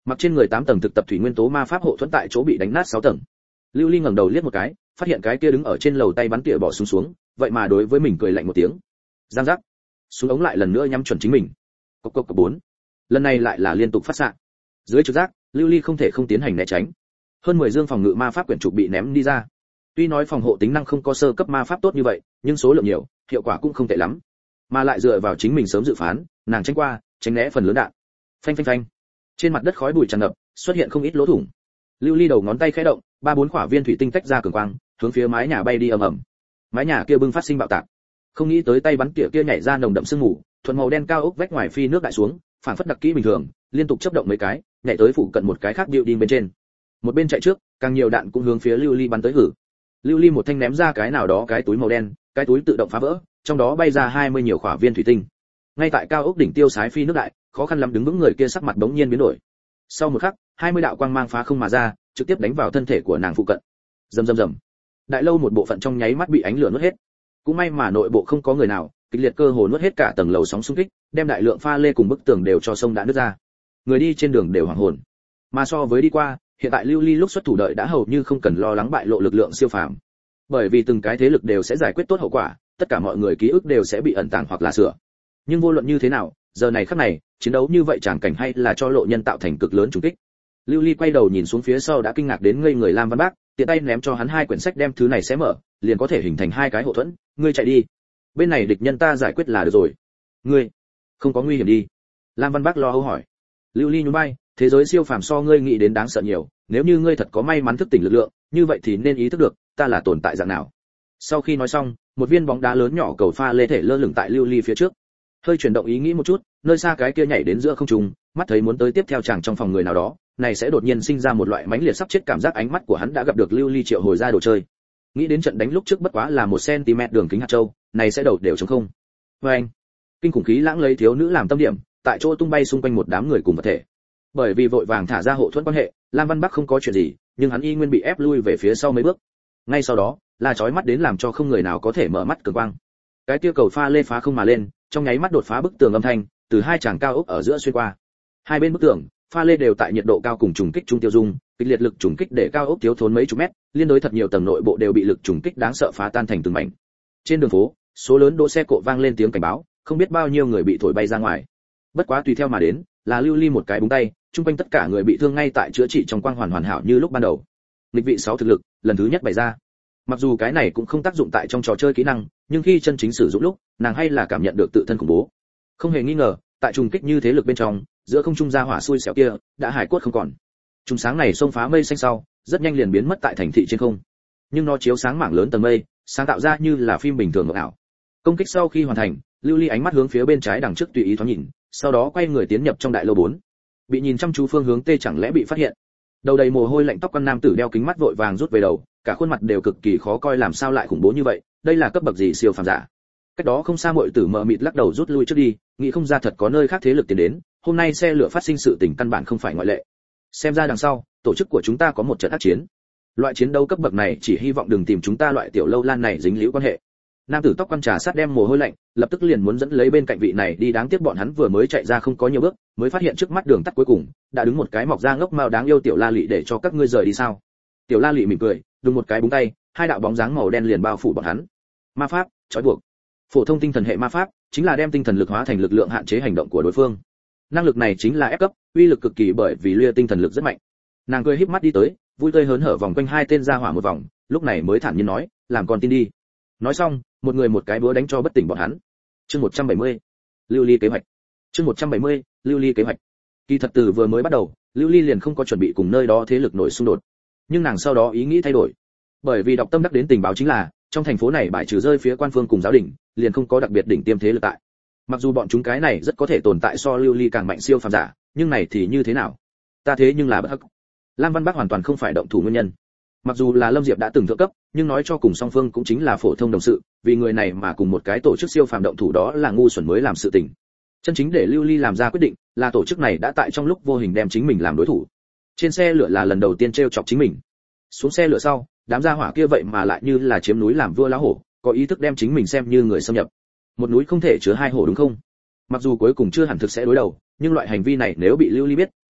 Mặc trên người 8 tầng thực tập thủy nguyên tố ma pháp hộ thuẫn tại chỗ bị đánh nát 6 tầng. Lưu Ly ngẩng đầu liếc một cái, phát hiện cái kia đứng ở trên lầu tay bắn tỉa bỏ súng xuống, vậy mà đối với mình cười lạnh một tiếng. Giang giác. Súng ống lại lần nữa nhắm chuẩn chính mình. Cộc cộc cộc 4. Lần này lại là liên tục phát xạ. Dưới trực giác, Lưu Ly không thể không tiến hành né tránh. Hơn 10 dương phòng ngự ma pháp quyển trục bị ném đi ra. Tuy nói phòng hộ tính năng không có sơ cấp ma pháp tốt như vậy, nhưng số lượng nhiều, hiệu quả cũng không tệ lắm. Mà lại dựa vào chính mình sớm dự phán, nàng tránh qua, tránh né phần lớn đạn. Phanh phanh phanh. Trên mặt đất khói bụi tràn ngập, xuất hiện không ít lỗ thủng. Lưu Ly đầu ngón tay khẽ động, 3-4 quả viên thủy tinh tách ra cường quang, hướng phía mái nhà bay đi ầm ầm. Mái nhà kia bưng phát sinh bạo tạc. Không nghĩ tới tay bắn tỉa kia nhảy ra nồng đậm sương mù, thuần màu đen cao ốc vách ngoài phi nước đại xuống, phản phất đặc kỹ bình thường, liên tục chớp động mấy cái, nhảy tới phụ cận một cái khác building bên trên. Một bên chạy trước, càng nhiều đạn cũng hướng phía Lưu Ly bắn tới hử. Lưu Ly một thanh ném ra cái nào đó cái túi màu đen, cái túi tự động phá vỡ, trong đó bay ra 20 nhiều quả viên thủy tinh. Ngay tại cao ốc đỉnh tiêu sái phi nước đại, khó khăn lắm đứng vững người kia sắc mặt bỗng nhiên biến đổi. Sau một khắc, 20 đạo quang mang phá không mà ra, trực tiếp đánh vào thân thể của nàng phụ cận. Rầm rầm rầm. Đại lâu một bộ phận trong nháy mắt bị ánh lửa nuốt hết. Cũng may mà nội bộ không có người nào, kịch liệt cơ hồ nuốt hết cả tầng lầu sóng xung kích, đem đại lượng pha lê cùng bức tường đều cho sông đã nứt ra. Người đi trên đường đều hoảng hồn. Mà so với đi qua, hiện tại Lưu Ly lúc xuất thủ đợi đã hầu như không cần lo lắng bại lộ lực lượng siêu phàm. Bởi vì từng cái thế lực đều sẽ giải quyết tốt hậu quả, tất cả mọi người ký ức đều sẽ bị ẩn tàng hoặc là sửa. Nhưng vô luận như thế nào, giờ này khắc này, chiến đấu như vậy chẳng cảnh hay là cho lộ nhân tạo thành cực lớn trùng kích. Lưu Ly quay đầu nhìn xuống phía sau đã kinh ngạc đến ngây người Lam Văn Bác, tiện tay ném cho hắn 2 quyển sách đem thứ này xé mở, liền có thể hình thành 2 cái hộ thuẫn, ngươi chạy đi. Bên này địch nhân ta giải quyết là được rồi. Ngươi không có nguy hiểm đi? Lam Văn Bác lo âu hỏi. Lưu Ly nhún vai, thế giới siêu phàm so ngươi nghĩ đến đáng sợ nhiều, nếu như ngươi thật có may mắn thức tỉnh lực lượng, như vậy thì nên ý thức được, ta là tồn tại dạng nào. Sau khi nói xong, một viên bóng đá lớn nhỏ cầu pha lê thể lơ lửng tại Lưu Ly phía trước. Hơi chuyển động ý nghĩ một chút, nơi xa cái kia nhảy đến giữa không trung, mắt thấy muốn tới tiếp theo chàng trong phòng người nào đó, này sẽ đột nhiên sinh ra một loại mãnh liệt sắp chết cảm giác, ánh mắt của hắn đã gặp được Lưu Ly triệu hồi ra đồ chơi. Nghĩ đến trận đánh lúc trước bất quá là 1 cm đường kính hạt châu, này sẽ đầu đều trống không. Oeng! Kinh khủng khí lãng lấy thiếu nữ làm tâm điểm, tại chỗ tung bay xung quanh một đám người cùng vật thể. Bởi vì vội vàng thả ra hộ thuẫn quan hệ, Lam Văn Bắc không có chuyện gì, nhưng hắn y nguyên bị ép lui về phía sau mấy bước. Ngay sau đó, là chói mắt đến làm cho không người nào có thể mở mắt cường quang. Cái kia cầu pha lê phá không mà lên, trong nháy mắt đột phá bức tường âm thanh, từ 2 tràng cao ốc ở giữa xuyên qua. Hai bên bức tường, pha lê đều tại nhiệt độ cao cùng trùng kích trung tiêu dung, kịch liệt lực trùng kích để cao ốc thiếu thốn mấy chục mét, liên đối thật nhiều tầng nội bộ đều bị lực trùng kích đáng sợ phá tan thành từng mảnh. Trên đường phố, số lớn đỗ xe cộ vang lên tiếng cảnh báo, không biết bao nhiêu người bị thổi bay ra ngoài. Bất quá tùy theo mà đến, là Lưu Ly một cái búng tay, trung quanh tất cả người bị thương ngay tại chữa trị trong quang hoàn hảo như lúc ban đầu. Nghịch vị 6 thực lực, lần thứ nhất bày ra. Mặc dù cái này cũng không tác dụng tại trong trò chơi kỹ năng, nhưng khi chân chính sử dụng lúc, nàng hay là cảm nhận được tự thân khủng bố. Không hề nghi ngờ, tại trùng kích như thế lực bên trong, giữa không trung ra hỏa xui xẻo kia, đã hải cốt không còn. Trùng sáng này xông phá mây xanh sau, rất nhanh liền biến mất tại thành thị trên không. Nhưng nó chiếu sáng mảng lớn tầng mây, sáng tạo ra như là phim bình thường mộng ảo. Công kích sau khi hoàn thành, Lưu Ly ánh mắt hướng phía bên trái đằng trước tùy ý thoáng nhìn, sau đó quay người tiến nhập trong đại lô 4. Bị nhìn chăm chú phương hướng T chẳng lẽ bị phát hiện. Đầu đầy mồ hôi lạnh tóc con nam tử đeo kính mắt vội vàng rút về đầu, cả khuôn mặt đều cực kỳ khó coi, làm sao lại khủng bố như vậy, đây là cấp bậc gì siêu phàm giả. Cách đó không xa muội tử mờ mịt lắc đầu rút lui trước đi, nghĩ không ra thật có nơi khác thế lực tiến đến, hôm nay xe lửa phát sinh sự tình căn bản không phải ngoại lệ. Xem ra đằng sau, tổ chức của chúng ta có một trận ác chiến. Loại chiến đấu cấp bậc này chỉ hy vọng đừng tìm chúng ta loại tiểu lâu lan này dính líu quan hệ. Nam tử tóc quan trà sát đem mồ hôi lạnh, lập tức liền muốn dẫn lấy bên cạnh vị này đi, đáng tiếc bọn hắn vừa mới chạy ra không có nhiều bước, mới phát hiện trước mắt đường tắt cuối cùng đã đứng một cái mọc da ngốc mao đáng yêu tiểu La Lị, để cho các ngươi rời đi sao? Tiểu La Lị mỉm cười, đùng một cái búng tay, 2 đạo bóng dáng màu đen liền bao phủ bọn hắn. Ma pháp, trói buộc. Phổ thông tinh thần hệ ma pháp chính là đem tinh thần lực hóa thành lực lượng hạn chế hành động của đối phương. Năng lực này chính là ép cấp, uy lực cực kỳ bởi vì lia tinh thần lực rất mạnh. Nàng cười híp mắt đi tới, vui tươi hớn hở vòng quanh 2 tên ra hỏa một vòng, lúc này mới thản nhiên nói, làm con tin đi. Nói xong, một người một cái búa đánh cho bất tỉnh bọn hắn. Chương 170. Lưu Ly kế hoạch. Chương 170. Lưu Ly kế hoạch. Kỳ thật từ vừa mới bắt đầu, Lưu Ly liền không có chuẩn bị cùng nơi đó thế lực nổi xung đột. Nhưng nàng sau đó ý nghĩ thay đổi. Bởi vì đọc tâm đắc đến tình báo chính là, trong thành phố này bài trừ rơi phía quan phương cùng giáo đình, liền không có đặc biệt đỉnh tiêm thế lực tại. Mặc dù bọn chúng cái này rất có thể tồn tại so Lưu Ly càng mạnh siêu phàm giả, nhưng này thì như thế nào? Ta thế nhưng là bất hắc. Lam Văn Bắc hoàn toàn không phải động thủ nguyên nhân. Mặc dù là Lâm Diệp đã từng thượng cấp, nhưng nói cho cùng song phương cũng chính là phổ thông đồng sự, vì người này mà cùng một cái tổ chức siêu phàm động thủ đó là ngu xuẩn mới làm sự tình. Chân chính để Lưu Ly làm ra quyết định, là tổ chức này đã tại trong lúc vô hình đem chính mình làm đối thủ. Trên xe lửa là lần đầu tiên trêu chọc chính mình. Xuống xe lửa sau, đám gia hỏa kia vậy mà lại như là chiếm núi làm vua lá hổ, có ý thức đem chính mình xem như người xâm nhập. Một núi không thể chứa 2 hổ đúng không? Mặc dù cuối cùng chưa hẳn thực sẽ đối đầu, nhưng loại hành vi này nếu bị Lưu Ly biết,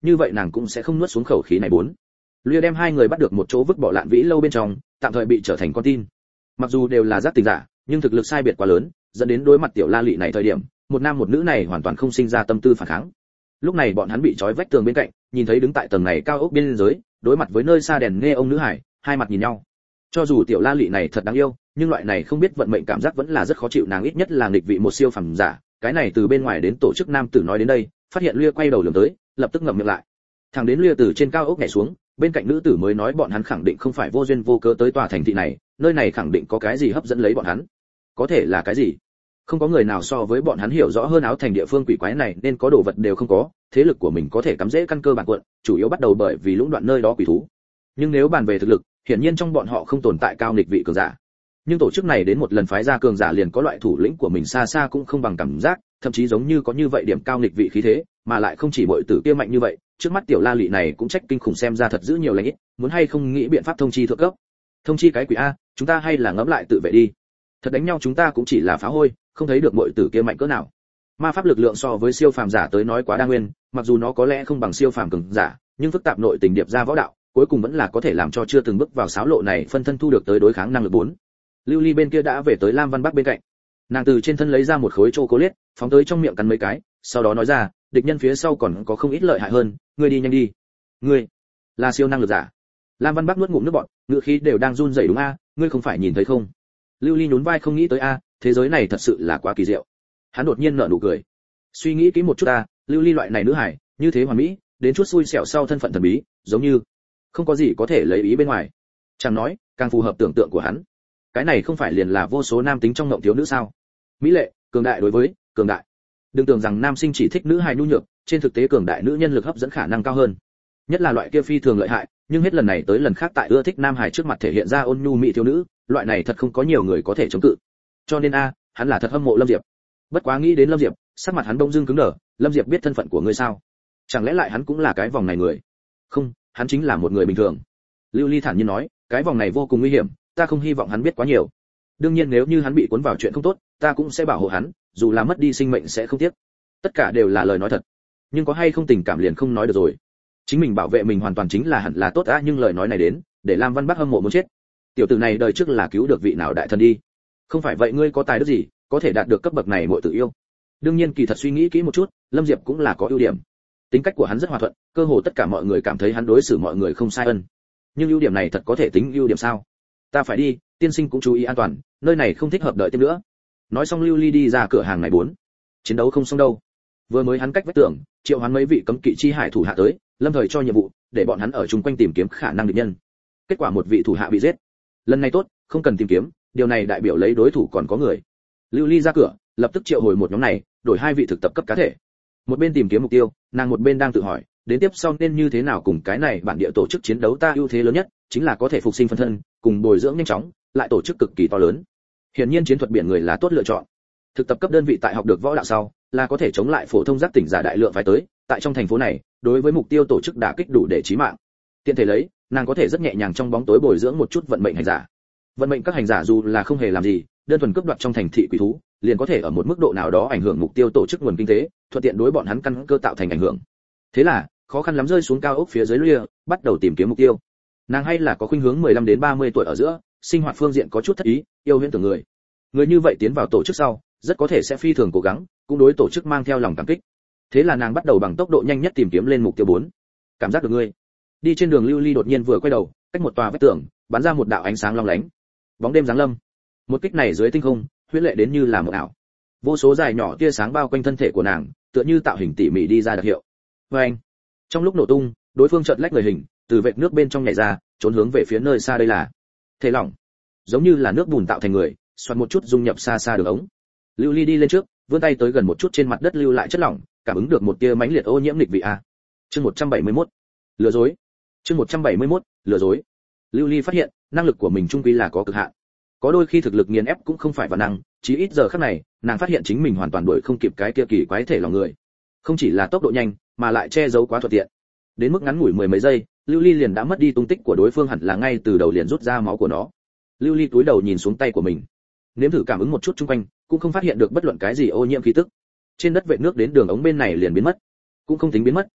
như vậy nàng cũng sẽ không nuốt xuống khẩu khí này bốn. Lùa đem hai người bắt được một chỗ vứt bỏ lạn vĩ lâu bên trong, tạm thời bị trở thành con tin. Mặc dù đều là giác tỉnh giả, nhưng thực lực sai biệt quá lớn, dẫn đến đối mặt tiểu La Lị này thời điểm, một nam một nữ này hoàn toàn không sinh ra tâm tư phản kháng. Lúc này bọn hắn bị trói vách tường bên cạnh, nhìn thấy đứng tại tầng này cao ốc biên giới, đối mặt với nơi xa đèn nghe ông nữ hải, hai mặt nhìn nhau. Cho dù tiểu La Lị này thật đáng yêu, nhưng loại này không biết vận mệnh cảm giác vẫn là rất khó chịu, nàng ít nhất là nghịch vị một siêu phẩm giả. Cái này từ bên ngoài đến tổ chức nam tử nói đến đây, phát hiện Lua quay đầu lườm tới, lập tức ngậm miệng lại. Thằng đến Lua từ trên cao ốc nhảy xuống, bên cạnh nữ tử mới nói bọn hắn khẳng định không phải vô duyên vô cớ tới tòa thành thị này, nơi này khẳng định có cái gì hấp dẫn lấy bọn hắn. Có thể là cái gì? Không có người nào so với bọn hắn hiểu rõ hơn áo thành địa phương quỷ quái này, nên có đồ vật đều không có, thế lực của mình có thể cắm rễ căn cơ bản quận, chủ yếu bắt đầu bởi vì lũng đoạn nơi đó quỷ thú. Nhưng nếu bàn về thực lực, hiển nhiên trong bọn họ không tồn tại cao nghịch vị cường giả. Nhưng tổ chức này đến một lần phái ra cường giả liền có loại thủ lĩnh của mình xa xa cũng không bằng cảm giác, thậm chí giống như có như vậy điểm cao nghịch vị khí thế, mà lại không chỉ muội tử kia mạnh như vậy, trước mắt tiểu La Lị này cũng trách kinh khủng, xem ra thật giữ nhiều lành ít, muốn hay không nghĩ biện pháp thông chi thượng cấp. Thông chi cái quỷ a, chúng ta hay là ngẫm lại tự vệ đi. Thật đánh nhau chúng ta cũng chỉ là phá hôi, không thấy được muội tử kia mạnh cỡ nào. Ma pháp lực lượng so với siêu phàm giả tới nói quá đa nguyên, mặc dù nó có lẽ không bằng siêu phàm cường giả, nhưng phức tạp nội tình điệp ra võ đạo, cuối cùng vẫn là có thể làm cho chưa từng bước vào sáo lộ này phân thân thu được tới đối kháng năng lực 4. Lưu Ly bên kia đã về tới Lam Văn Bắc bên cạnh. Nàng từ trên thân lấy ra một khối chocolate, phóng tới trong miệng cắn mấy cái, sau đó nói ra, địch nhân phía sau còn có không ít lợi hại hơn, ngươi đi nhanh đi. Ngươi là siêu năng lực giả. Lam Văn Bắc nuốt ngụm nước bọt, ngựa khí đều đang run rẩy, đúng a, ngươi không phải nhìn thấy không? Lưu Ly nhún vai không nghĩ tới a, thế giới này thật sự là quá kỳ diệu. Hắn đột nhiên nở nụ cười. Suy nghĩ kỹ một chút ta, Lưu Ly loại này nữ hải, như thế hoàn mỹ, đến chút xui xẻo sau thân phận thần bí, giống như không có gì có thể lấy ý bên ngoài. Chẳng nói, càng phù hợp tưởng tượng của hắn. Cái này không phải liền là vô số nam tính trong ngộng thiếu nữ sao? Mỹ lệ, cường đại đối với cường đại. Đừng tưởng rằng nam sinh chỉ thích nữ hài nhu nhược, trên thực tế cường đại nữ nhân lực hấp dẫn khả năng cao hơn. Nhất là loại kia phi thường lợi hại, nhưng hết lần này tới lần khác tại ưa thích nam hài trước mặt thể hiện ra ôn nhu mỹ thiếu nữ, loại này thật không có nhiều người có thể chống cự. Cho nên hắn là thật hâm mộ Lâm Diệp. Bất quá nghĩ đến Lâm Diệp, sắc mặt hắn bỗng dưng cứng đờ, Lâm Diệp biết thân phận của ngươi sao? Chẳng lẽ lại hắn cũng là cái vòng này người? Không, hắn chính là một người bình thường. Lưu Ly thản nhiên nói, cái vòng này vô cùng nguy hiểm, ta không hy vọng hắn biết quá nhiều. Đương nhiên nếu như hắn bị cuốn vào chuyện không tốt, ta cũng sẽ bảo hộ hắn, dù là mất đi sinh mệnh sẽ không tiếc. Tất cả đều là lời nói thật. Nhưng có hay không tình cảm liền không nói được rồi. Chính mình bảo vệ mình hoàn toàn chính là hẳn là tốt nhưng lời nói này đến, để Lam Văn Bắc hâm mộ muốn chết. Tiểu tử này đời trước là cứu được vị nào đại thần đi. Không phải vậy ngươi có tài đức gì, có thể đạt được cấp bậc này muội tử yêu. Đương nhiên kỳ thật suy nghĩ kỹ một chút, Lâm Diệp cũng là có ưu điểm. Tính cách của hắn rất hòa thuận, cơ hồ tất cả mọi người cảm thấy hắn đối xử mọi người không sai ân. Nhưng ưu điểm này thật có thể tính ưu điểm sao? Ta phải đi, tiên sinh cũng chú ý an toàn, nơi này không thích hợp đợi thêm nữa. Nói xong Lưu Ly đi ra cửa hàng này 4. Chiến đấu không xong đâu. Vừa mới hắn cách vách tường, triệu hoán mấy vị cấm kỵ chi hải thủ hạ tới, lâm thời cho nhiệm vụ, để bọn hắn ở chung quanh tìm kiếm khả năng địch nhân. Kết quả một vị thủ hạ bị giết. Lần này tốt, không cần tìm kiếm, điều này đại biểu lấy đối thủ còn có người. Lưu Ly ra cửa, lập tức triệu hồi một nhóm này, đổi 2 vị thực tập cấp cá thể. Một bên tìm kiếm mục tiêu, nàng một bên đang tự hỏi, đến tiếp sau nên như thế nào cùng cái này bản địa tổ chức chiến đấu. Ta ưu thế lớn nhất chính là có thể phục sinh phân thân, cùng bồi dưỡng nhanh chóng, lại tổ chức cực kỳ to lớn. Hiển nhiên chiến thuật biển người là tốt lựa chọn. Thực tập cấp đơn vị tại học được võ đạo sau, là có thể chống lại phổ thông giác tỉnh giả đại lượng phái tới, tại trong thành phố này, đối với mục tiêu tổ chức đả kích đủ để chí mạng. Tiện thể lấy, nàng có thể rất nhẹ nhàng trong bóng tối bồi dưỡng một chút vận mệnh hành giả. Vận mệnh các hành giả dù là không hề làm gì, đơn thuần cướp đoạt trong thành thị quỷ thú, liền có thể ở một mức độ nào đó ảnh hưởng mục tiêu tổ chức nguồn kinh tế, thuận tiện đối bọn hắn căn cơ tạo thành ảnh hưởng. Thế là, khó khăn lắm rơi xuống cao ốc phía dưới Lùa, bắt đầu tìm kiếm mục tiêu. Nàng hay là có khuynh hướng 15 đến 30 tuổi ở giữa, sinh hoạt phương diện có chút thất ý, yêu huyễn tưởng người. Người như vậy tiến vào tổ chức sau, rất có thể sẽ phi thường cố gắng, cũng đối tổ chức mang theo lòng cảm kích. Thế là nàng bắt đầu bằng tốc độ nhanh nhất tìm kiếm lên mục tiêu 4. Cảm giác được ngươi. Đi trên đường Lưu Ly đột nhiên vừa quay đầu, cách một tòa vách tường, bắn ra một đạo ánh sáng long lánh. Bóng đêm giáng lâm. Một kích này dưới tinh không, huyễn lệ đến như là một ảo. Vô số dài nhỏ tia sáng bao quanh thân thể của nàng, tựa như tạo hình tỉ mỉ đi ra đặc hiệu. Oeng. Trong lúc nổ tung, đối phương chợt lách người hình, từ vệt nước bên trong nhảy ra, trốn hướng về phía nơi xa đây là thể lỏng, giống như là nước bùn tạo thành người, xoắn một chút dung nhập xa xa đường ống. Lưu Ly đi lên trước, vươn tay tới gần một chút trên mặt đất lưu lại chất lỏng, cảm ứng được một tia mãnh liệt ô nhiễm nghịch vị a. Chương 171. Lừa dối. Chương 171. Lừa dối. Lưu Ly phát hiện, năng lực của mình trung quy là có cực hạn. Có đôi khi thực lực nghiền ép cũng không phải vạn năng, chí ít giờ khắc này, nàng phát hiện chính mình hoàn toàn đuổi không kịp cái kia kỳ quái thể lỏng người. Không chỉ là tốc độ nhanh, mà lại che giấu quá thuận tiện. Đến mức ngắn ngủi mười mấy giây, Lưu Ly liền đã mất đi tung tích của đối phương, hẳn là ngay từ đầu liền rút ra máu của nó. Lưu Ly cúi đầu nhìn xuống tay của mình, nếm thử cảm ứng một chút xung quanh, cũng không phát hiện được bất luận cái gì ô nhiễm khí tức. Trên đất vệt nước đến đường ống bên này liền biến mất, cũng không tính biến mất,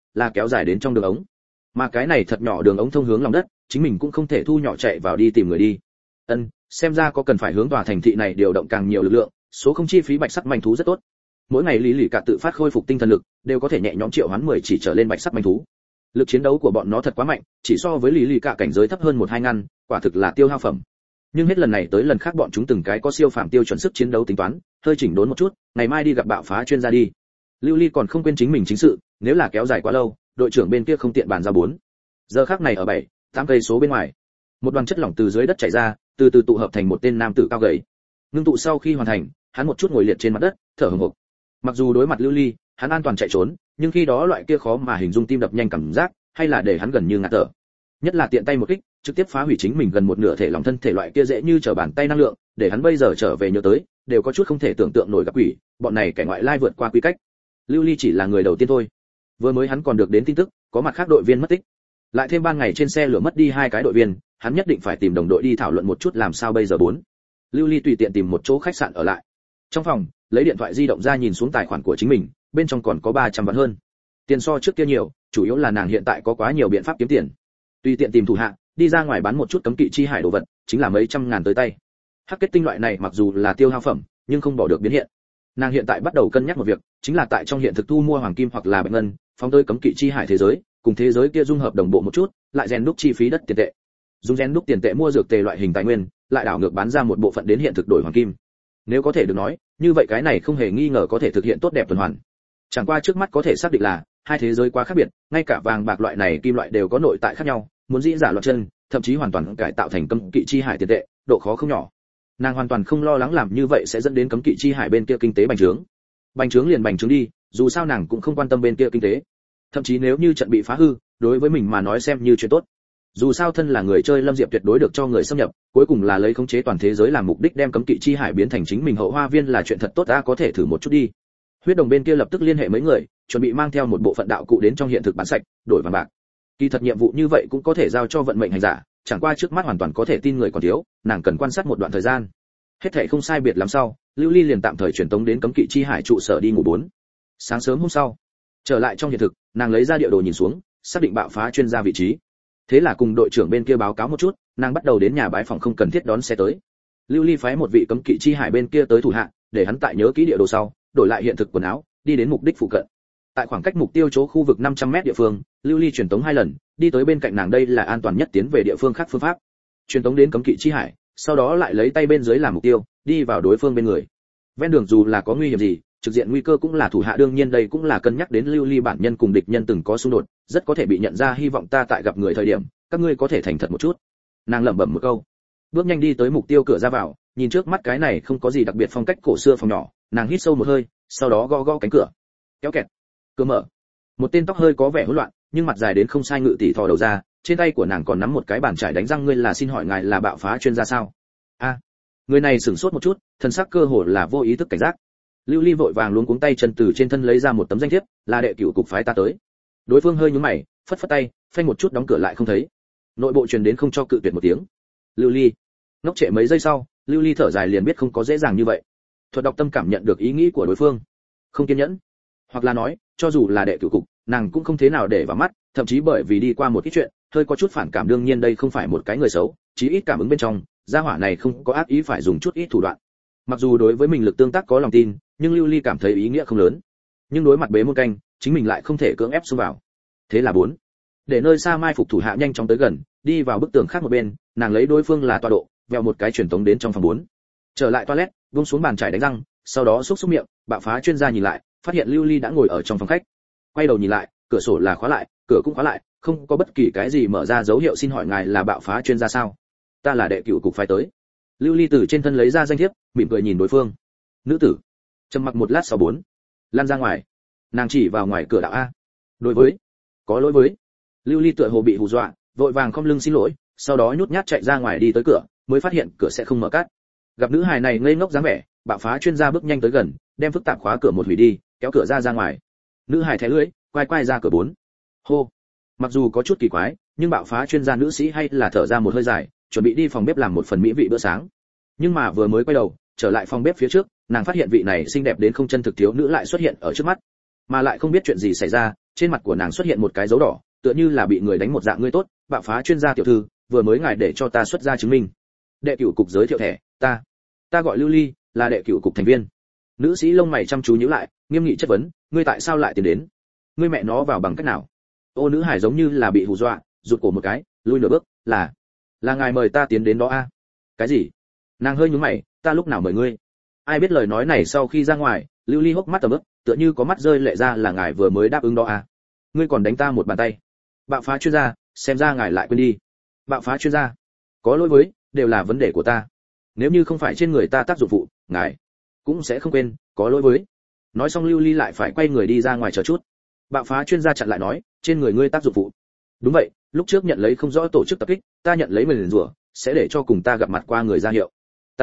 là kéo dài đến trong đường ống. Mà cái này thật nhỏ đường ống thông hướng lòng đất, chính mình cũng không thể thu nhỏ chạy vào đi tìm người đi. Xem ra có cần phải hướng tòa thành thị này điều động càng nhiều lực lượng, số không chi phí bạch sắc manh thú rất tốt. Mỗi ngày Lý Lì cả tự phát khôi phục tinh thần lực, đều có thể nhẹ nhõm triệu hoán 10 chỉ trở lên bạch sắc manh thú. Lực chiến đấu của bọn nó thật quá mạnh, chỉ so với Lý Lì cả cảnh giới thấp hơn 1-2 ngăn, quả thực là tiêu hao phẩm. Nhưng hết lần này tới lần khác bọn chúng từng cái có siêu phàm tiêu chuẩn sức chiến đấu tính toán, hơi chỉnh đốn một chút, ngày mai đi gặp bạo phá chuyên gia đi. Lưu Ly còn không quên chính mình chính sự, nếu là kéo dài quá lâu, đội trưởng bên kia không tiện bàn giao 4. Giờ khắc này ở 7-8 cây số bên ngoài, một đoàn chất lỏng từ dưới đất chảy ra, từ từ tụ hợp thành một tên nam tử cao gầy. Ngưng tụ sau khi hoàn thành, hắn một chút ngồi liệt trên mặt đất, thở hổn hộc. Mặc dù đối mặt Lưu Ly, hắn an toàn chạy trốn, nhưng khi đó loại kia khó mà hình dung tim đập nhanh cảm giác, hay là để hắn gần như ngạt thở. Nhất là tiện tay một kích, trực tiếp phá hủy chính mình gần một nửa thể lòng thân thể loại kia dễ như trở bàn tay năng lượng, để hắn bây giờ trở về nhớ tới, đều có chút không thể tưởng tượng nổi gặp quỷ, bọn này kẻ ngoại lai vượt qua quy cách. Lưu Ly chỉ là người đầu tiên thôi. Vừa mới hắn còn được đến tin tức, có mặt khác đội viên mất tích. Lại thêm ban ngày trên xe lửa mất đi 2 cái đội viên, hắn nhất định phải tìm đồng đội đi thảo luận một chút làm sao bây giờ 4. Lưu Ly tùy tiện tìm một chỗ khách sạn ở lại. Trong phòng, lấy điện thoại di động ra nhìn xuống tài khoản của chính mình, bên trong còn có 300 vạn hơn. Tiền so trước kia nhiều, chủ yếu là nàng hiện tại có quá nhiều biện pháp kiếm tiền. Tùy tiện tìm thủ hạ, đi ra ngoài bán một chút cấm kỵ chi hải đồ vật, chính là mấy trăm ngàn tới tay. Hắc kết tinh loại này mặc dù là tiêu hao phẩm, nhưng không bỏ được biến hiện. Nàng hiện tại bắt đầu cân nhắc một việc, chính là tại trong hiện thực thu mua hoàng kim hoặc là bạch ngân, phóng tới cấm kỵ chi hải thế giới, cùng thế giới kia dung hợp đồng bộ một chút, lại rèn đúc chi phí đất tiền tệ. Dùng rèn đúc tiền tệ mua dược tệ loại hình tài nguyên, lại đảo ngược bán ra một bộ phận đến hiện thực đổi hoàng kim. Nếu có thể được nói, như vậy cái này không hề nghi ngờ có thể thực hiện tốt đẹp tuần hoàn. Chẳng qua trước mắt có thể xác định là hai thế giới quá khác biệt, ngay cả vàng bạc loại này kim loại đều có nội tại khác nhau, muốn dĩ giả loạn chân, thậm chí hoàn toàn cải tạo thành cấm kỵ chi hải tiền tệ, độ khó không nhỏ. Nàng hoàn toàn không lo lắng làm như vậy sẽ dẫn đến cấm kỵ chi hải bên kia kinh tế bành trướng. Bành trướng liền bành trướng đi, dù sao nàng cũng không quan tâm bên kia kinh tế. Thậm chí nếu như trận bị phá hư, đối với mình mà nói xem như chuyện tốt. Dù sao thân là người chơi Lâm Diệp tuyệt đối được cho người xâm nhập, cuối cùng là lấy khống chế toàn thế giới làm mục đích đem cấm kỵ chi hải biến thành chính mình hậu hoa viên là chuyện thật tốt, ta có thể thử một chút đi. Huyết Đồng bên kia lập tức liên hệ mấy người, chuẩn bị mang theo một bộ phận đạo cụ đến trong hiện thực bán sạch, đổi vàng bạc. Kỳ thật nhiệm vụ như vậy cũng có thể giao cho vận mệnh hành giả, chẳng qua trước mắt hoàn toàn có thể tin người còn thiếu, nàng cần quan sát một đoạn thời gian. Hết thảy không sai biệt lắm sau, Lưu Ly liền tạm thời chuyển tống đến cấm kỵ chi hải trụ sở đi ngủ 4. Sáng sớm hôm sau, trở lại trong hiện thực, nàng lấy ra địa đồ nhìn xuống, xác định bạo phá chuyên gia vị trí. Thế là cùng đội trưởng bên kia báo cáo một chút, nàng bắt đầu đến nhà bái phòng không cần thiết đón xe tới. Lưu Ly phái một vị cấm kỵ chi hải bên kia tới thủ hạ, để hắn tại nhớ kỹ địa đồ sau, đổi lại hiện thực quần áo, đi đến mục đích phụ cận. Tại khoảng cách mục tiêu chỗ khu vực 500m địa phương, Lưu Ly truyền tống 2 lần, đi tới bên cạnh nàng, đây là an toàn nhất tiến về địa phương khác phương pháp. Truyền tống đến cấm kỵ chi hải, sau đó lại lấy tay bên dưới làm mục tiêu, đi vào đối phương bên người. Ven đường dù là có nguy hiểm gì, trực diện nguy cơ cũng là thủ hạ, đương nhiên đây cũng là cân nhắc đến Lưu Ly bản nhân cùng địch nhân từng có xung đột, rất có thể bị nhận ra, hy vọng ta tại gặp người thời điểm, các ngươi có thể thành thật một chút. Nàng lẩm bẩm một câu, bước nhanh đi tới mục tiêu cửa ra vào, nhìn trước mắt cái này không có gì đặc biệt phong cách cổ xưa phòng nhỏ, nàng hít sâu một hơi, sau đó gõ gõ cánh cửa. Kéo kẹt. Cửa mở. Một tên tóc hơi có vẻ hỗn loạn, nhưng mặt dài đến không sai ngự tỷ thò đầu ra, trên tay của nàng còn nắm một cái bàn chải đánh răng, ngươi là, xin hỏi ngài là bạo phá chuyên gia sao? Người này sửng sốt một chút, thân sắc cơ hồ là vô ý thức cảnh giác. Lưu Ly vội vàng luống cuống tay chân từ trên thân lấy ra một tấm danh thiếp, là đệ cửu cục phái ta tới. Đối phương hơi nhướng mày, phất phất tay, phanh một chút đóng cửa lại không thấy. Nội bộ truyền đến không cho cự tuyệt một tiếng. Lưu Ly ngốc trệ mấy giây sau, Lưu Ly thở dài liền biết không có dễ dàng như vậy. Thuật đọc tâm cảm nhận được ý nghĩ của đối phương, không kiên nhẫn, hoặc là nói, cho dù là đệ cửu cục, nàng cũng không thế nào để vào mắt, thậm chí bởi vì đi qua một ít chuyện, hơi có chút phản cảm, đương nhiên đây không phải một cái người xấu, chí ít cảm ứng bên trong, gia hỏa này không có ác ý phải dùng chút ít thủ đoạn. Mặc dù đối với mình lực tương tác có lòng tin, nhưng Lưu Ly cảm thấy ý nghĩa không lớn. Nhưng đối mặt bế môn canh, chính mình lại không thể cưỡng ép xông vào. Thế là 4. Để nơi xa mai phục thủ hạ nhanh chóng tới gần, đi vào bức tường khác một bên, nàng lấy đối phương là tọa độ, vèo một cái truyền tống đến trong phòng 4. Trở lại toilet, buông xuống bàn chải đánh răng, sau đó xúc xúc miệng, bạo phá chuyên gia nhìn lại, phát hiện Lưu Ly đã ngồi ở trong phòng khách. Quay đầu nhìn lại, cửa sổ là khóa lại, cửa cũng khóa lại, không có bất kỳ cái gì mở ra dấu hiệu, xin hỏi ngài là bạo phá chuyên gia sao? Ta là đệ cửu cục phái tới. Lưu Ly từ trên thân lấy ra danh thiếp, mỉm cười nhìn đối phương. Nữ tử trầm mặc một lát sau 4. Lan ra ngoài. Nàng chỉ vào ngoài cửa đạo a. Đối với, có lỗi với. Lưu Ly tựa hồ bị hù dọa, vội vàng khom lưng xin lỗi, sau đó nhút nhát chạy ra ngoài đi tới cửa, mới phát hiện cửa sẽ không mở cát. Gặp nữ hài này ngây ngốc dáng vẻ, bạo phá chuyên gia bước nhanh tới gần, đem phức tạp khóa cửa một hủy đi, kéo cửa ra ngoài. Nữ hài thé lưỡi, quay quay ra cửa 4. Hô. Mặc dù có chút kỳ quái, nhưng bạo phá chuyên gia nữ sĩ hay là thở ra một hơi dài, chuẩn bị đi phòng bếp làm một phần mỹ vị bữa sáng. Nhưng mà vừa mới quay đầu, trở lại phòng bếp phía trước, nàng phát hiện vị này xinh đẹp đến không chân thực thiếu nữ lại xuất hiện ở trước mắt, mà lại không biết chuyện gì xảy ra, trên mặt của nàng xuất hiện một cái dấu đỏ, tựa như là bị người đánh một dạng. Ngươi tốt, bạo phá chuyên gia tiểu thư, vừa mới ngài để cho ta xuất ra chứng minh. Đệ cửu cục giới thiệu thẻ, ta gọi Lưu Ly, là đệ cửu cục thành viên. Nữ sĩ lông mày chăm chú nhíu lại, nghiêm nghị chất vấn, ngươi tại sao lại tiến đến? Ngươi mẹ nó vào bằng cách nào? Ô nữ hải giống như là bị hù dọa, rụt cổ một cái, lui nửa bước, là ngài mời ta tiến đến đó a? Cái gì? Nàng hơi nhướng mày, ta lúc nào mời ngươi? Ai biết lời nói này sau khi ra ngoài, Lưu Ly hốc mắt tầm ướp, tựa như có mắt rơi lệ ra, là ngài vừa mới đáp ứng đó a? Ngươi còn đánh ta một bàn tay. Bạo phá chuyên gia, xem ra ngài lại quên đi. Bạo phá chuyên gia, có lỗi với, đều là vấn đề của ta. Nếu như không phải trên người ta tác dụng phụ, ngài cũng sẽ không quên, có lỗi với. Nói xong Lưu Ly lại phải quay người đi ra ngoài chờ chút. Bạo phá chuyên gia chặn lại nói, trên người ngươi tác dụng phụ. Đúng vậy, lúc trước nhận lấy không rõ tổ chức tập kích, ta nhận lấy nguyền rủa, sẽ để cho cùng ta gặp mặt qua người ra hiệu.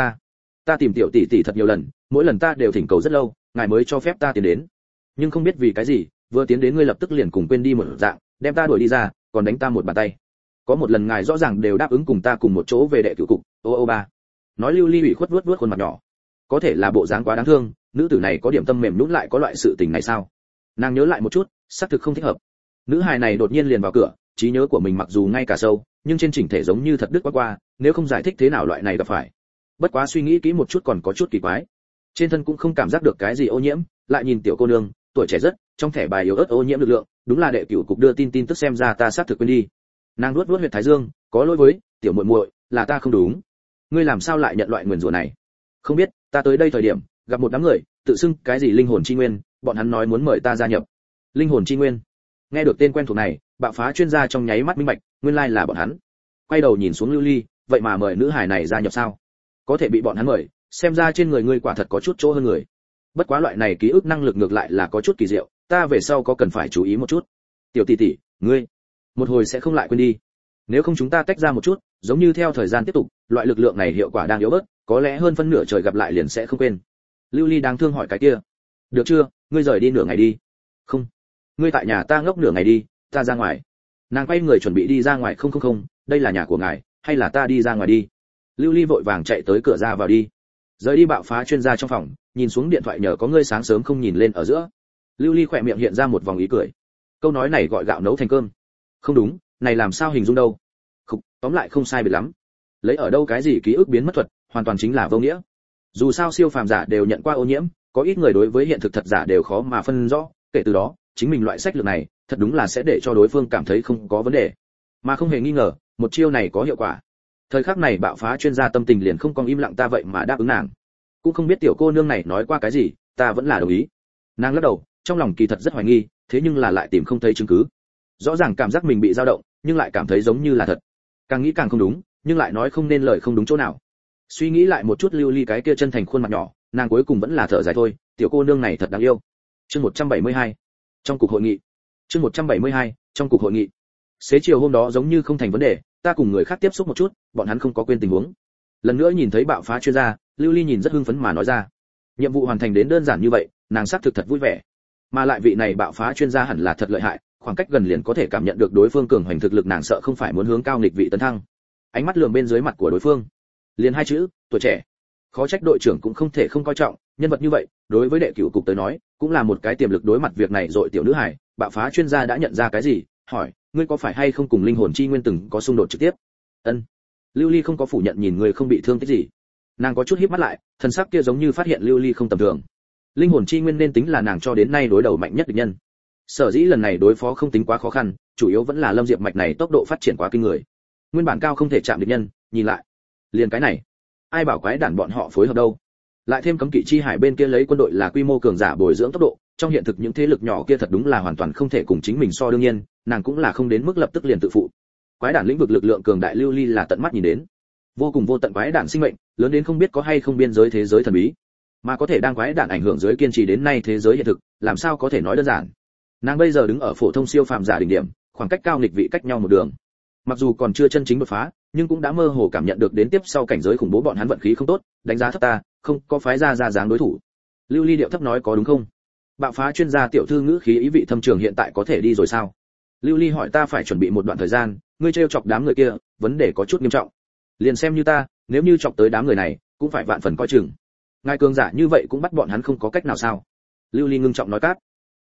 Ta tìm tiểu tỷ tỷ thật nhiều lần, mỗi lần ta đều thỉnh cầu rất lâu, ngài mới cho phép ta tiến đến. Nhưng không biết vì cái gì, vừa tiến đến ngươi lập tức liền cùng quên đi một dạng, đem ta đuổi đi ra, còn đánh ta một bàn tay. Có một lần ngài rõ ràng đều đáp ứng cùng ta cùng một chỗ về đệ cửu cục. Ba. Nói Lưu Ly ủy khuất vuốt khuôn mặt nhỏ. Có thể là bộ dáng quá đáng thương, nữ tử này có điểm tâm mềm nhũn lại có loại sự tình này sao? Nàng nhớ lại một chút, xác thực không thích hợp. Nữ hài này đột nhiên liền vào cửa, trí nhớ của mình mặc dù ngay cả sâu, nhưng trên chỉnh thể giống như thật đứt qua, nếu không giải thích thế nào loại này gặp phải. Bất quá suy nghĩ kỹ một chút còn có chút kỳ quái. Trên thân cũng không cảm giác được cái gì ô nhiễm, lại nhìn tiểu cô nương, tuổi trẻ rất, trong thẻ bài yếu ớt ô nhiễm lực lượng, đúng là đệ cửu cục đưa tin tức xem ra ta xác thực quên đi. Nàng nuốt huyệt thái dương, có lỗi với, tiểu muội muội, là ta không đúng. Ngươi làm sao lại nhận loại nguyền rủa này? Không biết, ta tới đây thời điểm, gặp một đám người, tự xưng cái gì linh hồn chi nguyên, bọn hắn nói muốn mời ta gia nhập. Linh hồn chi nguyên. Nghe được tên quen thuộc này, bạo phá chuyên gia trong nháy mắt minh bạch, nguyên lai là bọn hắn. Quay đầu nhìn xuống Lưu Ly, vậy mà mời nữ hài này gia nhập sao? Có thể bị bọn hắn mời, xem ra trên người ngươi quả thật có chút chỗ hơn người. Bất quá loại này ký ức năng lực ngược lại là có chút kỳ diệu, ta về sau có cần phải chú ý một chút. Tiểu tỷ tỷ, ngươi một hồi sẽ không lại quên đi. Nếu không chúng ta tách ra một chút, giống như theo thời gian tiếp tục, loại lực lượng này hiệu quả đang yếu bớt, có lẽ hơn phân nửa trời gặp lại liền sẽ không quên. Lưu Ly đáng thương hỏi cái kia. Được chưa, ngươi rời đi nửa ngày đi. Không, ngươi tại nhà ta ngốc nửa ngày đi, ta ra ngoài. Nàng quay người chuẩn bị đi ra ngoài. Không, đây là nhà của ngài, hay là ta đi ra ngoài đi. Lưu Ly vội vàng chạy tới cửa ra vào đi. Rời đi bạo phá chuyên gia trong phòng, nhìn xuống điện thoại nhờ có ngươi sáng sớm không nhìn lên ở giữa. Lưu Ly khỏe miệng hiện ra một vòng ý cười. Câu nói này gọi gạo nấu thành cơm. Không đúng, này làm sao hình dung đâu. Không, tóm lại không sai biệt lắm. Lấy ở đâu cái gì ký ức biến mất thuật, hoàn toàn chính là vô nghĩa. Dù sao siêu phàm giả đều nhận qua ô nhiễm, có ít người đối với hiện thực thật giả đều khó mà phân rõ, kể từ đó, chính mình loại sách lược này, thật đúng là sẽ để cho đối phương cảm thấy không có vấn đề. Mà không hề nghi ngờ, một chiêu này có hiệu quả. Thời khắc này bạo phá chuyên gia tâm tình liền không còn im lặng, ta vậy mà đáp ứng nàng. Cũng không biết tiểu cô nương này nói qua cái gì, ta vẫn là đồng ý. Nàng lắc đầu, trong lòng kỳ thật rất hoài nghi, thế nhưng là lại tìm không thấy chứng cứ. Rõ ràng cảm giác mình bị dao động, nhưng lại cảm thấy giống như là thật. Càng nghĩ càng không đúng, nhưng lại nói không nên lời không đúng chỗ nào. Suy nghĩ lại một chút Lưu Ly cái kia chân thành khuôn mặt nhỏ, nàng cuối cùng vẫn là thở dài thôi, tiểu cô nương này thật đáng yêu. Chương 172. Trong cuộc hội nghị. Chương 172. Trong cuộc hội nghị. Xế chiều hôm đó giống như không thành vấn đề, ta cùng người khác tiếp xúc một chút, bọn hắn không có quên tình huống. Lần nữa nhìn thấy bạo phá chuyên gia, Lưu Ly nhìn rất hưng phấn mà nói ra. Nhiệm vụ hoàn thành đến đơn giản như vậy, nàng xác thực thật vui vẻ. Mà lại vị này bạo phá chuyên gia hẳn là thật lợi hại, khoảng cách gần liền có thể cảm nhận được đối phương cường hoành thực lực, nàng sợ không phải muốn hướng cao nghịch vị tấn thăng. Ánh mắt lườm bên dưới mặt của đối phương, liền hai chữ, tuổi trẻ. Khó trách đội trưởng cũng không thể không coi trọng, nhân vật như vậy, đối với đệ cửu cục tới nói, cũng là một cái tiềm lực đối mặt việc này rồi. Tiểu nữ hải, bạo phá chuyên gia đã nhận ra cái gì, hỏi, ngươi có phải hay không cùng linh hồn chi nguyên từng có xung đột trực tiếp? Ân. Lưu Ly không có phủ nhận, nhìn người không bị thương tích gì. Nàng có chút híp mắt lại, thần sắc kia giống như phát hiện Lưu Ly không tầm thường. Linh hồn chi nguyên nên tính là nàng cho đến nay đối đầu mạnh nhất địch nhân. Sở dĩ lần này đối phó không tính quá khó khăn, chủ yếu vẫn là Lâm Diệp mạch này tốc độ phát triển quá kinh người. Nguyên bản cao không thể chạm địch nhân, nhìn lại, liền cái này, ai bảo quái đản bọn họ phối hợp đâu. Lại thêm cấm kỵ chi hải bên kia lấy quân đội là quy mô cường giả bồi dưỡng tốc độ, trong hiện thực những thế lực nhỏ kia thật đúng là hoàn toàn không thể cùng chính mình so. Đương nhiên, nàng cũng là không đến mức lập tức liền tự phụ. Quái đản lĩnh vực lực lượng cường đại Lưu Ly là tận mắt nhìn đến. Vô cùng vô tận quái đản sinh mệnh, lớn đến không biết có hay không biên giới thế giới thần bí. Mà có thể đang quái đản ảnh hưởng dưới kiên trì đến nay thế giới hiện thực, làm sao có thể nói đơn giản. Nàng bây giờ đứng ở phổ thông siêu phàm giả đỉnh điểm, khoảng cách cao nghịch vị cách nhau một đường. Mặc dù còn chưa chân chính đột phá, nhưng cũng đã mơ hồ cảm nhận được đến tiếp sau cảnh giới khủng bố bọn hắn vận khí không tốt, đánh giá thấp ta, không có phái ra dáng đối thủ. Lưu Ly điệu thấp nói, có đúng không? Bạo phá chuyên gia tiểu thư ngữ khí ý vị thâm trường, hiện tại có thể đi rồi sao? Lưu Ly hỏi, ta phải chuẩn bị một đoạn thời gian, ngươi trêu chọc đám người kia, vấn đề có chút nghiêm trọng. Liền xem như ta, nếu như chọc tới đám người này, cũng phải vạn phần coi chừng. Ngài cường giả như vậy cũng bắt bọn hắn không có cách nào sao? Lưu Ly ngưng trọng nói, cát.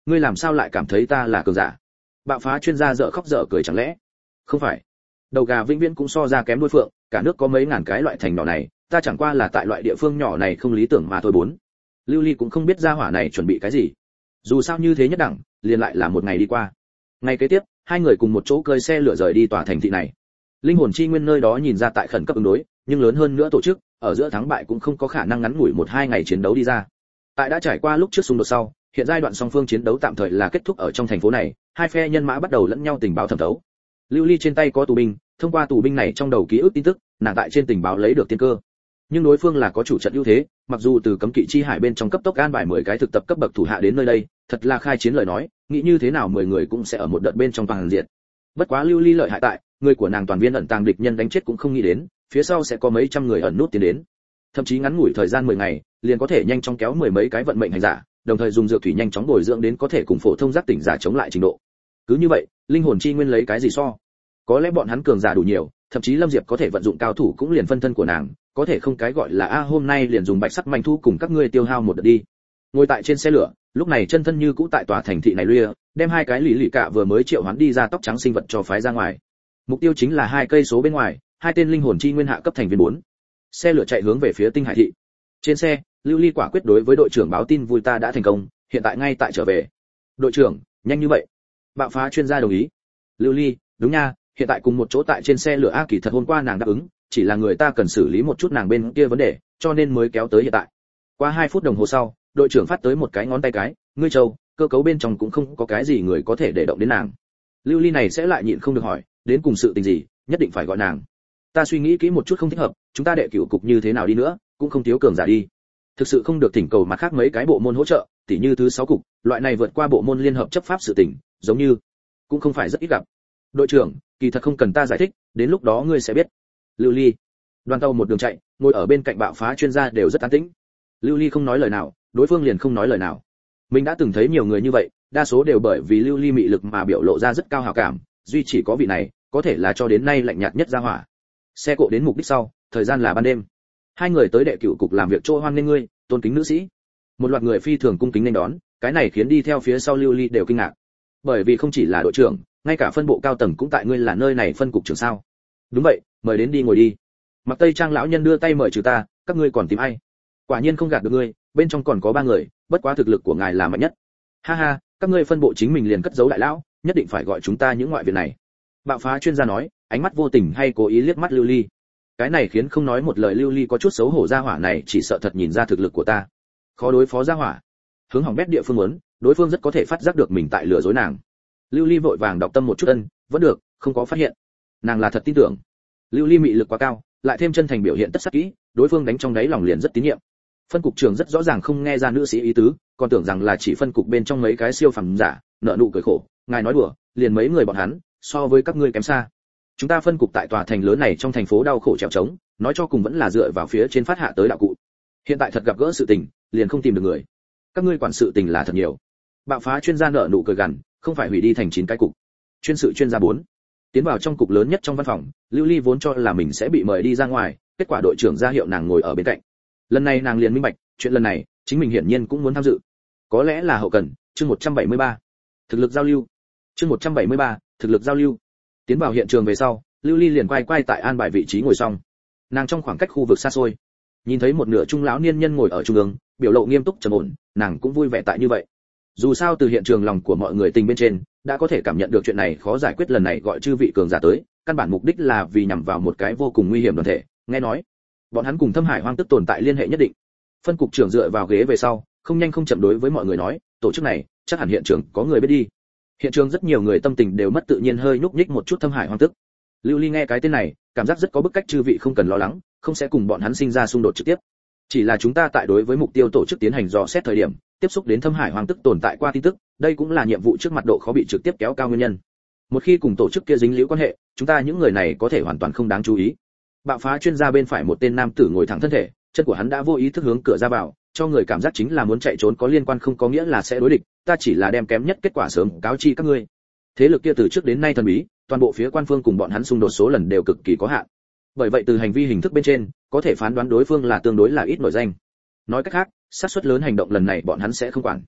ngươi làm sao lại cảm thấy ta là cường giả? Bạo phá chuyên gia dở khóc dở cười chẳng lẽ? Không phải. Đầu gà vĩnh viễn cũng so ra kém đối phượng, cả nước có mấy ngàn cái loại thành nhỏ này, ta chẳng qua là tại loại địa phương nhỏ này không lý tưởng mà thôi bốn. Lưu Ly cũng không biết gia hỏa này chuẩn bị cái gì. Dù sao như thế nhất đẳng, liền lại là một ngày đi qua. Ngày kế tiếp, hai người cùng một chỗ cơi xe lửa rời đi tòa thành thị này. Linh hồn chi nguyên nơi đó nhìn ra tại khẩn cấp ứng đối, nhưng lớn hơn nữa tổ chức, ở giữa thắng bại cũng không có khả năng ngắn ngủi 1-2 ngày chiến đấu đi ra. Tại đã trải qua lúc trước xung đột sau, hiện giai đoạn song phương chiến đấu tạm thời là kết thúc ở trong thành phố này, hai phe nhân mã bắt đầu lẫn nhau tình báo thẩm thấu. Lưu Ly trên tay có tù binh, thông qua tù binh này trong đầu ký ức tin tức, nàng tại trên tình báo lấy được tiên cơ. Nhưng đối phương là có chủ trận ưu thế, mặc dù từ cấm kỵ chi hải bên trong cấp tốc an bài 10 cái thực tập cấp bậc thủ hạ đến nơi đây, thật là khai chiến lời nói, nghĩ như thế nào 10 người cũng sẽ ở một đợt bên trong toàn diện. Bất quá Lưu Ly lợi hại tại, người của nàng toàn viên ẩn tàng địch nhân đánh chết cũng không nghĩ đến, phía sau sẽ có mấy trăm người ẩn nút tiến đến. Thậm chí ngắn ngủi thời gian 10 ngày, liền có thể nhanh chóng kéo 10 mấy cái vận mệnh hành giả, đồng thời dùng dược thủy nhanh chóng bồi dưỡng đến có thể cùng phổ thông giác tỉnh giả chống lại trình độ. Cứ như vậy, linh hồn chi nguyên lấy cái gì so? Có lẽ bọn hắn cường giả đủ nhiều, thậm chí Lâm Diệp có thể vận dụng cao thủ cũng liền phân thân của nàng, có thể không cái gọi là hôm nay liền dùng bạch sắc manh thu cùng các ngươi tiêu hao một đợt đi. Ngồi tại trên xe lửa, lúc này chân thân như cũ tại tòa thành thị này lùi, đem hai cái lì cạ vừa mới triệu hoán đi ra tóc trắng sinh vật cho phái ra ngoài. Mục tiêu chính là 2 cây số bên ngoài, 2 tên linh hồn chi nguyên hạ cấp thành viên 4. Xe lửa chạy hướng về phía Tinh Hải thị. Trên xe, Lưu Ly quả quyết đối với đội trưởng báo tin vui ta đã thành công, hiện tại ngay tại trở về. Đội trưởng, nhanh như vậy? Bạo phá chuyên gia đồng ý. Lưu Ly, đúng nha, hiện tại cùng một chỗ tại trên xe lửa kỳ thật hôm qua nàng đáp ứng, chỉ là người ta cần xử lý một chút nàng bên kia vấn đề, cho nên mới kéo tới hiện tại. Qua 2 phút đồng hồ sau, đội trưởng phát tới một cái ngón tay cái, ngươi Châu, cơ cấu bên trong cũng không có cái gì người có thể để động đến nàng. Lưu Ly này sẽ lại nhịn không được hỏi, đến cùng sự tình gì, nhất định phải gọi nàng. Ta suy nghĩ kỹ một chút không thích hợp, chúng ta đệ cửu cục như thế nào đi nữa, cũng không thiếu cường giả đi. Thực sự không được thỉnh cầu mặt khác mấy cái bộ môn hỗ trợ, tỉ như thứ 6 cục, loại này vượt qua bộ môn liên hợp chấp pháp sự tình, giống như cũng không phải rất ít gặp. Đội trưởng, kỳ thật không cần ta giải thích, đến lúc đó ngươi sẽ biết. Lưu Ly. Đoàn tàu một đường chạy, ngồi ở bên cạnh bạo phá chuyên gia đều rất an tĩnh. Lưu Ly không nói lời nào, đối phương liền không nói lời nào. Mình đã từng thấy nhiều người như vậy, đa số đều bởi vì Lưu Ly mị lực mà biểu lộ ra rất cao hảo cảm, duy chỉ có vị này, có thể là cho đến nay lạnh nhạt nhất ra hỏa. Xe cộ đến mục đích sau, thời gian là ban đêm. Hai người tới đệ cửu cục làm việc chỗ hoan nghênh ngươi, tôn kính nữ sĩ. Một loạt người phi thường cung kính nên đón, cái này khiến đi theo phía sau Lưu Ly đều kinh ngạc. Bởi vì không chỉ là đội trưởng, ngay cả phân bộ cao tầng cũng tại ngươi là nơi này phân cục trưởng sao? Đúng vậy, mời đến đi ngồi đi. Mặc Tây Trang lão nhân đưa tay mời trừ ta, các ngươi còn tìm ai? Quả nhiên không gạt được ngươi, bên trong còn có 3 người, bất quá thực lực của ngài là mạnh nhất. Ha ha, các ngươi phân bộ chính mình liền cất giấu đại lão, nhất định phải gọi chúng ta những ngoại viện này. Bạo phá chuyên gia nói, ánh mắt vô tình hay cố ý liếc mắt Lưu Ly. Cái này khiến không nói một lời Lưu Ly có chút xấu hổ, gia hỏa này chỉ sợ thật nhìn ra thực lực của ta. Khó đối phó gia hỏa. Hướng hỏng bét địa phương muốn, đối phương rất có thể phát giác được mình tại lừa dối nàng. Lưu Ly vội vàng đọc tâm một chút ân, vẫn được, không có phát hiện. Nàng là thật tin tưởng. Lưu Ly mị lực quá cao, lại thêm chân thành biểu hiện tất sắc kỹ, đối phương đánh trong đáy lòng liền rất tín nhiệm. Phân cục trưởng rất rõ ràng không nghe ra nữ sĩ ý tứ, còn tưởng rằng là chỉ phân cục bên trong mấy cái siêu phẩm giả, nợ nụ cười khổ, ngài nói đùa, liền mấy người bọn hắn, so với các ngươi kém xa. Chúng ta phân cục tại tòa thành lớn này trong thành phố đau khổ trèo trống, nói cho cùng vẫn là dựa vào phía trên phát hạ tới đạo cụ. Hiện tại thật gặp gỡ sự tình, liền không tìm được người. Các ngươi quản sự tình là thật nhiều. Bạo phá chuyên gia nợ nụ cười gằn, không phải hủy đi thành 9 cái cục. Chuyên sự chuyên gia 4. Tiến vào trong cục lớn nhất trong văn phòng, Lưu Ly vốn cho là mình sẽ bị mời đi ra ngoài, kết quả đội trưởng ra hiệu nàng ngồi ở bên cạnh. Lần này nàng liền minh bạch, chuyện lần này, chính mình hiển nhiên cũng muốn tham dự. Có lẽ là hậu cần, chương 173. Thực lực giao lưu. Chương 173, thực lực giao lưu. Tiến vào hiện trường về sau, Lưu Ly liền quay tại an bài vị trí ngồi xong. Nàng trong khoảng cách khu vực xa xôi, nhìn thấy một nửa trung lão niên nhân ngồi ở trung ương, biểu lộ nghiêm túc trầm ổn, nàng cũng vui vẻ tại như vậy. Dù sao từ hiện trường lòng của mọi người tình bên trên, đã có thể cảm nhận được chuyện này khó giải quyết, lần này gọi chư vị cường giả tới, căn bản mục đích là vì nhằm vào một cái vô cùng nguy hiểm đoàn thể, nghe nói bọn hắn cùng Thâm Hải Hoang tức tồn tại liên hệ nhất định. Phân cục trưởng dựa vào ghế về sau, không nhanh không chậm đối với mọi người nói, tổ chức này, chắc hẳn hiện trường có người biết đi. Hiện trường rất nhiều người tâm tình đều mất tự nhiên, hơi nhúc nhích một chút Thâm Hải Hoang tức. Lưu Ly nghe cái tên này, cảm giác rất có bức cách, chư vị không cần lo lắng, không sẽ cùng bọn hắn sinh ra xung đột trực tiếp. Chỉ là chúng ta tại đối với mục tiêu tổ chức tiến hành dò xét thời điểm, tiếp xúc đến Thâm Hải Hoang tức tồn tại qua tin tức, đây cũng là nhiệm vụ trước mặt độ khó bị trực tiếp kéo cao nguyên nhân. Một khi cùng tổ chức kia dính líu quan hệ, chúng ta những người này có thể hoàn toàn không đáng chú ý. Bạo phá chuyên gia bên phải một tên nam tử ngồi thẳng thân thể, chân của hắn đã vô ý thức hướng cửa ra vào, cho người cảm giác chính là muốn chạy trốn, có liên quan không có nghĩa là sẽ đối địch, ta chỉ là đem kém nhất kết quả sớm cáo chi các ngươi. Thế lực kia từ trước đến nay thần bí, toàn bộ phía quan phương cùng bọn hắn xung đột số lần đều cực kỳ có hạn. Bởi vậy từ hành vi hình thức bên trên, có thể phán đoán đối phương là tương đối là ít nổi danh. Nói cách khác, xác suất lớn hành động lần này bọn hắn sẽ không quản.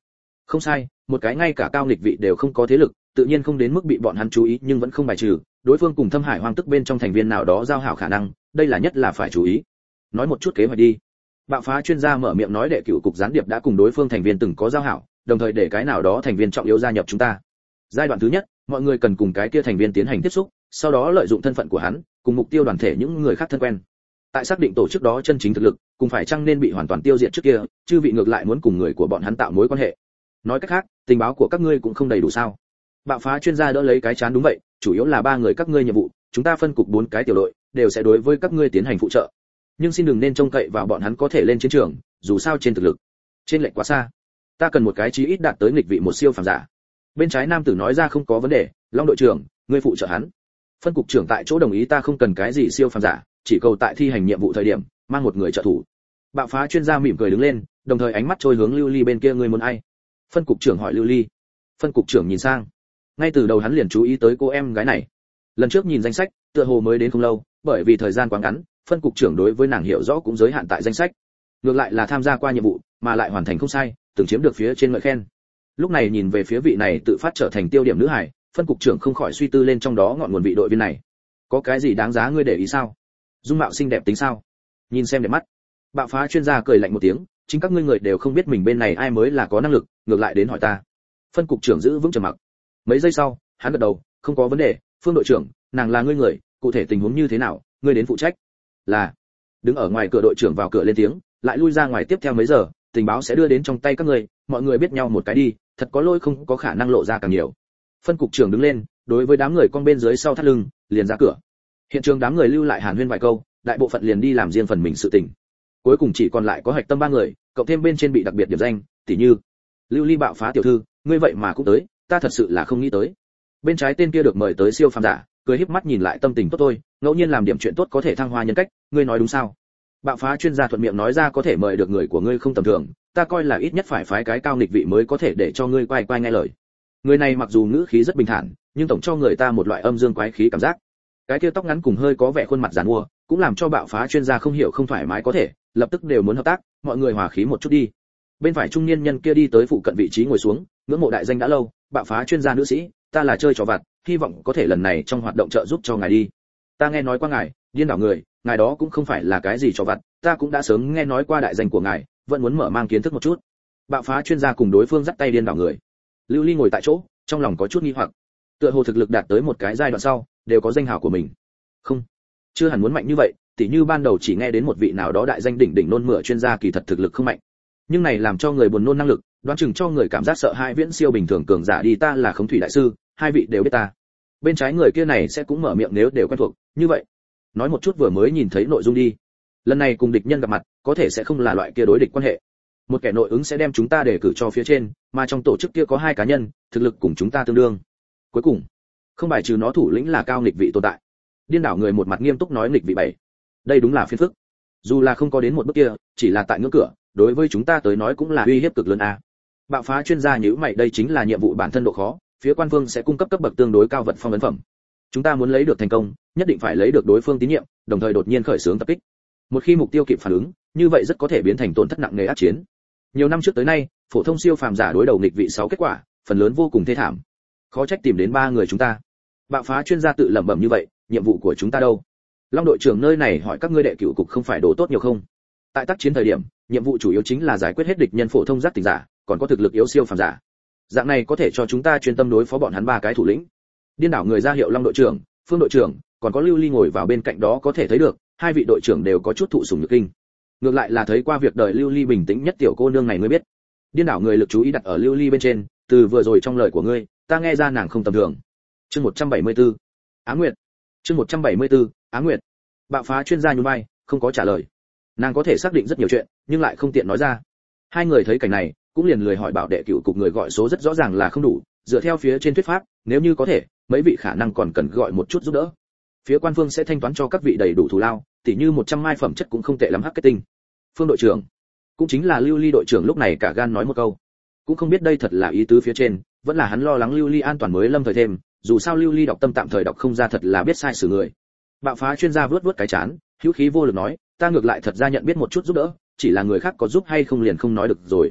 Không sai, một cái ngay cả cao nghịch vị đều không có thế lực, tự nhiên không đến mức bị bọn hắn chú ý, nhưng vẫn không bài trừ đối phương cùng Thâm Hải Hoang tức bên trong thành viên nào đó giao hảo khả năng, đây là nhất là phải chú ý. Nói một chút kế hoạch đi. Bạo phá chuyên gia mở miệng nói, đệ cửu cục gián điệp đã cùng đối phương thành viên từng có giao hảo, đồng thời để cái nào đó thành viên trọng yếu gia nhập chúng ta. Giai đoạn thứ nhất, mọi người cần cùng cái kia thành viên tiến hành tiếp xúc, sau đó lợi dụng thân phận của hắn, cùng mục tiêu đoàn thể những người khác thân quen. Tại xác định tổ chức đó chân chính thực lực, cùng phải chăng nên bị hoàn toàn tiêu diệt trước kia, chư vị ngược lại muốn cùng người của bọn hắn tạo mối quan hệ. Nói cách khác, tình báo của các ngươi cũng không đầy đủ sao? Bạo phá chuyên gia đỡ lấy cái chán, đúng vậy, chủ yếu là 3 người các ngươi nhiệm vụ, chúng ta phân cục 4 cái tiểu đội, đều sẽ đối với các ngươi tiến hành phụ trợ. Nhưng xin đừng nên trông cậy vào bọn hắn có thể lên chiến trường, dù sao trên thực lực, trên lệch quá xa. Ta cần một cái chí ít đạt tới nghịch vị một siêu phàm giả. Bên trái nam tử nói ra, không có vấn đề, Long đội trưởng, ngươi phụ trợ hắn. Phân cục trưởng tại chỗ đồng ý, ta không cần cái gì siêu phàm giả, chỉ cầu tại thi hành nhiệm vụ thời điểm mang một người trợ thủ. Bạo phá chuyên gia mỉm cười đứng lên, đồng thời ánh mắt trôi hướng Lưu Ly bên kia, ngươi muốn ai? Phân cục trưởng hỏi Lưu Ly. Phân cục trưởng nhìn sang, ngay từ đầu hắn liền chú ý tới cô em gái này. Lần trước nhìn danh sách, tựa hồ mới đến không lâu, bởi vì thời gian quá ngắn, phân cục trưởng đối với nàng hiểu rõ cũng giới hạn tại danh sách. Ngược lại là tham gia qua nhiệm vụ, mà lại hoàn thành không sai, từng chiếm được phía trên ngợi khen. Lúc này nhìn về phía vị này tự phát trở thành tiêu điểm nữ hải, phân cục trưởng không khỏi suy tư lên trong đó ngọn nguồn vị đội viên này. Có cái gì đáng giá ngươi để ý sao? Dung mạo xinh đẹp tính sao? Nhìn xem đẹp mắt. Bạo phá chuyên gia cười lạnh một tiếng, chính các ngươi người đều không biết mình bên này ai mới là có năng lực, ngược lại đến hỏi ta. Phân cục trưởng giữ vững trầm mặc. Mấy giây sau, hắn gật đầu, không có vấn đề, Phương đội trưởng, nàng là ngươi người, cụ thể tình huống như thế nào, ngươi đến phụ trách. Là. Đứng ở ngoài cửa đội trưởng vào cửa lên tiếng, lại lui ra ngoài, tiếp theo mấy giờ, tình báo sẽ đưa đến trong tay các ngươi, mọi người biết nhau một cái đi, thật có lỗi không có khả năng lộ ra càng nhiều. Phân cục trưởng đứng lên, đối với đám người con bên dưới sau thắt lưng, liền ra cửa. Hiện trường đám người lưu lại hàn huyên vài câu, đại bộ phận liền đi làm riêng phần mình sự tình. Cuối cùng chỉ còn lại có Hạch Tâm 3 người, cộng thêm bên trên bị đặc biệt điểm danh, tỉ như Lưu Ly bạo phá tiểu thư, ngươi vậy mà cũng tới, ta thật sự là không nghĩ tới. Bên trái tên kia được mời tới siêu phàm giả, cười híp mắt nhìn lại, tâm tình tốt thôi, ngẫu nhiên làm điểm chuyện tốt có thể thăng hoa nhân cách, ngươi nói đúng sao? Bạo phá chuyên gia thuận miệng nói ra, có thể mời được người của ngươi không tầm thường, ta coi là ít nhất phải phái cái cao nghịch vị mới có thể để cho ngươi quay quay nghe lời. Người này mặc dù ngữ khí rất bình thản, nhưng tổng cho người ta một loại âm dương quái khí cảm giác. Cái kia tóc ngắn cùng hơi có vẻ khuôn mặt giàn mua, cũng làm cho bạo phá chuyên gia không hiểu không thoải mái, có thể lập tức đều muốn hợp tác, mọi người hòa khí một chút đi. Bên phải trung niên nhân kia đi tới phụ cận vị trí ngồi xuống, ngưỡng mộ đại danh đã lâu, bạo phá chuyên gia nữ sĩ, ta là chơi trò vặt, hy vọng có thể lần này trong hoạt động trợ giúp cho ngài đi. Ta nghe nói qua ngài, điên đảo người, ngài đó cũng không phải là cái gì trò vặt, ta cũng đã sớm nghe nói qua đại danh của ngài, vẫn muốn mở mang kiến thức một chút. Bạo phá chuyên gia cùng đối phương dắt tay điên đảo người. Lưu Ly ngồi tại chỗ, trong lòng có chút nghi hoặc. Tựa hồ thực lực đạt tới một cái giai đoạn sau, đều có danh hào của mình. Không, chưa hẳn muốn mạnh như vậy, tỉ như ban đầu chỉ nghe đến một vị nào đó đại danh đỉnh đỉnh nôn mửa chuyên gia, kỳ thật thực lực không mạnh. Nhưng này làm cho người buồn nôn năng lực, đoán chừng cho người cảm giác sợ hãi viễn siêu bình thường cường giả đi. Ta là Khống Thủy đại sư, hai vị đều biết ta. Bên trái người kia này sẽ cũng mở miệng, nếu đều quen thuộc, như vậy, nói một chút vừa mới nhìn thấy nội dung đi. Lần này cùng địch nhân gặp mặt, có thể sẽ không là loại kia đối địch quan hệ. Một kẻ nội ứng sẽ đem chúng ta đề cử cho phía trên, mà trong tổ chức kia có 2 cá nhân, thực lực cùng chúng ta tương đương. Cuối cùng, không bài trừ nó thủ lĩnh là cao nghịch vị tồn tại. Điên đảo người một mặt nghiêm túc nói, nghịch vị 7. Đây đúng là phiền phức. Dù là không có đến một bước kia, chỉ là tại ngưỡng cửa, đối với chúng ta tới nói cũng là uy hiếp cực lớn a. Bạo phá chuyên gia nhíu mày, đây chính là nhiệm vụ bản thân độ khó, phía quan phương sẽ cung cấp cấp bậc tương đối cao vật phong ấn phẩm. Chúng ta muốn lấy được thành công, nhất định phải lấy được đối phương tín nhiệm, đồng thời đột nhiên khởi xướng tập kích. Một khi mục tiêu kịp phản ứng, như vậy rất có thể biến thành tổn thất nặng nề ác chiến. Nhiều năm trước tới nay, phổ thông siêu phàm giả đối đầu nghịch vị 6 kết quả, phần lớn vô cùng thê thảm. Khó trách tìm đến 3 người chúng ta. Bạo phá chuyên gia tự lẩm bẩm, như vậy, nhiệm vụ của chúng ta đâu? Long đội trưởng nơi này hỏi, các ngươi đệ cửu cục không phải đồ tốt nhiều không? Tại tác chiến thời điểm, nhiệm vụ chủ yếu chính là giải quyết hết địch nhân phổ thông giác tỉnh giả, còn có thực lực yếu siêu phàm giả. Dạng này có thể cho chúng ta chuyên tâm đối phó bọn hắn 3 cái thủ lĩnh. Điên đảo người ra hiệu Long đội trưởng, Phương đội trưởng, còn có Lưu Ly ngồi vào bên cạnh đó, có thể thấy được, 2 vị đội trưởng đều có chút thụ sủng nhược kinh. Ngược lại là thấy qua việc đời Lưu Ly bình tĩnh nhất tiểu cô nương này mới biết. Điên đảo người lực chú ý đặt ở Lưu Ly bên trên, từ vừa rồi trong lời của ngươi, ta nghe ra nàng không tầm thường. Chương 174. Á Nguyệt. Chương 174. Á Nguyệt. Bạo phá chuyên gia nhún vai, không có trả lời. Nàng có thể xác định rất nhiều chuyện, nhưng lại không tiện nói ra. 2 người thấy cảnh này, cũng liền lười hỏi, bảo đệ cửu cục người gọi số rất rõ ràng là không đủ, dựa theo phía trên thuyết pháp, nếu như có thể, mấy vị khả năng còn cần gọi một chút giúp đỡ. Phía quan phương sẽ thanh toán cho các vị đầy đủ thù lao, tỉ như 100 mai phẩm chất cũng không tệ lắm. Marketing. Phương đội trưởng, cũng chính là Lưu Ly đội trưởng lúc này cả gan nói một câu, cũng không biết đây thật là ý tứ phía trên, vẫn là hắn lo lắng Lưu Ly an toàn mới lâm thời thêm, dù sao Lưu Ly đọc tâm tạm thời đọc không ra, thật là biết sai xử người. Bạo phá chuyên gia vướt cái chán, hữu khí vô lực nói, ta ngược lại thật ra nhận biết một chút giúp đỡ, chỉ là người khác có giúp hay không liền không nói được rồi.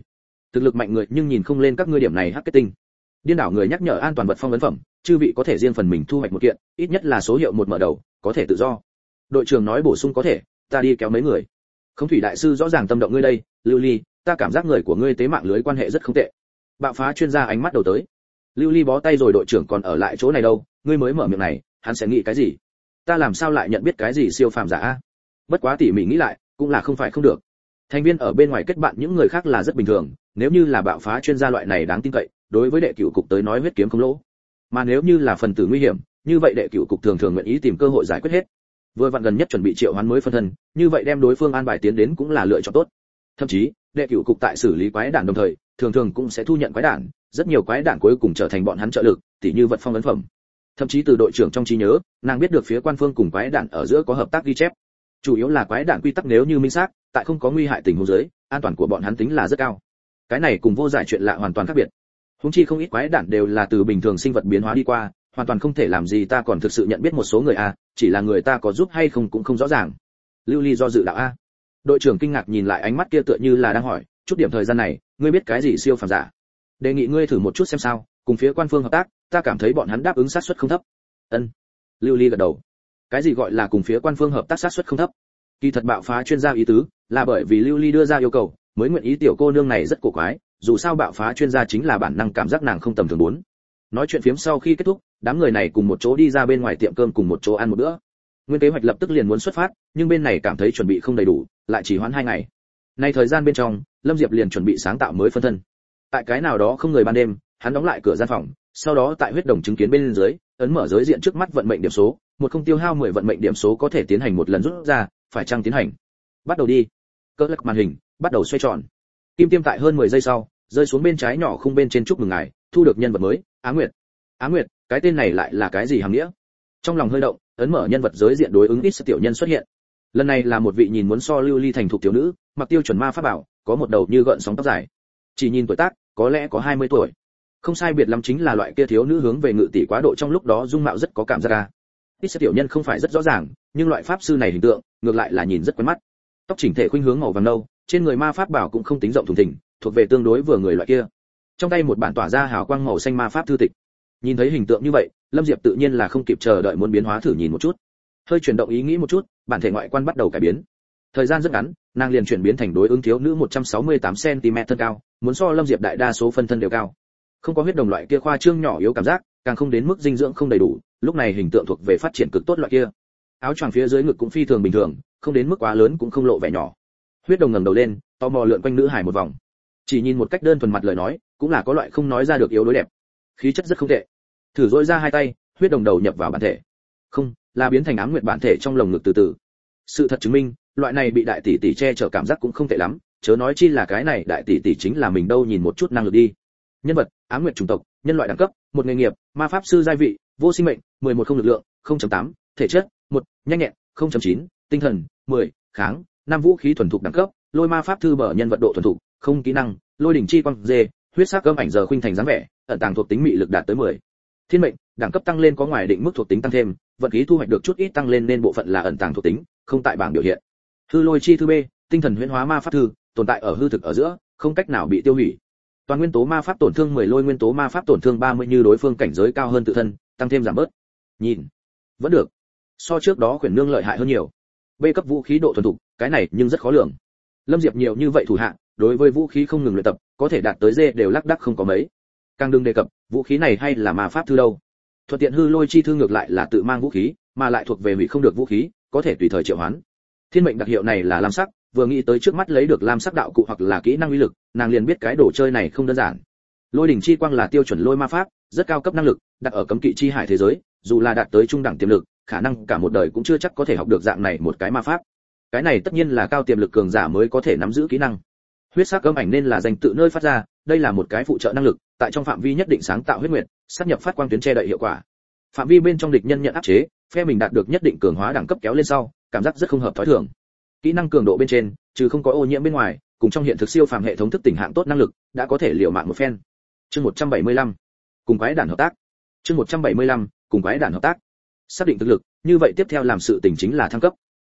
thực lực mạnh người nhưng nhìn không lên các ngươi điểm này hắc kết tinh. Điên đảo người nhắc nhở an toàn vật phong ấn phẩm, chư vị có thể riêng phần mình thu hoạch một kiện, ít nhất là số hiệu một mở đầu, có thể tự do. Đội trưởng nói bổ sung có thể, ta đi kéo mấy người. Không thủy đại sư rõ ràng tâm động ngươi đây, Lưu Ly, ta cảm giác người của ngươi tế mạng lưới quan hệ rất không tệ. Bạo phá chuyên gia ánh mắt đầu tới. Lưu Ly bó tay rồi, đội trưởng còn ở lại chỗ này đâu, ngươi mới mở miệng này, hắn sẽ nghĩ cái gì? Ta làm sao lại nhận biết cái gì siêu phàm giả a? Bất quá tỉ mỉ nghĩ lại, cũng là không phải không được. Thành viên ở bên ngoài kết bạn những người khác là rất bình thường, nếu như là bạo phá chuyên gia loại này đáng tin cậy, đối với đệ cửu cục tới nói huyết kiếm không lỗ. Mà nếu như là phần tử nguy hiểm, như vậy đệ cửu cục thường thường nguyện ý tìm cơ hội giải quyết hết. Vừa vặn gần nhất chuẩn bị triệu hoán mới phân thân, như vậy đem đối phương an bài tiến đến cũng là lựa chọn tốt. Thậm chí, đệ cửu cục tại xử lý quái đản đồng thời, thường thường cũng sẽ thu nhận quái đản, rất nhiều quái đản cuối cùng trở thành bọn hắn trợ lực, tỉ như vật phong ấn phẩm. Thậm chí từ đội trưởng trong trí nhớ, nàng biết được phía quan phương cùng quái đản ở giữa có hợp tác ghi chép. Chủ yếu là quái đản quy tắc nếu như minh xác, tại không có nguy hại tình huống dưới, an toàn của bọn hắn tính là rất cao. Cái này cùng vô giải chuyện lạ hoàn toàn khác biệt. Huống chi không ít quái đản đều là từ bình thường sinh vật biến hóa đi qua, hoàn toàn không thể làm gì, ta còn thực sự nhận biết một số người a, chỉ là người ta có giúp hay không cũng không rõ ràng. Lưu Ly do dự đạo a. Đội trưởng kinh ngạc nhìn lại ánh mắt kia tựa như là đang hỏi, chút điểm thời gian này, ngươi biết cái gì siêu phàm giả? Đề nghị ngươi thử một chút xem sao, cùng phía quan phương hợp tác, ta cảm thấy bọn hắn đáp ứng xác suất không thấp. Ân. Lưu Ly gật đầu. Cái gì gọi là cùng phía quan phương hợp tác xác suất không thấp? Kỳ thật bạo phá chuyên gia ý tứ, là bởi vì Lưu Ly đưa ra yêu cầu, mới nguyện ý tiểu cô nương này rất cổ quái, dù sao bạo phá chuyên gia chính là bản năng cảm giác nàng không tầm thường muốn. Nói chuyện phiếm sau khi kết thúc, đám người này cùng một chỗ đi ra bên ngoài tiệm cơm cùng một chỗ ăn một bữa. Nguyên kế hoạch lập tức liền muốn xuất phát, nhưng bên này cảm thấy chuẩn bị không đầy đủ, lại chỉ hoãn 2 ngày. Nay thời gian bên trong, Lâm Diệp liền chuẩn bị sáng tạo mới phân thân. Tại cái nào đó không người ban đêm, hắn đóng lại cửa gian phòng, sau đó tại huyết đồng chứng kiến bên dưới, ấn mở giới diện trước mắt vận mệnh điểm số, một không tiêu hao 10 vận mệnh điểm số có thể tiến hành một lần rút ra, phải chăng tiến hành? Bắt đầu đi. Cỡ lắc màn hình, bắt đầu xoay tròn. Kim tiêm tại hơn 10 giây sau, rơi xuống bên trái nhỏ khung bên trên, chúc mừng ngài, thu được nhân vật mới, Á Nguyệt. Á Nguyệt, cái tên này lại là cái gì hàm nghĩa? Trong lòng hơi động, ấn mở nhân vật giới diện đối ứng ít tiểu nhân xuất hiện. Lần này là một vị nhìn muốn so Lưu Ly thành thục thiếu nữ, mặc tiêu chuẩn ma pháp bảo, có một đầu như gợn sóng tóc dài. Chỉ nhìn tuổi tác, có lẽ có 20 tuổi. Không sai biệt lắm chính là loại kia thiếu nữ hướng về ngự tỷ quá độ trong lúc đó dung mạo rất có cảm giác ra. Ít tiểu nhân không phải rất rõ ràng, nhưng loại pháp sư này hình tượng, ngược lại là nhìn rất quen mắt. Tóc chỉnh thể khuynh hướng màu vàng nâu, trên người ma pháp bảo cũng không tính rộng thùng thình, thuộc về tương đối vừa người loại kia. Trong tay một bản tỏa ra hào quang màu xanh ma pháp thư tịch. Nhìn thấy hình tượng như vậy, Lâm Diệp tự nhiên là không kịp chờ đợi muốn biến hóa thử nhìn một chút. Hơi chuyển động ý nghĩ một chút, bản thể ngoại quan bắt đầu cải biến. Thời gian rất ngắn, nàng liền chuyển biến thành đối ứng thiếu nữ 168 cm thân cao, muốn so Lâm Diệp đại đa số phân thân đều cao. Không có huyết đồng loại kia khoa trương nhỏ yếu cảm giác, càng không đến mức dinh dưỡng không đầy đủ, lúc này hình tượng thuộc về phát triển cực tốt loại kia. Áo choàng phía dưới ngực cũng phi thường bình thường, không đến mức quá lớn cũng không lộ vẻ nhỏ. Huyết đồng ngẩng đầu lên, tò mò lượn quanh nữ hải một vòng. Chỉ nhìn một cách đơn thuần mặt lời nói, cũng là có loại không nói ra được yếu đối đẹp. Khí chất rất không tệ. Thử dỗi ra hai tay, huyết đồng đầu nhập vào bản thể. Không, là biến thành Ám Nguyệt bản thể trong lồng ngực từ từ. Sự thật chứng minh, loại này bị đại tỷ tỷ che chở cảm giác cũng không tệ lắm, chớ nói chi là cái này đại tỷ tỷ chính là mình đâu, nhìn một chút năng lực đi. Nhân vật, Ám Nguyệt chủng tộc, nhân loại đẳng cấp, một nghề nghiệp, ma pháp sư giai vị, vô sinh mệnh, 11 không lực lượng, 0.8, thể chất, 1, nhanh nhẹn, 0.9, tinh thần, 10, kháng, 5 vũ khí thuần thục đẳng cấp, lôi ma pháp thư bở nhân vật độ thuần thục, không kỹ năng, lôi đỉnh chi quang dê, huyết sắc cơm ảnh giờ khuynh thành dáng vẻ, ẩn tàng thuộc tính mị lực đạt tới 10. Thiên mệnh, đẳng cấp tăng lên có ngoài định mức thuộc tính tăng thêm, vận khí thu hoạch được chút ít tăng lên nên bộ phận là ẩn tàng thuộc tính, không tại bảng biểu hiện. Hư lôi chi thư B, tinh thần huyễn hóa ma pháp thư, tồn tại ở hư thực ở giữa, không cách nào bị tiêu hủy. Toàn nguyên tố ma pháp tổn thương 10, lôi nguyên tố ma pháp tổn thương 30 như đối phương cảnh giới cao hơn tự thân, tăng thêm giảm bớt. Nhìn, vẫn được. So trước đó khuyển nương lợi hại hơn nhiều. B cấp vũ khí độ thuần thục, cái này nhưng rất khó lường. Lâm Diệp nhiều như vậy thủ hạ, đối với vũ khí không ngừng luyện tập, có thể đạt tới D đều lác đác không có mấy. Càng đừng đề cập, vũ khí này hay là ma pháp thư đâu. Thuận tiện hư lôi chi thư ngược lại là tự mang vũ khí, mà lại thuộc về hủy không được vũ khí, có thể tùy thời triệu hoán. Thiên mệnh đặc hiệu này là lam sắc, vừa nghĩ tới trước mắt lấy được lam sắc đạo cụ hoặc là kỹ năng uy lực, nàng liền biết cái đồ chơi này không đơn giản. Lôi đỉnh chi quang là tiêu chuẩn lôi ma pháp, rất cao cấp năng lực, đặt ở cấm kỵ chi hải thế giới, dù là đạt tới trung đẳng tiềm lực, khả năng cả một đời cũng chưa chắc có thể học được dạng này một cái ma pháp. Cái này tất nhiên là cao tiềm lực cường giả mới có thể nắm giữ kỹ năng. Huyết sắc cấm ảnh nên là danh tự nơi phát ra, đây là một cái phụ trợ năng lực, tại trong phạm vi nhất định sáng tạo huyết nguyệt, sáp nhập phát quang tuyến che đậy hiệu quả. Phạm vi bên trong địch nhân nhận áp chế, phe mình đạt được nhất định cường hóa đẳng cấp kéo lên sau, cảm giác rất không hợp thói thường. Kỹ năng cường độ bên trên, trừ không có ô nhiễm bên ngoài, cùng trong hiện thực siêu phàm hệ thống thức tỉnh hạng tốt năng lực, đã có thể liều mạng một phen. Chương 175, cùng quái đản hợp tác. Chương 175, cùng quái đản hợp tác. Xác định thực lực, như vậy tiếp theo làm sự tình chính là thăng cấp.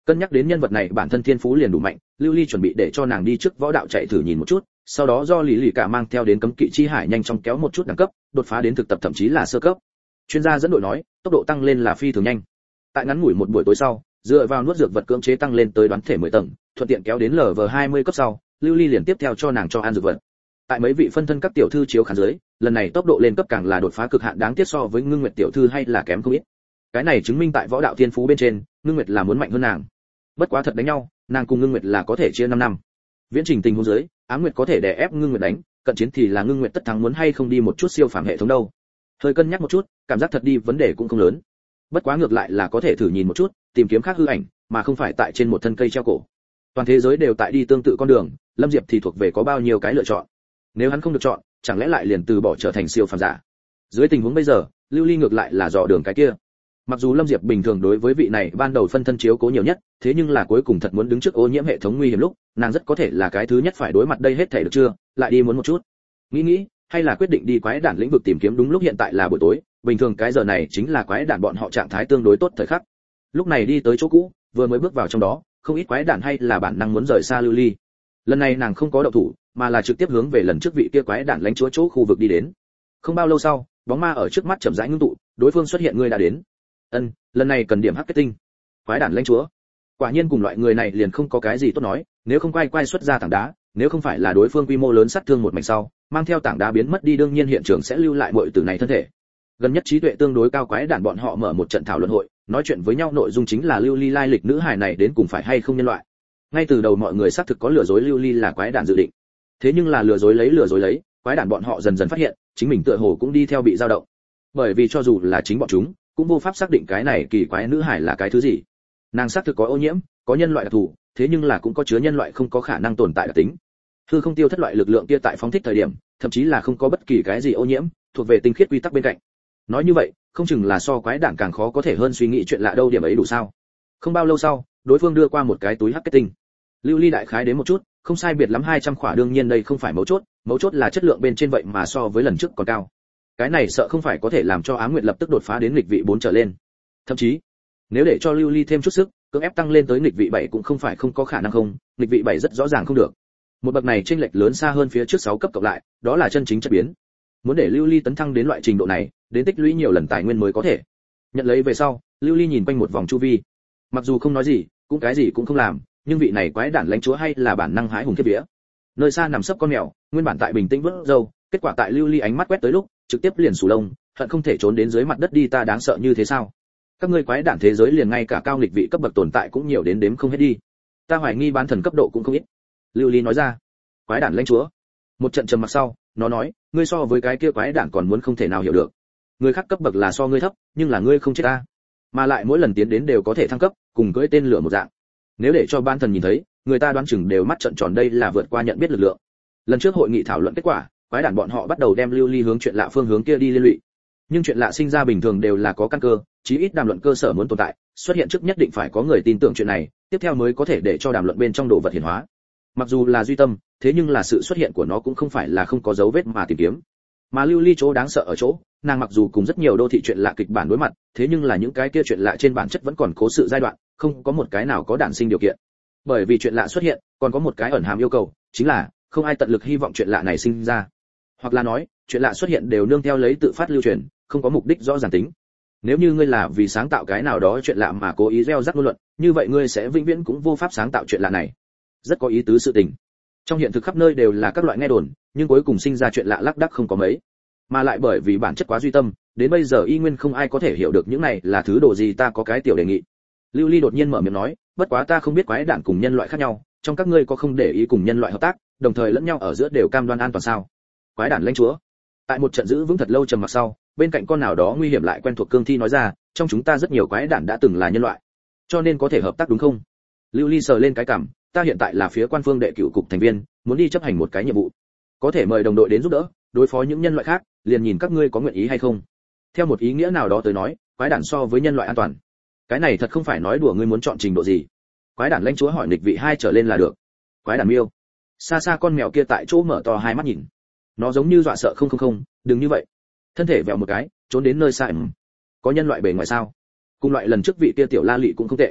Cân nhắc đến nhân vật này bản thân thiên phú liền đủ mạnh, Lưu Ly chuẩn bị để cho nàng đi trước võ đạo chạy thử nhìn một chút, sau đó do Lý Lì cả mang theo đến cấm kỵ chi hải nhanh chóng kéo một chút đẳng cấp, đột phá đến thực tập thậm chí là sơ cấp. Chuyên gia dẫn đội nói, tốc độ tăng lên là phi thường nhanh. Tại ngắn ngủi một buổi tối sau, dựa vào nuốt dược vật cưỡng chế tăng lên tới đoán thể 10 tầng, thuận tiện kéo đến LV20 cấp sau, Lưu Ly liền tiếp theo cho nàng cho ăn dược vật. Tại mấy vị phân thân các tiểu thư chiếu khán dưới, lần này tốc độ lên cấp càng là đột phá cực hạn đáng tiếc so với Ngưng Nguyệt tiểu thư hay là kém không ít. Cái này chứng minh tại võ đạo thiên phú bên trên, Ngưng Nguyệt là muốn mạnh hơn nàng. Bất quá thật đánh nhau, nàng cùng Ngưng Nguyệt là có thể chia 5 năm. Viễn trình tình huống dưới, Ám Nguyệt có thể đè ép Ngưng Nguyệt đánh, cận chiến thì là Ngưng Nguyệt tất thắng muốn hay không đi một chút siêu phàm hệ thống đâu. Hơi cân nhắc một chút, cảm giác thật đi vấn đề cũng không lớn. Bất quá ngược lại là có thể thử nhìn một chút, tìm kiếm khác hư ảnh, mà không phải tại trên một thân cây treo cổ. Toàn thế giới đều tại đi tương tự con đường, Lâm Diệp thì thuộc về có bao nhiêu cái lựa chọn. Nếu hắn không được chọn, chẳng lẽ lại liền từ bỏ trở thành siêu phàm giả? Dưới tình huống bây giờ, Lưu Ly ngược lại là dò đường cái kia. Mặc dù Lâm Diệp bình thường đối với vị này ban đầu phân thân chiếu cố nhiều nhất, thế nhưng là cuối cùng thật muốn đứng trước ô nhiễm hệ thống nguy hiểm lúc, nàng rất có thể là cái thứ nhất phải đối mặt đây hết thảy được chưa? Lại đi muốn một chút. Nghĩ, hay là quyết định đi quái đản lĩnh vực tìm kiếm đúng lúc hiện tại là buổi tối, bình thường cái giờ này chính là quái đản bọn họ trạng thái tương đối tốt thời khắc. Lúc này đi tới chỗ cũ, vừa mới bước vào trong đó, không ít quái đản hay là bản năng muốn rời xa Lưu Ly. Lần này nàng không có động thủ, mà là trực tiếp hướng về lần trước vị kia quái đản lãnh chúa chỗ khu vực đi đến. Không bao lâu sau, bóng ma ở trước mắt chậm rãi ngưng tụ, đối phương xuất hiện người đã đến. Lần này cần điểm marketing. Quái đản lãnh chúa. Quả nhiên cùng loại người này liền không có cái gì tốt nói, nếu không quay xuất ra tảng đá, nếu không phải là đối phương quy mô lớn sát thương một mảnh sau, mang theo tảng đá biến mất đi đương nhiên hiện trường sẽ lưu lại muội tử này thân thể. Gần nhất trí tuệ tương đối cao quái đản bọn họ mở một trận thảo luận hội, nói chuyện với nhau nội dung chính là Lưu Ly lai lịch nữ hài này đến cùng phải hay không nhân loại. Ngay từ đầu mọi người xác thực có lừa dối Lưu Ly là quái đản dự định. Thế nhưng là lừa dối lấy, quái đản bọn họ dần dần phát hiện, chính mình tựa hồ cũng đi theo bị dao động. Bởi vì cho dù là chính bọn chúng, cũng vô pháp xác định cái này kỳ quái nữ hải là cái thứ gì. Nàng xác thực có ô nhiễm, có nhân loại đặc thù, thế nhưng là cũng có chứa nhân loại không có khả năng tồn tại đặc tính. Hư không tiêu thất loại lực lượng kia tại phóng thích thời điểm, thậm chí là không có bất kỳ cái gì ô nhiễm, thuộc về tinh khiết quy tắc bên cạnh. Nói như vậy, không chừng là so quái đản càng khó có thể hơn suy nghĩ chuyện lạ đâu điểm ấy đủ sao? Không bao lâu sau, đối phương đưa qua một cái túi hắc kết tinh. Lưu Ly đại khái đến một chút, không sai biệt lắm 200 khỏa đương nhiên đây không phải mấu chốt là chất lượng bên trên vậy mà so với lần trước còn cao. Cái này sợ không phải có thể làm cho Ám Nguyệt lập tức đột phá đến nghịch vị 4 trở lên. Thậm chí, nếu để cho Lưu Ly thêm chút sức, cưỡng ép tăng lên tới nghịch vị 7 cũng không phải không có khả năng không, nghịch vị 7 rất rõ ràng không được. Một bậc này chênh lệch lớn xa hơn phía trước 6 cấp cộng lại, đó là chân chính chất biến. Muốn để Lưu Ly tấn thăng đến loại trình độ này, đến tích lũy nhiều lần tài nguyên mới có thể. Nhận lấy về sau, Lưu Ly nhìn quanh một vòng chu vi. Mặc dù không nói gì, cũng cái gì cũng không làm, nhưng vị này quái đản lãnh chúa hay là bản năng hái hùng kiếp vía. Nơi xa nằm sấp con mèo, nguyên bản tại bình tĩnh vớt râu, kết quả tại Lưu Ly ánh mắt quét tới lúc, trực tiếp liền sù lông, hận không thể trốn đến dưới mặt đất đi ta đáng sợ như thế sao? Các ngươi quái đản thế giới liền ngay cả cao nghịch vị cấp bậc tồn tại cũng nhiều đến đếm không hết đi. Ta hoài nghi bán thần cấp độ cũng không ít. Lưu Ly nói ra. Quái đản lãnh chúa. Một trận trầm mặc sau, nó nói, ngươi so với cái kia quái đản còn muốn không thể nào hiểu được. Người khác cấp bậc là so ngươi thấp, nhưng là ngươi không chết ta. Mà lại mỗi lần tiến đến đều có thể thăng cấp, cùng cưỡi tên lửa một dạng. Nếu để cho ban thần nhìn thấy, người ta đoán chừng đều mắt trợn tròn đây là vượt qua nhận biết lực lượng. Lần trước hội nghị thảo luận kết quả, quái đản bọn họ bắt đầu đem Lưu Ly hướng chuyện lạ phương hướng kia đi liên lụy. Nhưng chuyện lạ sinh ra bình thường đều là có căn cơ, chí ít đàm luận cơ sở muốn tồn tại, xuất hiện trước nhất định phải có người tin tưởng chuyện này, tiếp theo mới có thể để cho đàm luận bên trong đồ vật hiển hóa. Mặc dù là duy tâm, thế nhưng là sự xuất hiện của nó cũng không phải là không có dấu vết mà tìm kiếm. Mà Lưu Ly chỗ đáng sợ ở chỗ, nàng mặc dù cùng rất nhiều đô thị chuyện lạ kịch bản đối mặt, thế nhưng là những cái kia chuyện lạ trên bản chất vẫn còn cố sự giai đoạn, không có một cái nào có đản sinh điều kiện. Bởi vì chuyện lạ xuất hiện, còn có một cái ẩn hàm yêu cầu, chính là không ai tận lực hy vọng chuyện lạ này sinh ra. Hoặc là nói, chuyện lạ xuất hiện đều nương theo lấy tự phát lưu truyền, không có mục đích rõ ràng tính. Nếu như ngươi là vì sáng tạo cái nào đó chuyện lạ mà cố ý gieo rắc ngôn luận, như vậy ngươi sẽ vĩnh viễn cũng vô pháp sáng tạo chuyện lạ này. Rất có ý tứ sự tình. Trong hiện thực khắp nơi đều là các loại nghe đồn, nhưng cuối cùng sinh ra chuyện lạ lác đác không có mấy. Mà lại bởi vì bản chất quá duy tâm, đến bây giờ y nguyên không ai có thể hiểu được những này là thứ đồ gì. Ta có cái tiểu đề nghị. Lưu Ly đột nhiên mở miệng nói, bất quá ta không biết quái đản cùng nhân loại khác nhau, trong các ngươi có không để ý cùng nhân loại hợp tác, đồng thời lẫn nhau ở giữa đều cam đoan an toàn sao? Quái đản lãnh chúa. Tại một trận giữ vững thật lâu trầm mặc sau, bên cạnh con nào đó nguy hiểm lại quen thuộc cương thi nói ra, trong chúng ta rất nhiều quái đản đã từng là nhân loại, cho nên có thể hợp tác đúng không? Lưu Ly sờ lên cái cằm, ta hiện tại là phía quan phương đệ cửu cục thành viên, muốn đi chấp hành một cái nhiệm vụ, có thể mời đồng đội đến giúp đỡ, đối phó những nhân loại khác, liền nhìn các ngươi có nguyện ý hay không. Theo một ý nghĩa nào đó tới nói, quái đản so với nhân loại an toàn. Cái này thật không phải nói đùa, ngươi muốn chọn trình độ gì? Quái đản lãnh chúa hỏi nghịch vị 2 trở lên là được. Quái đản miêu. Xa xa con mèo kia tại chỗ mở to hai mắt nhìn. Nó giống như dọa sợ không, đừng như vậy. Thân thể vẹo một cái, trốn đến nơi xa. Có nhân loại bề ngoài sao? Cùng loại lần trước vị kia tiểu La Lị cũng không tệ.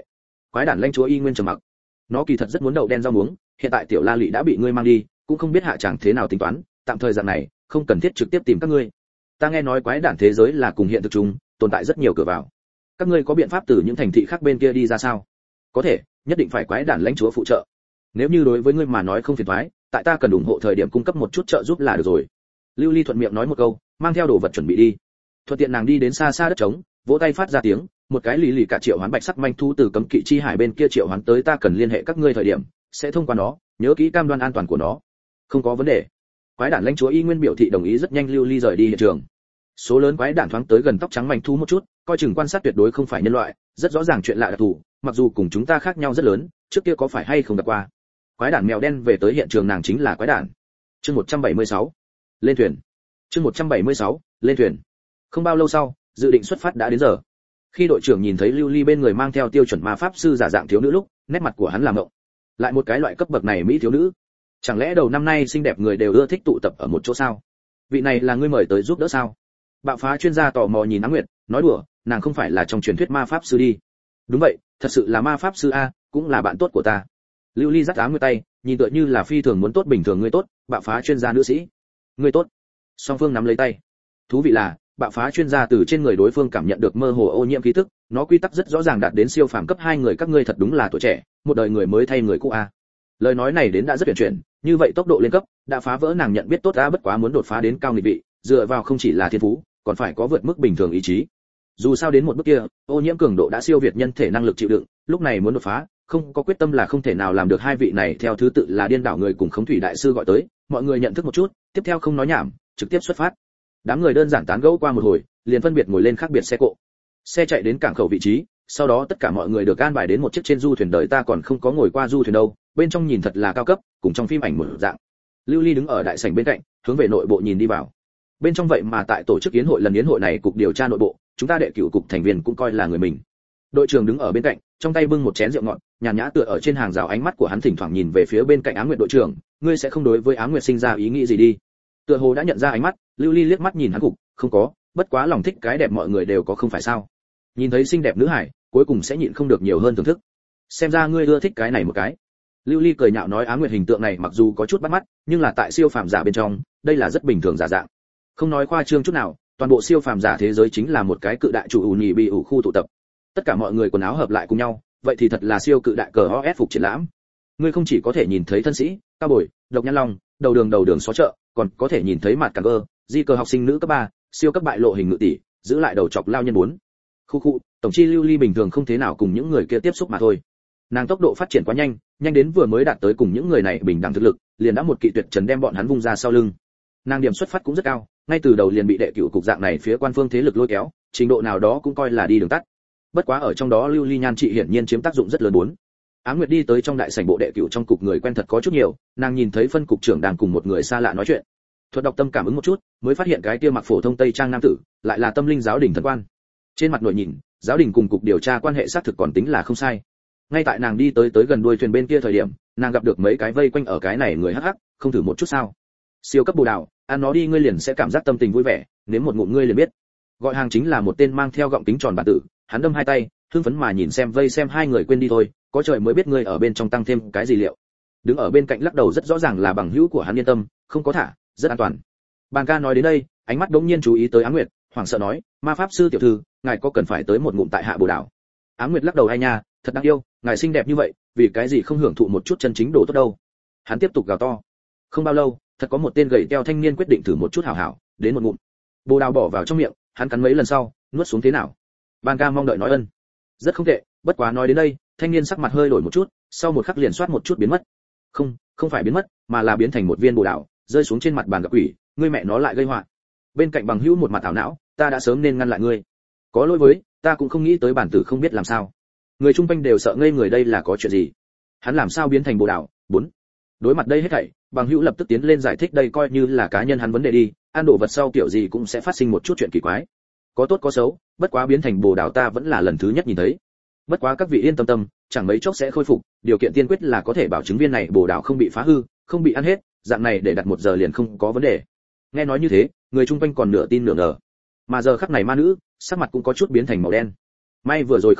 Quái đản lãnh chúa y nguyên trầm mặc. Nó kỳ thật rất muốn đậu đen rau muống, hiện tại tiểu La Lị đã bị ngươi mang đi, cũng không biết hạ chẳng thế nào tính toán, tạm thời dạng này, không cần thiết trực tiếp tìm các ngươi. Ta nghe nói quái đản thế giới là cùng hiện thực chung, tồn tại rất nhiều cửa vào. Các ngươi có biện pháp từ những thành thị khác bên kia đi ra sao? Có thể, nhất định phải quái đản lãnh chúa phụ trợ. Nếu như đối với ngươi mà nói không phiền toái, tại ta cần ủng hộ thời điểm cung cấp một chút trợ giúp là được rồi. Lưu Ly thuận miệng nói một câu, mang theo đồ vật chuẩn bị đi. Thuận tiện nàng đi đến xa xa đất trống, vỗ tay phát ra tiếng, một cái lì lì cả triệu hoán bạch sắc manh thú từ cấm kỵ chi hải bên kia triệu hoán tới, ta cần liên hệ các ngươi thời điểm, sẽ thông qua nó, nhớ kỹ cam đoan an toàn của nó. Không có vấn đề. Quái đản lãnh chúa y nguyên biểu thị đồng ý, rất nhanh Lưu Ly rời đi hiện trường. Số lớn quái đản thoáng tới gần tóc trắng manh thú một chút, coi chừng quan sát tuyệt đối không phải nhân loại, rất rõ ràng chuyện lạ đặc thù, mặc dù cùng chúng ta khác nhau rất lớn, trước kia có phải hay không gặp qua. Quái đản mèo đen về tới hiện trường, nàng chính là quái đản. Chương 176. Lên thuyền. Chương 176. Lên thuyền. Không bao lâu sau, dự định xuất phát đã đến giờ. Khi đội trưởng nhìn thấy Lưu Ly bên người mang theo tiêu chuẩn ma pháp sư giả dạng thiếu nữ lúc, nét mặt của hắn làm ngộng. Lại một cái loại cấp bậc này mỹ thiếu nữ, chẳng lẽ đầu năm nay xinh đẹp người đều ưa thích tụ tập ở một chỗ sao? Vị này là ngươi mời tới giúp đỡ sao? Bạo phá chuyên gia tò mò nhìn Ám Nguyệt, nói đùa, nàng không phải là trong truyền thuyết ma pháp sư đi? Đúng vậy, thật sự là ma pháp sư a, cũng là bạn tốt của ta. Lưu Ly dắt Ám Nguyệt tay, nhìn tựa như là phi thường muốn tốt bình thường. Ngươi tốt, bạo phá chuyên gia nữ sĩ. Ngươi tốt. Song phương nắm lấy tay. Thú vị là, bạo phá chuyên gia từ trên người đối phương cảm nhận được mơ hồ ô nhiễm khí tức, nó quy tắc rất rõ ràng đạt đến siêu phàm cấp. Hai người các ngươi thật đúng là tuổi trẻ, một đời người mới thay người cũ a. Lời nói này đến đã rất chuyển, như vậy tốc độ lên cấp đã phá vỡ nàng nhận biết tốt a, bất quá muốn đột phá đến cao nghịch vị, dựa vào không chỉ là thiên phú, còn phải có vượt mức bình thường ý chí. Dù sao đến một bước kia, ô nhiễm cường độ đã siêu việt nhân thể năng lực chịu đựng, lúc này muốn đột phá, không có quyết tâm là không thể nào làm được. Hai vị này theo thứ tự là điên đảo người cùng khống thủy đại sư gọi tới, mọi người nhận thức một chút, tiếp theo không nói nhảm, trực tiếp xuất phát. Đám người đơn giản tán gẫu qua một hồi, liền phân biệt ngồi lên khác biệt xe cộ. Xe chạy đến cảng khẩu vị trí, sau đó tất cả mọi người được an bài đến một chiếc trên du thuyền. Đời ta còn không có ngồi qua du thuyền đâu, bên trong nhìn thật là cao cấp, cùng trong phim ảnh một dạng. Lưu Ly đứng ở đại sảnh bên cạnh, hướng về nội bộ nhìn đi vào. Bên trong vậy mà tại tổ chức yến hội, lần yến hội này cục điều tra nội bộ, chúng ta đệ cửu cục thành viên cũng coi là người mình. Đội trưởng đứng ở bên cạnh, trong tay bưng một chén rượu ngọt, nhàn nhã tựa ở trên hàng rào, ánh mắt của hắn thỉnh thoảng nhìn về phía bên cạnh Ám Nguyệt. Đội trưởng, ngươi sẽ không đối với Ám Nguyệt sinh ra ý nghĩ gì đi? Tựa hồ đã nhận ra ánh mắt, Lưu Ly liếc mắt nhìn hắn cục, không có, bất quá lòng thích cái đẹp mọi người đều có không phải sao? Nhìn thấy xinh đẹp nữ hải, cuối cùng sẽ nhịn không được nhiều hơn thưởng thức. Xem ra ngươi ưa thích cái này một cái. Lưu Ly cười nhạo nói, Ám Nguyệt hình tượng này mặc dù có chút bắt mắt, nhưng là tại siêu phàm giả bên trong, đây là rất bình thường giả dạng. Không nói khoa trương chút nào, toàn bộ siêu phàm giả thế giới chính là một cái cự đại chủ ủ nhì bị ủ khu tụ tập. Tất cả mọi người quần áo hợp lại cùng nhau, vậy thì thật là siêu cự đại cờ OS phục triển lãm. Ngươi không chỉ có thể nhìn thấy thân sĩ, cao bồi, độc nhãn long, đầu đường xó chợ, còn có thể nhìn thấy mặt càng cơ, di cờ học sinh nữ cấp 3, siêu cấp bại lộ hình ngự tỷ, giữ lại đầu chọc lao nhân 4. Khu, tổng chi Lưu Ly bình thường không thế nào cùng những người kia tiếp xúc mà thôi. Nàng tốc độ phát triển quá nhanh, nhanh đến vừa mới đạt tới cùng những người này bình đẳng thực lực, liền đã một kỵ tuyệt trần đem bọn hắn vung ra sau lưng. Nàng điểm xuất phát cũng rất cao, ngay từ đầu liền bị đệ cửu cục dạng này phía quan phương thế lực lôi kéo, trình độ nào đó cũng coi là đi đường tắt. Bất quá ở trong đó Lưu Ly nhan trị hiển nhiên chiếm tác dụng rất lớn. 4. Ám Nguyệt đi tới trong đại sảnh bộ đệ cửu, trong cục người quen thật có chút nhiều, nàng nhìn thấy phân cục trưởng đang cùng một người xa lạ nói chuyện. Thuật đọc tâm cảm ứng một chút, mới phát hiện cái kia mặc phổ thông tây trang nam tử, lại là Tâm Linh giáo đình thần quan. Trên mặt nội nhìn, giáo đình cùng cục điều tra quan hệ xác thực còn tính là không sai. Ngay tại nàng đi tới gần đuôi thuyền bên kia thời điểm, nàng gặp được mấy cái vây quanh ở cái này người hắc hắc, không thử một chút sao? Siêu cấp bồ đào, ăn nó đi, ngươi liền sẽ cảm giác tâm tình vui vẻ, nếm một ngụm ngươi liền biết. Gọi hàng chính là một tên mang theo gọng kính tròn bản tử, hắn đâm hai tay, hưng phấn mà nhìn xem vây xem hai người, quên đi thôi, có trời mới biết ngươi ở bên trong tăng thêm cái gì liệu. Đứng ở bên cạnh lắc đầu rất rõ ràng là bằng hữu của hắn, yên tâm, không có thả, rất an toàn. Bàn ca nói đến đây, ánh mắt đống nhiên chú ý tới Ám Nguyệt, hoảng sợ nói, ma pháp sư tiểu thư, ngài có cần phải tới một ngụm tại hạ bồ đào? Ám Nguyệt lắc đầu, hay nha, thật đáng yêu, ngài xinh đẹp như vậy, vì cái gì không hưởng thụ một chút chân chính đồ tốt đâu? Hắn tiếp tục gào to. Không bao lâu, thật có một tên gầy teo thanh niên quyết định thử một chút hảo hảo, đến một ngụm. Bồ đào bỏ vào trong miệng, hắn cắn mấy lần sau, nuốt xuống. Thế nào? Ban ca mong đợi nói ân. Rất không tệ, bất quá nói đến đây, thanh niên sắc mặt hơi đổi một chút, sau một khắc liền xoát một chút biến mất. Không phải biến mất, mà là biến thành một viên bồ đào, rơi xuống trên mặt bàn gặp quỷ, ngươi mẹ nó lại gây họa. Bên cạnh bằng hữu một mặt ảo não, ta đã sớm nên ngăn lại ngươi. Có lỗi với, ta cũng không nghĩ tới bản tử không biết làm sao. Người chung quanh đều sợ ngây người, đây là có chuyện gì? Hắn làm sao biến thành bồ đào? 4. Đối mặt đây hết thảy, bằng hữu lập tức tiến lên giải thích, đây coi như là cá nhân hắn vấn đề đi, ăn đồ vật sau kiểu gì cũng sẽ phát sinh một chút chuyện kỳ quái. Có tốt có xấu, bất quá biến thành bồ đào ta vẫn là lần thứ nhất nhìn thấy. Bất quá các vị yên tâm, chẳng mấy chốc sẽ khôi phục, điều kiện tiên quyết là có thể bảo chứng viên này bồ đào không bị phá hư, không bị ăn hết, dạng này để đặt 1 giờ liền không có vấn đề. Nghe nói như thế, người chung quanh còn nửa tin nửa ngờ. Mà giờ khắc này ma nữ, sắc mặt cũng có chút biến thành màu đen. May vừa rồi không ăn,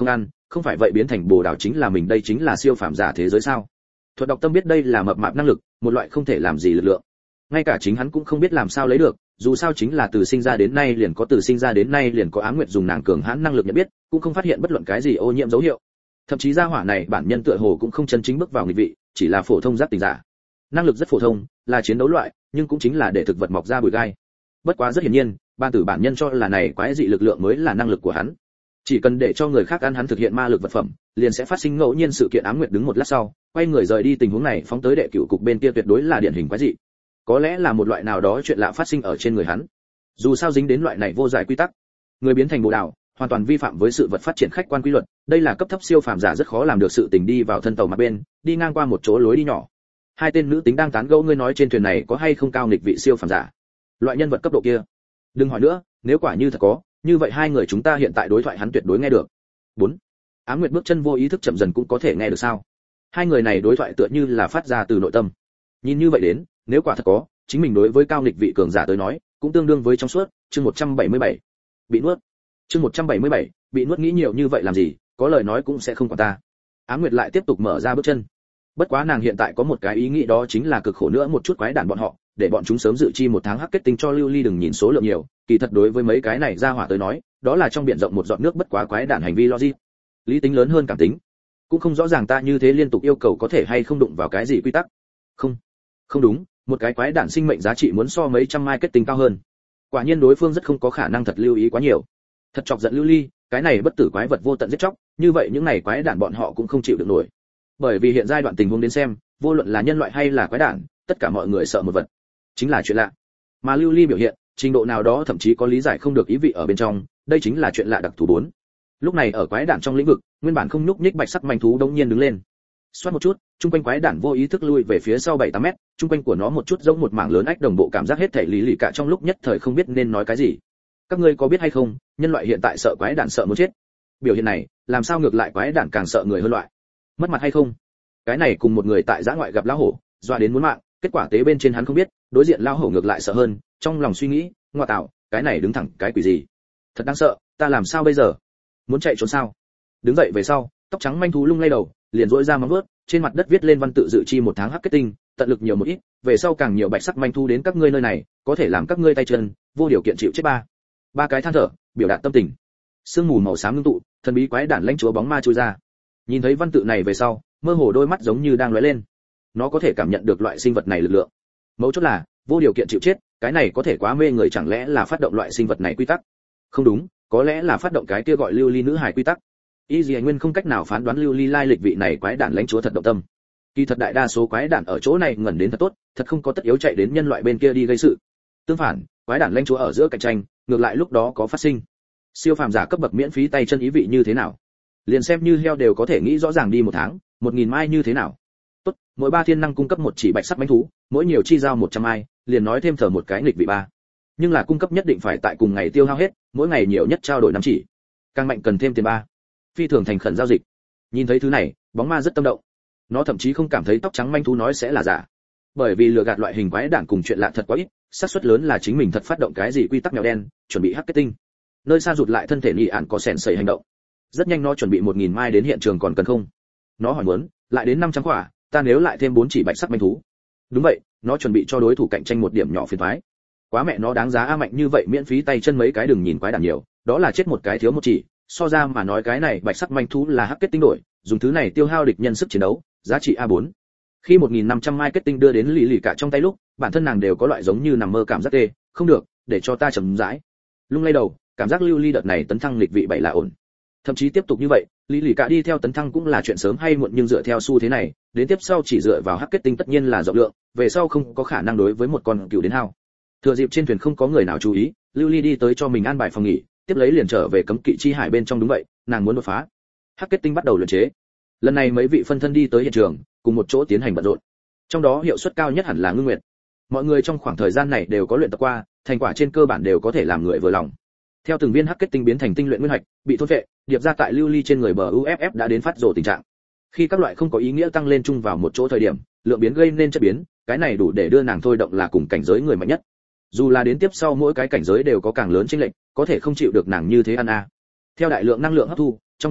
không phải vậy biến thành bồ đào chính là mình, đây chính là siêu phàm giả thế giới sao? Thuật đọc tâm biết đây là mập mạp năng lực, một loại không thể làm gì lực lượng. Ngay cả chính hắn cũng không biết làm sao lấy được, dù sao chính là từ sinh ra đến nay liền có Ám Nguyệt dùng nàng cường hãn năng lực nhận biết, cũng không phát hiện bất luận cái gì ô nhiễm dấu hiệu. Thậm chí gia hỏa này bản nhân tựa hồ cũng không chân chính bước vào nghịch vị, chỉ là phổ thông giác tỉnh giả. Năng lực rất phổ thông, là chiến đấu loại, nhưng cũng chính là để thực vật mọc ra bụi gai. Bất quá rất hiển nhiên, ban tử bản nhân cho là này quái dị lực lượng mới là năng lực của hắn. Chỉ cần để cho người khác ăn hắn thực hiện ma lực vật phẩm, liền sẽ phát sinh ngẫu nhiên sự kiện. Ám Nguyệt đứng một lát sau, quay người rời đi, tình huống này phóng tới đệ cửu cục bên kia tuyệt đối là điển hình quái dị. Có lẽ là một loại nào đó chuyện lạ phát sinh ở trên người hắn. Dù sao dính đến loại này vô giải quy tắc, người biến thành bồ đào, hoàn toàn vi phạm với sự vật phát triển khách quan quy luật, đây là cấp thấp siêu phàm giả rất khó làm được sự tình. Đi vào thân tàu mặt bên, đi ngang qua một chỗ lối đi nhỏ. Hai tên nữ tính đang tán gẫu, ngươi nói trên thuyền này có hay không cao nghịch vị siêu phàm giả? Loại nhân vật cấp độ kia. Đừng hỏi nữa, nếu quả như thật có, như vậy hai người chúng ta hiện tại đối thoại hắn tuyệt đối nghe được. 4. Ám Nguyệt bước chân vô ý thức chậm dần, cũng có thể nghe được sao? Hai người này đối thoại tựa như là phát ra từ nội tâm. Nhìn như vậy đến, nếu quả thật có, chính mình đối với cao nghịch vị cường giả tới nói, cũng tương đương với trong suốt. Chương 177. Bị nuốt. Chương 177. Bị nuốt. Nghĩ nhiều như vậy làm gì, có lời nói cũng sẽ không quản ta. Ám Nguyệt lại tiếp tục mở ra bước chân. Bất quá nàng hiện tại có một cái ý nghĩ, đó chính là cực khổ nữa một chút quái đản bọn họ, để bọn chúng sớm dự chi một tháng hắc kết tinh cho Lưu Ly. Đừng nhìn số lượng nhiều, kỳ thật đối với mấy cái này ra hỏa tới nói, đó là trong biển rộng một giọt nước. Bất quá quái đản hành vi logic, lý tính lớn hơn cảm tính, cũng không rõ ràng ta như thế liên tục yêu cầu có thể hay không đụng vào cái gì quy tắc. Không đúng, một cái quái đản sinh mệnh giá trị muốn so mấy trăm mai kết tinh cao hơn. Quả nhiên đối phương rất không có khả năng thật lưu ý quá nhiều. Thật chọc giận Lưu Ly, cái này bất tử quái vật vô tận giết chóc, như vậy những này quái đản bọn họ cũng không chịu được nổi. Bởi vì hiện giai đoạn tình huống đến xem, vô luận là nhân loại hay là quái đản, tất cả mọi người sợ một vật, chính là chuyện lạ. Mà Lưu Ly biểu hiện, trình độ nào đó thậm chí có lý giải không được ý vị ở bên trong, đây chính là chuyện lạ đặc thù 4. Lúc này ở quái đản trong lĩnh vực, nguyên bản không nhúc nhích bạch sắc manh thú đột nhiên đứng lên. Xoát một chút, trung quanh quái đản vô ý thức lui về phía sau 7-8 mét, trung quanh của nó một chút giống một mảng lớn ách đồng bộ, cảm giác hết thảy lý lì cả trong lúc nhất thời không biết nên nói cái gì. Các ngươi có biết hay không, nhân loại hiện tại sợ quái đản sợ muốn chết. Biểu hiện này, làm sao ngược lại quái đản càng sợ người hơn loại? Mất mặt hay không? Cái này cùng một người tại giã ngoại gặp lão hổ, dọa đến muốn mạng, kết quả tế bên trên hắn không biết, đối diện lão hổ ngược lại sợ hơn, trong lòng suy nghĩ, ngoa tạo, cái này đứng thẳng cái quỷ gì? Thật đáng sợ, ta làm sao bây giờ? Muốn chạy trốn sao? Đứng dậy về sau, tóc trắng manh thú lung lay đầu, liền rỗi ra móng vuốt, trên mặt đất viết lên văn tự dự chi một tháng hắc kết tinh, tận lực nhiều một ít, về sau càng nhiều bạch sắc manh thú đến các ngươi nơi này, có thể làm các ngươi tay chân vô điều kiện chịu chết. Ba cái than thở, biểu đạt tâm tình. Sương mù màu xám ngưng tụ, thần bí quái đản lãnh chúa bóng ma chui ra. Nhìn thấy văn tự này về sau, mơ hồ đôi mắt giống như đang lóe lên. Nó có thể cảm nhận được loại sinh vật này lực lượng. Mấu chốt là vô điều kiện chịu chết, cái này có thể quá mê người, chẳng lẽ là phát động loại sinh vật này quy tắc? Không đúng, có lẽ là phát động cái kia gọi Lưu Ly nữ hài quy tắc. Y Dì Nguyên không cách nào phán đoán Lưu Ly lai lịch, vị này quái đản lãnh chúa thật động tâm. Kỳ thật đại đa số quái đản ở chỗ này ngẩn đến thật tốt, thật không có tất yếu chạy đến nhân loại bên kia đi gây sự. Tương phản, quái đản lãnh chúa ở giữa cạnh tranh, ngược lại lúc đó có phát sinh. Siêu phàm giả cấp bậc miễn phí tay chân ý vị như thế nào? Liền xem như heo đều có thể nghĩ rõ ràng, đi một tháng, 1000 mai như thế nào? Tốt, mỗi 3 thiên năng cung cấp một chỉ bạch sắc bánh thú, mỗi nhiều chi giao 100 mai, liền nói thêm thở một cái nghịch vị 3. Nhưng là cung cấp nhất định phải tại cùng ngày tiêu hao hết, mỗi ngày nhiều nhất trao đổi 5 chỉ. Càng mạnh cần thêm tiền 3. Phi thường thành khẩn giao dịch. Nhìn thấy thứ này, bóng ma rất tâm động. Nó thậm chí không cảm thấy tóc trắng manh thú nói sẽ là giả, bởi vì lừa gạt loại hình quái đản cùng chuyện lạ thật quá ít, xác suất lớn là chính mình thật phát động cái gì quy tắc mèo đen, chuẩn bị hắc kết tinh. Nơi xa rụt lại thân thể nhị ản có sèn sẩy hành động. Rất nhanh nó chuẩn bị 1000 mai, đến hiện trường còn cần không? Nó hỏi muốn, lại đến 500 quả, ta nếu lại thêm 4 chỉ bạch sắc manh thú. Đúng vậy, nó chuẩn bị cho đối thủ cạnh tranh một điểm nhỏ phiền toái. Quá mẹ nó đáng giá a, mạnh như vậy miễn phí tay chân mấy cái, đừng nhìn quái đản nhiều, đó là chết một cái thiếu một chỉ, so ra mà nói cái này bạch sắc manh thú là hắc kết tinh đổi, dùng thứ này tiêu hao địch nhân sức chiến đấu, giá trị A4. Khi 1500 mai kết tinh đưa đến lì lì cả trong tay lúc, bản thân nàng đều có loại giống như nằm mơ cảm giác tê, không được, để cho ta chậm rãi. Lung lay đầu, cảm giác Lưu Ly đợt này tấn thăng lịch vị 7 là ổn. Thậm chí tiếp tục như vậy, lì lì cả đi theo tấn thăng cũng là chuyện sớm hay muộn, nhưng dựa theo xu thế này, đến tiếp sau chỉ dựa vào hắc kết tinh tất nhiên là rộng lượng, về sau không có khả năng đối với một con cừu đến hao. Thừa dịp trên thuyền không có người nào chú ý, Lưu Ly đi tới cho mình an bài phòng nghỉ, tiếp lấy liền trở về cấm kỵ chi hải bên trong. Đúng vậy, nàng muốn đột phá. Hắc kết tinh bắt đầu luyện chế. Lần này mấy vị phân thân đi tới hiện trường, cùng một chỗ tiến hành bận rộn. Trong đó hiệu suất cao nhất hẳn là Ngưng Nguyệt. Mọi người trong khoảng thời gian này đều có luyện tập qua, thành quả trên cơ bản đều có thể làm người vừa lòng. Theo từng viên hắc kết tinh biến thành tinh luyện nguyên hạch, bị thôn phệ, điệp ra tại Lưu Ly trên người bờ UFF đã đến phát rồ tình trạng. Khi các loại không có ý nghĩa tăng lên chung vào một chỗ thời điểm, lượng biến gây nên chất biến, cái này đủ để đưa nàng thôi động là cùng cảnh giới người mạnh nhất. Dù là đến tiếp sau mỗi cái cảnh giới đều có càng lớn chênh lệch, có thể không chịu được nàng như thế ăn a. Theo đại lượng năng lượng hấp thu, trong thoáng chốc,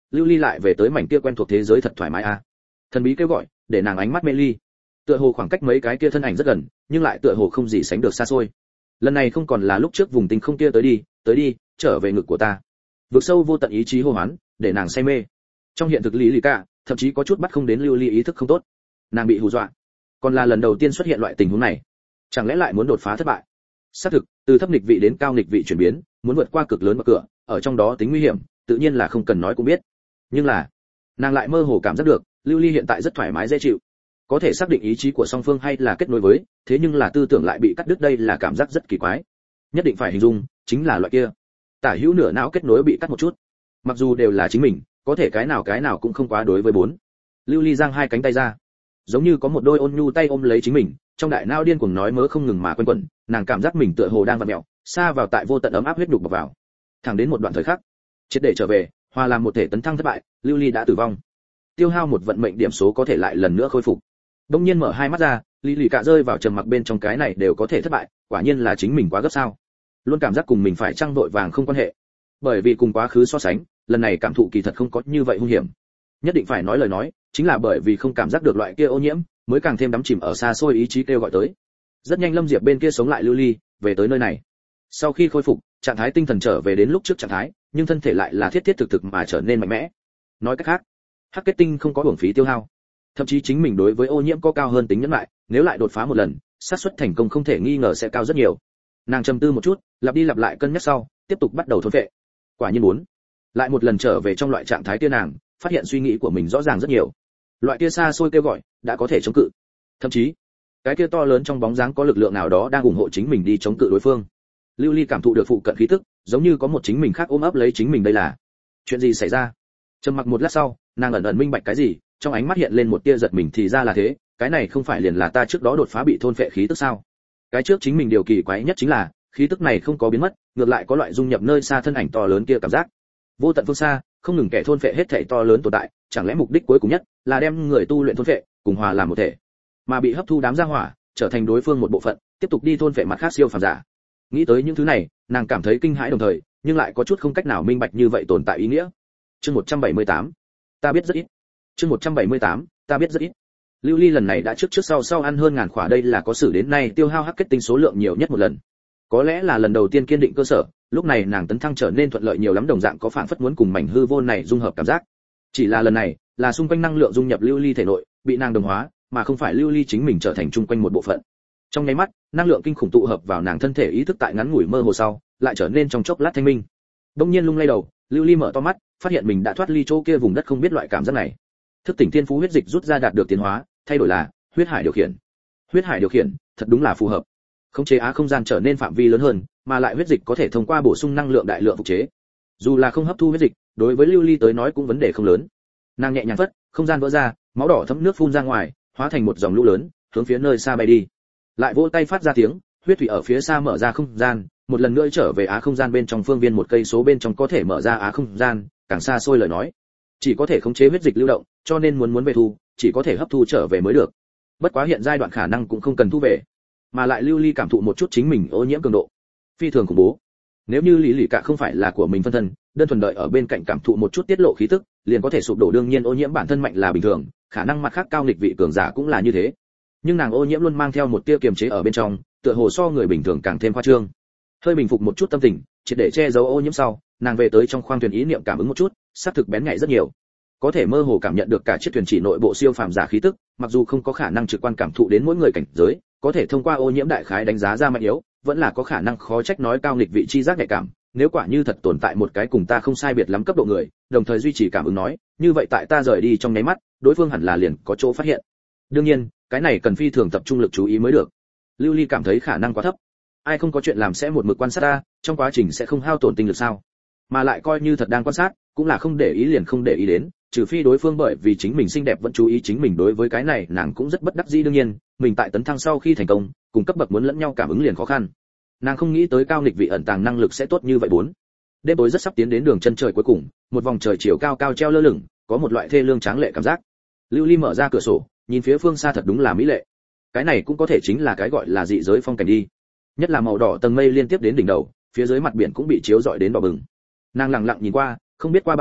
lưu ly lại về tới mảnh kia quen thuộc thế giới thật thoải mái a. Thần bí kêu gọi để nàng ánh mắt mê ly, tựa hồ khoảng cách mấy cái kia thân ảnh rất gần, nhưng lại tựa hồ không gì sánh được xa xôi. Lần này không còn là lúc trước vùng tinh không kia tới đi, trở về ngực của ta. Vực sâu vô tận ý chí hô hoán để nàng say mê. Trong hiện thực lý lì cả thậm chí có chút bắt không đến lưu ly ý thức không tốt, nàng bị hù dọa. Còn là lần đầu tiên xuất hiện loại tình huống này, chẳng lẽ lại muốn đột phá thất bại? Xác thực, từ thấp nghịch vị đến cao nghịch vị chuyển biến, muốn vượt qua cực lớn bậc cửa, ở trong đó tính nguy hiểm, tự nhiên là không cần nói cũng biết. Nhưng là, nàng lại mơ hồ cảm giác được, lưu ly hiện tại rất thoải mái dễ chịu, có thể xác định ý chí của song phương hay là kết nối với, thế nhưng là tư tưởng lại bị cắt đứt, đây là cảm giác rất kỳ quái. Nhất định phải hình dung, chính là loại kia, tả hữu nửa não kết nối bị cắt một chút. Mặc dù đều là chính mình, có thể cái nào cũng không quá đối với bốn. Lưu ly giang hai cánh tay ra, giống như có một đôi ôn nhu tay ôm lấy chính mình, trong đại não điên cuồng nói mớ không ngừng mà quanh quẩn, nàng cảm giác mình tựa hồ đang vặn mèo, xa vào tại vô tận ấm áp huyết đục bọc vào. Thẳng đến một đoạn thời khắc, triệt để trở về, hòa làm một thể tấn thăng thất bại, lưu ly đã tử vong. Tiêu hao một vận mệnh điểm số có thể lại lần nữa khôi phục. Đông nhiên mở hai mắt ra, lý lì cả rơi vào trầm mặc bên trong, cái này đều có thể thất bại, quả nhiên là chính mình quá gấp sao? Luôn cảm giác cùng mình phải trăng đội vàng không quan hệ, bởi vì cùng quá khứ so sánh, lần này cảm thụ kỳ thật không có như vậy hung hiểm. Nhất định phải nói lời nói, chính là bởi vì không cảm giác được loại kia ô nhiễm, mới càng thêm đắm chìm ở xa xôi ý chí kêu gọi tới. Rất nhanh Lâm Diệp bên kia sống lại lưu ly, về tới nơi này. Sau khi khôi phục, trạng thái tinh thần trở về đến lúc trước trạng thái, nhưng thân thể lại là thiết thiết thực thực mà trở nên mạnh mẽ. Nói cách khác, hắc kết tinh không có uổng phí tiêu hao, thậm chí chính mình đối với ô nhiễm có cao hơn tính nhẫn lại, nếu lại đột phá một lần, xác suất thành công không thể nghi ngờ sẽ cao rất nhiều. Nàng trầm tư một chút, lặp đi lặp lại cân nhắc sau, tiếp tục bắt đầu thôn phệ. Quả nhiên muốn lại một lần trở về trong loại trạng thái kia, nàng phát hiện suy nghĩ của mình rõ ràng rất nhiều. Loại kia xa xôi kêu gọi đã có thể chống cự, thậm chí cái kia to lớn trong bóng dáng có lực lượng nào đó đang ủng hộ chính mình đi chống cự đối phương. Lưu ly cảm thụ được phụ cận khí tức, giống như có một chính mình khác ôm ấp lấy chính mình, đây là chuyện gì xảy ra? Trầm mặc một lát sau, nàng ẩn ẩn minh bạch cái gì, trong ánh mắt hiện lên một tia giật mình, thì ra là thế, cái này không phải liền là ta trước đó đột phá bị thôn phệ khí tức sao? Cái trước chính mình điều kỳ quái nhất chính là khí tức này không có biến mất, ngược lại có loại dung nhập nơi xa thân ảnh to lớn kia cảm giác. Vô tận phương xa, không ngừng kẻ thôn phệ hết thảy to lớn tồn tại, chẳng lẽ mục đích cuối cùng nhất là đem người tu luyện thôn phệ cùng hòa làm một thể, mà bị hấp thu đám gia hỏa, trở thành đối phương một bộ phận, tiếp tục đi thôn phệ mặt khác siêu phàm giả. Nghĩ tới những thứ này, nàng cảm thấy kinh hãi đồng thời, nhưng lại có chút không cách nào minh bạch như vậy tồn tại ý nghĩa. Chương 178, ta biết rất ít. Chương 178, ta biết rất ít. Lưu ly lần này đã trước sau ăn hơn ngàn khỏa, đây là có sử đến nay tiêu hao hắc kết tinh số lượng nhiều nhất một lần. Có lẽ là lần đầu tiên kiên định cơ sở, lúc này nàng tấn thăng trở nên thuận lợi nhiều lắm, đồng dạng có phảng phất muốn cùng mảnh hư vô này dung hợp cảm giác. Chỉ là lần này, là xung quanh năng lượng dung nhập lưu ly thể nội, bị nàng đồng hóa, mà không phải lưu ly chính mình trở thành chung quanh một bộ phận. Trong nháy mắt, năng lượng kinh khủng tụ hợp vào nàng thân thể, ý thức tại ngắn ngủi mơ hồ sau, lại trở nên trong chốc lát thanh minh. Đông nhiên lung lay đầu, lưu ly mở to mắt, phát hiện mình đã thoát ly chỗ kia vùng đất, không biết loại cảm giác này. Thức tỉnh thiên phú huyết dịch rút ra đạt được tiến hóa, thay đổi là huyết hải điều khiển. Huyết hải điều khiển, thật đúng là phù hợp. Khống chế không gian trở nên phạm vi lớn hơn, mà lại huyết dịch có thể thông qua bổ sung năng lượng đại lượng phục chế. Dù là không hấp thu huyết dịch, đối với lưu ly tới nói cũng vấn đề không lớn. Nàng nhẹ nhàng phất, không gian vỡ ra, máu đỏ thấm nước phun ra ngoài, hóa thành một dòng lũ lớn, hướng phía nơi xa bay đi. Lại vỗ tay phát ra tiếng, huyết thủy ở phía xa mở ra không gian, một lần nữa trở về không gian bên trong phương viên một cây số bên trong có thể mở ra không gian, càng xa xôi lời nói, chỉ có thể khống chế huyết dịch lưu động, cho nên muốn về thu, chỉ có thể hấp thu trở về mới được. Bất quá hiện giai đoạn khả năng cũng không cần thu về, mà lại lưu ly cảm thụ một chút chính mình ô nhiễm cường độ, phi thường khủng bố. Nếu như lý lì cả không phải là của mình phân thân, đơn thuần đợi ở bên cạnh cảm thụ một chút tiết lộ khí tức, liền có thể sụp đổ. đương nhiên ô nhiễm bản thân mạnh là bình thường, khả năng mặt khác cao nghịch vị cường giả cũng là như thế, nhưng nàng ô nhiễm luôn mang theo một tia kiềm chế ở bên trong, tựa hồ so người bình thường càng thêm khoa trương. Hơi bình phục một chút tâm tình, triệt để che giấu ô nhiễm sau, nàng về tới trong khoang thuyền, ý niệm cảm ứng một chút, xác thực bén nhạy rất nhiều, có thể mơ hồ cảm nhận được cả chiếc thuyền chỉ nội bộ siêu phàm giả khí tức, mặc dù không có khả năng trực quan cảm thụ đến mỗi người cảnh giới, có thể thông qua ô nhiễm đại khái đánh giá ra mạnh yếu, vẫn là có khả năng khó trách nói cao nghịch vị chi giác nhạy cảm. Nếu quả như thật tồn tại một cái cùng ta không sai biệt lắm cấp độ người, đồng thời duy trì cảm ứng nói, như vậy tại ta rời đi trong nháy mắt, đối phương hẳn là liền có chỗ phát hiện. Đương nhiên, cái này cần phi thường tập trung lực chú ý mới được. Lưu Ly cảm thấy khả năng quá thấp. Ai không có chuyện làm sẽ một mực quan sát ta, trong quá trình sẽ không hao tổn tinh lực sao? Mà lại coi như thật đang quan sát, cũng là không để ý liền không để ý đến, trừ phi đối phương bởi vì chính mình xinh đẹp vẫn chú ý chính mình. Đối với cái này nàng cũng rất bất đắc dĩ. Đương nhiên, mình tại tấn thăng sau khi thành công, cùng cấp bậc muốn lẫn nhau cảm ứng liền khó khăn. Nàng không nghĩ tới cao nghịch vị ẩn tàng năng lực sẽ tốt như vậy. Bốn đêm tối rất sắp tiến đến đường chân trời cuối cùng, một vòng trời chiều cao cao treo lơ lửng, có một loại thê lương tráng lệ cảm giác. Lưu Ly mở ra cửa sổ, nhìn phía phương xa, thật đúng là mỹ lệ. Cái này cũng có thể chính là cái gọi là dị giới phong cảnh đi. Nhất là màu đỏ tầng mây liên tiếp đến đỉnh đầu, phía dưới mặt biển cũng bị chiếu rọi đến đỏ bừng. Nàng lặng lặng nhìn qua, không biết qua bao lâu,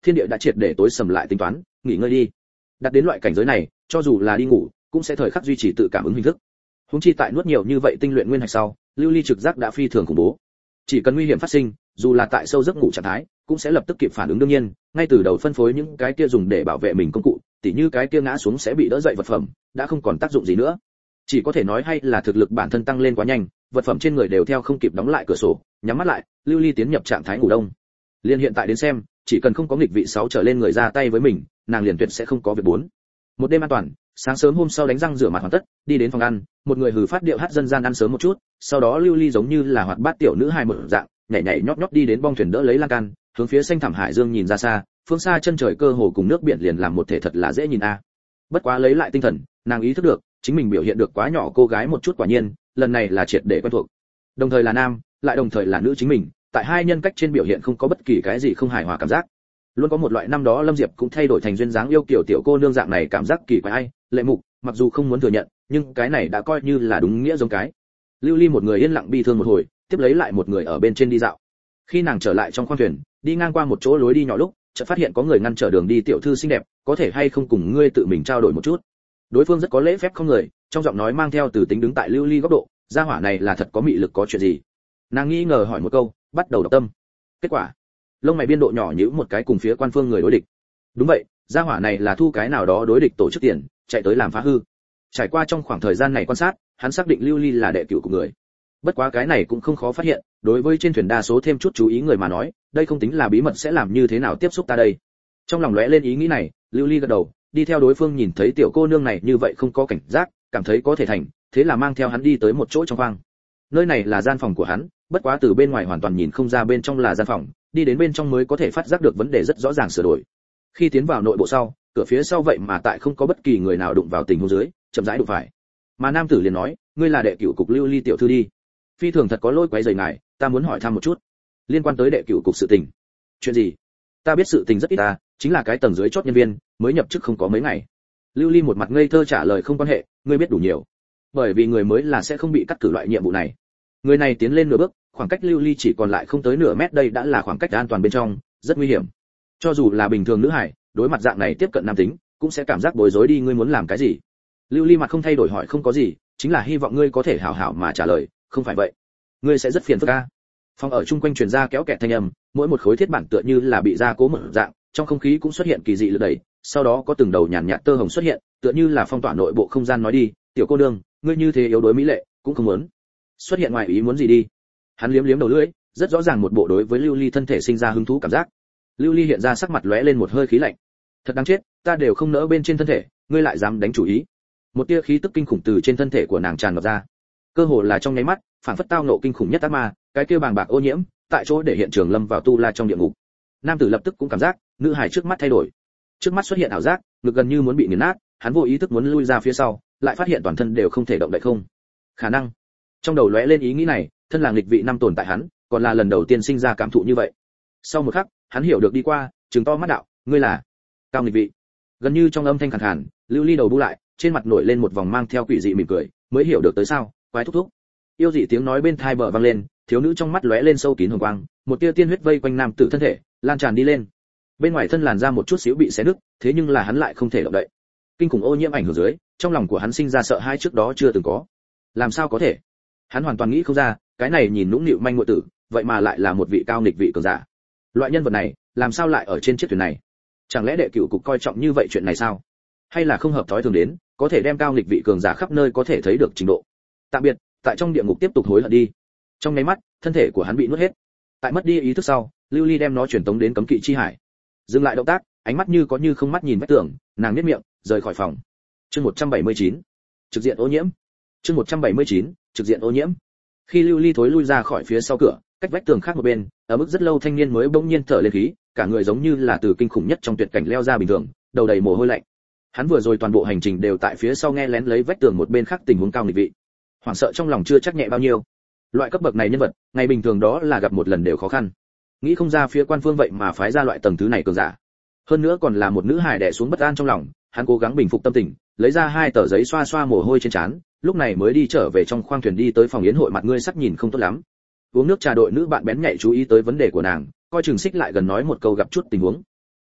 thiên địa đã triệt để tối sầm lại tính toán, nghỉ ngơi đi. Đặt đến loại cảnh giới này, cho dù là đi ngủ, cũng sẽ thời khắc duy trì tự cảm ứng hình thức. Huống chi tại nuốt nhiều như vậy tinh luyện nguyên hạch sau, lưu ly trực giác đã phi thường khủng bố. Chỉ cần nguy hiểm phát sinh, dù là tại sâu giấc ngủ trạng thái, cũng sẽ lập tức kịp phản ứng. đương nhiên, ngay từ đầu phân phối những cái kia dùng để bảo vệ mình công cụ, tỉ như cái kia ngã xuống sẽ bị đỡ dậy vật phẩm, đã không còn tác dụng gì nữa. Chỉ có thể nói hay là thực lực bản thân tăng lên quá nhanh, vật phẩm trên người đều theo không kịp đóng lại cửa sổ, nhắm mắt lại, lưu ly tiến nhập trạng thái ngủ đông. Liên hiện tại đến xem, chỉ cần không có nghịch vị 6 trở lên người ra tay với mình, nàng liền tuyệt sẽ không có việc bốn. Một đêm an toàn, sáng sớm hôm sau đánh răng rửa mặt hoàn tất, đi đến phòng ăn, một người hừ phát điệu hát dân gian ăn sớm một chút, sau đó lưu ly giống như là hoạt bát tiểu nữ hài một dạng, nhảy nhảy nhót nhót đi đến bong thuyền đỡ lấy lan can, hướng phía xanh thẳm hải dương nhìn ra xa, phương xa chân trời cơ hồ cùng nước biển liền làm một thể thật là dễ nhìn a. Bất quá lấy lại tinh thần, nàng ý thức được, chính mình biểu hiện được quá nhỏ cô gái một chút, quả nhiên, lần này là triệt để quen thuộc. Đồng thời là nam, lại đồng thời là nữ chính mình, tại hai nhân cách trên biểu hiện không có bất kỳ cái gì không hài hòa cảm giác. Luôn có một loại năm đó Lâm Diệp cũng thay đổi thành duyên dáng yêu kiểu tiểu cô nương dạng này cảm giác kỳ quái ai, lệ mục, mặc dù không muốn thừa nhận, nhưng cái này đã coi như là đúng nghĩa giống cái. Lưu Ly một người yên lặng bi thương một hồi, tiếp lấy lại một người ở bên trên đi dạo. Khi nàng trở lại trong khoang thuyền, đi ngang qua một chỗ lối đi nhỏ lúc, chợt phát hiện có người ngăn trở đường đi. Tiểu thư xinh đẹp, có thể hay không cùng ngươi tự mình trao đổi một chút? Đối phương rất có lễ phép không người, trong giọng nói mang theo từ tính đứng tại Lưu Ly góc độ, gia hỏa này là thật có mị lực có chuyện gì? Nàng nghi ngờ hỏi một câu, bắt đầu đọc tâm. Kết quả, lông mày biên độ nhỏ nhíu một cái cùng phía quan phương người đối địch. Đúng vậy, gia hỏa này là thu cái nào đó đối địch tổ chức tiền, chạy tới làm phá hư. Trải qua trong khoảng thời gian này quan sát, hắn xác định Lưu Ly là đệ cửu của người. Bất quá cái này cũng không khó phát hiện, đối với trên thuyền đa số thêm chút chú ý người mà nói, đây không tính là bí mật sẽ làm như thế nào tiếp xúc ta đây. Trong lòng lóe lên ý nghĩ này, Lưu Ly gật đầu, đi theo đối phương nhìn thấy tiểu cô nương này như vậy không có cảnh giác, cảm thấy có thể thành, thế là mang theo hắn đi tới một chỗ trong khoang. Nơi này là gian phòng của hắn, bất quá từ bên ngoài hoàn toàn nhìn không ra bên trong là gian phòng, đi đến bên trong mới có thể phát giác được vấn đề rất rõ ràng sửa đổi. Khi tiến vào nội bộ sau, cửa phía sau vậy mà tại không có bất kỳ người nào đụng vào tình huống dưới, chậm rãi đụng phải. Mà nam tử liền nói, ngươi là đệ cửu cục Lưu Ly tiểu thư đi. Phi thường thật có lỗi quấy rầy ngài, ta muốn hỏi thăm một chút, liên quan tới đệ cửu cục sự tình. Chuyện gì? Ta biết sự tình rất ít ta, chính là cái tầng dưới chót nhân viên, mới nhập chức không có mấy ngày. Lưu Ly một mặt ngây thơ trả lời không quan hệ, ngươi biết đủ nhiều. Bởi vì người mới là sẽ không bị cắt cử loại nhiệm vụ này. Người này tiến lên nửa bước, khoảng cách Lưu Ly chỉ còn lại không tới nửa mét, đây đã là khoảng cách an toàn bên trong, rất nguy hiểm. Cho dù là bình thường nữ hải, đối mặt dạng này tiếp cận nam tính, cũng sẽ cảm giác bối rối đi. Ngươi muốn làm cái gì? Lưu Ly mặt không thay đổi hỏi. Không có gì, chính là hy vọng ngươi có thể hảo hảo mà trả lời, không phải vậy, ngươi sẽ rất phiền phức a. Phòng ở chung quanh truyền ra kéo kẹt thanh âm, mỗi một khối thiết bản tựa như là bị gia cố một dạng, trong không khí cũng xuất hiện kỳ dị lực đẩy, sau đó có từng đầu nhàn nhạt tơ hồng xuất hiện, tựa như là phong tỏa nội bộ không gian. Nói đi, tiểu cô nương, ngươi như thế yếu đuối mỹ lệ, cũng không muốn xuất hiện ngoài ý muốn gì đi. Hắn liếm liếm đầu lưỡi, rất rõ ràng một bộ đối với Lưu Ly thân thể sinh ra hứng thú cảm giác. Lưu Ly hiện ra sắc mặt lóe lên một hơi khí lạnh. Thật đáng chết, ta đều không nỡ bên trên thân thể, ngươi lại dám đánh chủ ý. Một tia khí tức kinh khủng từ trên thân thể của nàng tràn ngập ra, cơ hồ là trong nháy mắt, phản phất tao nộ kinh khủng nhất ác ma, cái kia bàng bạc ô nhiễm, tại chỗ để hiện trường lâm vào tu la trong địa ngục. Nam tử lập tức cũng cảm giác, nữ hài trước mắt thay đổi. Trước mắt xuất hiện ảo giác, ngực gần như muốn bị nghiền nát, hắn vô ý thức muốn lui ra phía sau, lại phát hiện toàn thân đều không thể động đậy không. Khả năng. Trong đầu lóe lên ý nghĩ này, thân là nghịch vị năm tồn tại hắn, còn là lần đầu tiên sinh ra cảm thụ như vậy. Sau một khắc, hắn hiểu được đi qua, trừng to mắt đạo, ngươi là Cao nghịch vị. Gần như trong âm thanh khàn khàn, Lưu Ly đầu bu lại, trên mặt nổi lên một vòng mang theo quỷ dị mỉm cười, mới hiểu được tới sao, quái thúc thúc. Yêu dị tiếng nói bên tai bờ vang lên, thiếu nữ trong mắt lóe lên sâu kín hồng quang, một tia tiên huyết vây quanh nam tử thân thể, lan tràn đi lên. Bên ngoài thân làn da một chút xíu bị xé nứt, thế nhưng là hắn lại không thể động đậy. Kinh khủng ô nhiễm ảnh hưởng dưới, trong lòng của hắn sinh ra sợ hãi trước đó chưa từng có. Làm sao có thể? Hắn hoàn toàn nghĩ không ra, cái này nhìn nũng nịu manh muội tử, vậy mà lại là một vị cao nghịch vị cường giả. Loại nhân vật này, làm sao lại ở trên chiếc thuyền này? Chẳng lẽ đệ cửu cục coi trọng như vậy chuyện này sao? Hay là không hợp thói thường đến, có thể đem cao nghịch vị cường giả khắp nơi có thể thấy được trình độ. Tạm biệt, tại trong địa ngục tiếp tục hối hận đi. Trong nháy mắt, thân thể của hắn bị nuốt hết. Tại mất đi ý thức sau, Lưu Ly đem nó truyền tống đến cấm kỵ chi hải. Dừng lại động tác, ánh mắt như có như không mắt nhìn vách tường, nàng nhếch miệng, rời khỏi phòng. Chương 179, trực diện ô nhiễm. Chương 179, trực diện ô nhiễm. Khi Lưu Ly thối lui ra khỏi phía sau cửa, cách vách tường khác một bên, ở mức rất lâu thanh niên mới bỗng nhiên thở lên khí, cả người giống như là từ kinh khủng nhất trong tuyệt cảnh leo ra bình thường, đầu đầy mồ hôi lạnh. Hắn vừa rồi toàn bộ hành trình đều tại phía sau nghe lén lấy vách tường một bên khác tình huống cao nghịch vị. Hoảng sợ trong lòng chưa chắc nhẹ bao nhiêu. Loại cấp bậc này nhân vật, ngày bình thường đó là gặp một lần đều khó khăn. Nghĩ không ra phía quan phương vậy mà phái ra loại tầng thứ này cường giả. Hơn nữa còn là một nữ hài đè xuống bất an trong lòng, hắn cố gắng bình phục tâm tình, lấy ra 2 tờ giấy xoa xoa mồ hôi trên trán, lúc này mới đi trở về trong khoang thuyền đi tới phòng yến hội. Mặt ngươi sắc nhìn không tốt lắm. Uống nước trà đội nữ bạn bén nhạy chú ý tới vấn đề của nàng, coi chừng xích lại gần nói một câu gặp chút tình huống.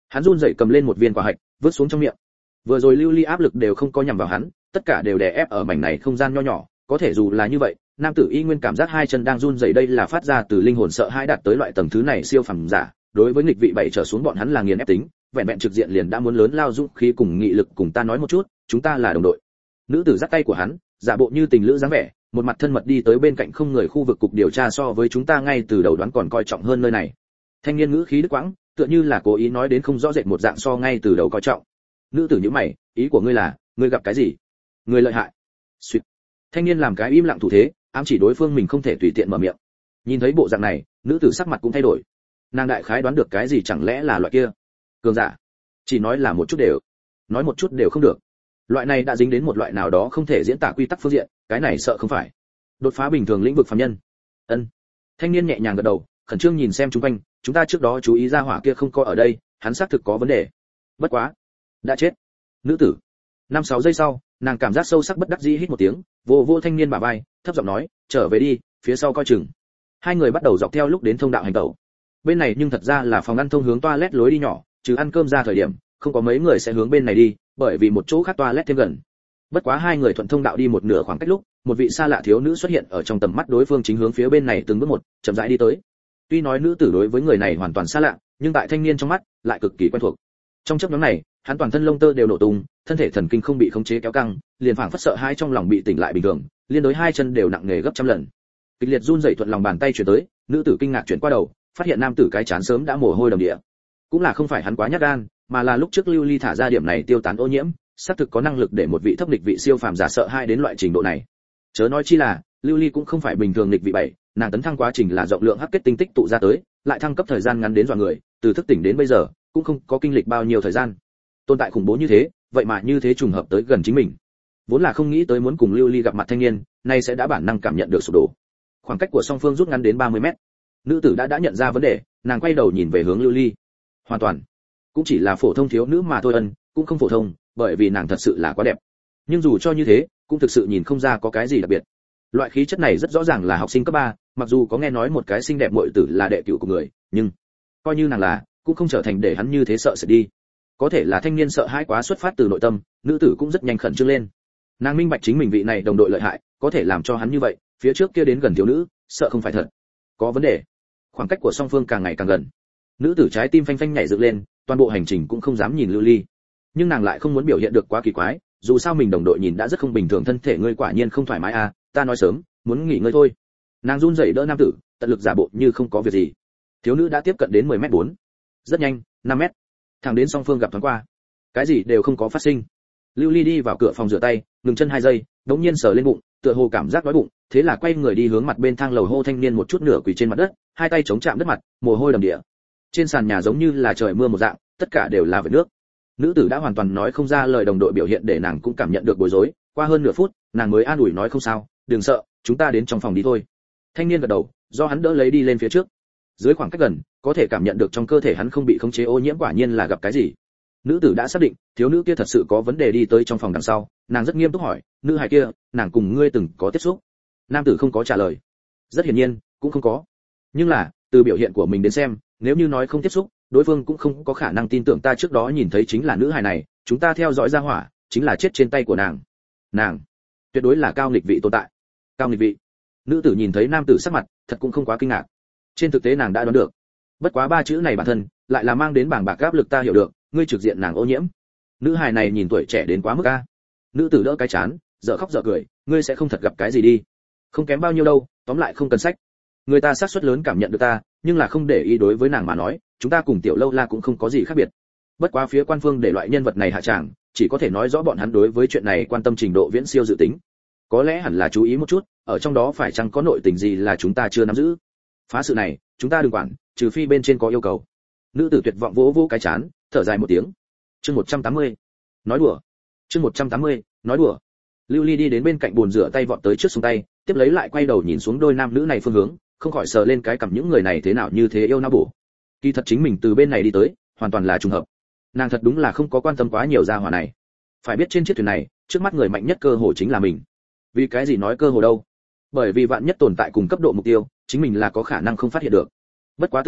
Hắn run rẩy cầm lên một viên quả hạch, vứt xuống trong miệng. Vừa rồi lưu ly áp lực đều không có nhằm vào hắn, tất cả đều đè ép ở mảnh này không gian nho nhỏ, có thể dù là như vậy, nam tử y nguyên cảm giác hai chân đang run rẩy, đây là phát ra từ linh hồn sợ hãi đạt tới loại tầng thứ này siêu phàm giả, đối với nghịch vị 7 trở xuống bọn hắn là nghiền ép tính, vẹn vẹn trực diện liền đã muốn lớn lao dũng khí cùng nghị lực cùng ta nói một chút, chúng ta là đồng đội. Nữ tử giắt tay của hắn, giả bộ như tình lữ dáng vẻ, một mặt thân mật đi tới bên cạnh không người khu vực cục điều tra, so với chúng ta ngay từ đầu đoán còn coi trọng hơn nơi này. Thanh niên ngữ khí đứt quãng, tựa như là cố ý nói đến không rõ rệt một dạng, so ngay từ đầu coi trọng. Nữ tử nhíu mày, ý của ngươi là, ngươi gặp cái gì? Người lợi hại. Xuyệt. Thanh niên làm cái im lặng thủ thế, ám chỉ đối phương mình không thể tùy tiện mở miệng. Nhìn thấy bộ dạng này, nữ tử sắc mặt cũng thay đổi. Nàng đại khái đoán được cái gì, chẳng lẽ là loại kia cường giả? Chỉ nói là một chút đều, nói một chút đều không được. Loại này đã dính đến một loại nào đó không thể diễn tả quy tắc phương diện, cái này sợ không phải đột phá bình thường lĩnh vực phàm nhân. Ân. Thanh niên nhẹ nhàng gật đầu, khẩn trương nhìn xem chúng quanh, chúng ta trước đó chú ý ra hỏa kia không có ở đây, hắn xác thực có vấn đề. Bất quá, đã chết. Nữ tử. 5-6 giây sau, nàng cảm giác sâu sắc bất đắc dĩ hít một tiếng, vô thanh niên bả vai, thấp giọng nói, trở về đi, phía sau coi chừng. Hai người bắt đầu dọc theo lúc đến thông đạo hành tẩu. Bên này nhưng thật ra là phòng ăn thông hướng toilet lối đi nhỏ, trừ ăn cơm ra thời điểm, không có mấy người sẽ hướng bên này đi, bởi vì một chỗ khác toilet thêm gần. Bất quá hai người thuận thông đạo đi một nửa khoảng cách lúc, một vị xa lạ thiếu nữ xuất hiện ở trong tầm mắt đối phương, chính hướng phía bên này từng bước một, chậm rãi đi tới. Tuy nói nữ tử đối với người này hoàn toàn xa lạ, nhưng tại thanh niên trong mắt lại cực kỳ quen thuộc. Trong chốc ngắn này, hắn toàn thân lông tơ đều nổ tung, thân thể thần kinh không bị khống chế kéo căng, liền phảng phất sợ hãi trong lòng bị tỉnh lại bình thường, liên đối hai chân đều nặng nề gấp trăm lần. Kịch liệt run rẩy thuận lòng bàn tay chuyển tới, nữ tử kinh ngạc chuyển qua đầu, phát hiện nam tử cái chán sớm đã mồ hôi đầm địa. Cũng là không phải hắn quá nhát gan, mà là lúc trước lưu ly thả ra điểm này tiêu tán ô nhiễm, xác thực có năng lực để một vị thấp nghịch vị siêu phàm giả sợ hãi đến loại trình độ này. Chớ nói chi là, lưu ly cũng không phải bình thường nghịch vị 7, nàng tấn thăng quá trình là rộng lượng hắc kết tinh tích tụ ra tới, lại thăng cấp thời gian ngắn đến dọa người, từ thức tỉnh đến bây giờ cũng không có kinh lịch bao nhiêu thời gian. Tồn tại khủng bố như thế, vậy mà như thế trùng hợp tới gần chính mình. Vốn là không nghĩ tới muốn cùng lưu ly gặp mặt thanh niên, nay sẽ đã bản năng cảm nhận được sụp đổ. Khoảng cách của song phương rút ngắn đến 30 mét. Nữ tử đã nhận ra vấn đề, nàng quay đầu nhìn về hướng lưu ly. Hoàn toàn cũng chỉ là phổ thông thiếu nữ mà thôi, cũng không phổ thông, bởi vì nàng thật sự là quá đẹp. Nhưng dù cho như thế, cũng thực sự nhìn không ra có cái gì đặc biệt. Loại khí chất này rất rõ ràng là học sinh cấp 3, mặc dù có nghe nói một cái xinh đẹp muội tử là đệ cửu của người, nhưng coi như nàng là, cũng không trở thành để hắn như thế sợ sẽ đi. Có thể là thanh niên sợ hãi quá xuất phát từ nội tâm, nữ tử cũng rất nhanh khẩn trương lên. Nàng minh bạch chính mình vị này đồng đội lợi hại, có thể làm cho hắn như vậy, phía trước kia đến gần thiếu nữ, sợ không phải thật có vấn đề. Khoảng cách của song phương càng ngày càng gần. Nữ tử trái tim phanh phanh nhảy dựng lên, toàn bộ hành trình cũng không dám nhìn lưu ly. Nhưng nàng lại không muốn biểu hiện được quá kỳ quái, dù sao mình đồng đội nhìn đã rất không bình thường, thân thể ngươi quả nhiên không thoải mái à, ta nói sớm, muốn nghỉ ngơi thôi. Nàng run rẩy đỡ nam tử, tận lực giả bộ như không có việc gì. Thiếu nữ đã tiếp cận đến 10m4. Rất nhanh, 5m. Thẳng đến song phương gặp thoáng qua. Cái gì đều không có phát sinh. Lưu Ly đi vào cửa phòng rửa tay, ngừng chân 2 giây, đống nhiên sờ lên bụng, tựa hồ cảm giác đói bụng, thế là quay người đi hướng mặt bên thang lầu, hô thanh niên một chút nửa quỳ trên mặt đất, hai tay chống chạm đất mặt, mồ hôi đầm đìa. Trên sàn nhà giống như là trời mưa một dạng, tất cả đều là vệt nước. Nữ tử đã hoàn toàn nói không ra lời, đồng đội biểu hiện để nàng cũng cảm nhận được bối rối. Qua hơn nửa phút, nàng mới an ủi nói không sao, đừng sợ, chúng ta đến trong phòng đi thôi. Thanh niên gật đầu, do hắn đỡ lấy đi lên phía trước. Dưới khoảng cách gần, có thể cảm nhận được trong cơ thể hắn không bị khống chế ô nhiễm, quả nhiên là gặp cái gì. Nữ tử đã xác định, thiếu nữ kia thật sự có vấn đề, đi tới trong phòng đằng sau, nàng rất nghiêm túc hỏi, nữ hài kia, nàng cùng ngươi từng có tiếp xúc? Nam tử không có trả lời. Rất hiển nhiên, cũng không có. Nhưng là, từ biểu hiện của mình đến xem, nếu như nói không tiếp xúc, đối phương cũng không có khả năng tin tưởng ta trước đó nhìn thấy chính là nữ hài này, chúng ta theo dõi ra hỏa, chính là chết trên tay của nàng. Nàng tuyệt đối là cao nghịch vị tồn tại. Cao nghịch vị. Nữ tử nhìn thấy nam tử sắc mặt, thật cũng không quá kinh ngạc. Trên thực tế nàng đã đoán được. Bất quá 3 chữ này bản thân lại là mang đến bảng bạc áp lực, ta hiểu được, ngươi trực diện nàng ô nhiễm. Nữ hài này nhìn tuổi trẻ đến quá mức a. Nữ tử đỡ cái chán, dở khóc dở cười, ngươi sẽ không thật gặp cái gì đi. Không kém bao nhiêu đâu, tóm lại không cần sách. Người ta xác suất lớn cảm nhận được ta, nhưng là không để ý, đối với nàng mà nói, chúng ta cùng tiểu lâu la cũng không có gì khác biệt. Bất quá phía quan phương để loại nhân vật này hạ tràng, chỉ có thể nói rõ bọn hắn đối với chuyện này quan tâm trình độ viễn siêu dự tính. Có lẽ hẳn là chú ý một chút, ở trong đó phải chăng có nội tình gì là chúng ta chưa nắm giữ. Phá sự này, chúng ta đừng quản, trừ phi bên trên có yêu cầu. Nữ tử tuyệt vọng vỗ vỗ cái chán, thở dài một tiếng. Chương 180. Nói đùa. Chương 180. Nói đùa. Lưu Ly đi đến bên cạnh bồn rửa tay, vọt tới trước xung tay, tiếp lấy lại quay đầu nhìn xuống đôi nam nữ này phương hướng, không khỏi sờ lên cái cằm, những người này thế nào như thế yêu não bổ. Kỳ thật chính mình từ bên này đi tới, hoàn toàn là trùng hợp. Nàng thật đúng là không có quan tâm quá nhiều ra hỏa này. Phải biết trên chiếc thuyền này, trước mắt người mạnh nhất cơ hồ chính là mình. Vì cái gì nói cơ hồ đâu? Bởi vì vạn nhất tồn tại cùng cấp độ mục tiêu, chính mình là có khả năng không phát hiện được. Bất quá tương đối,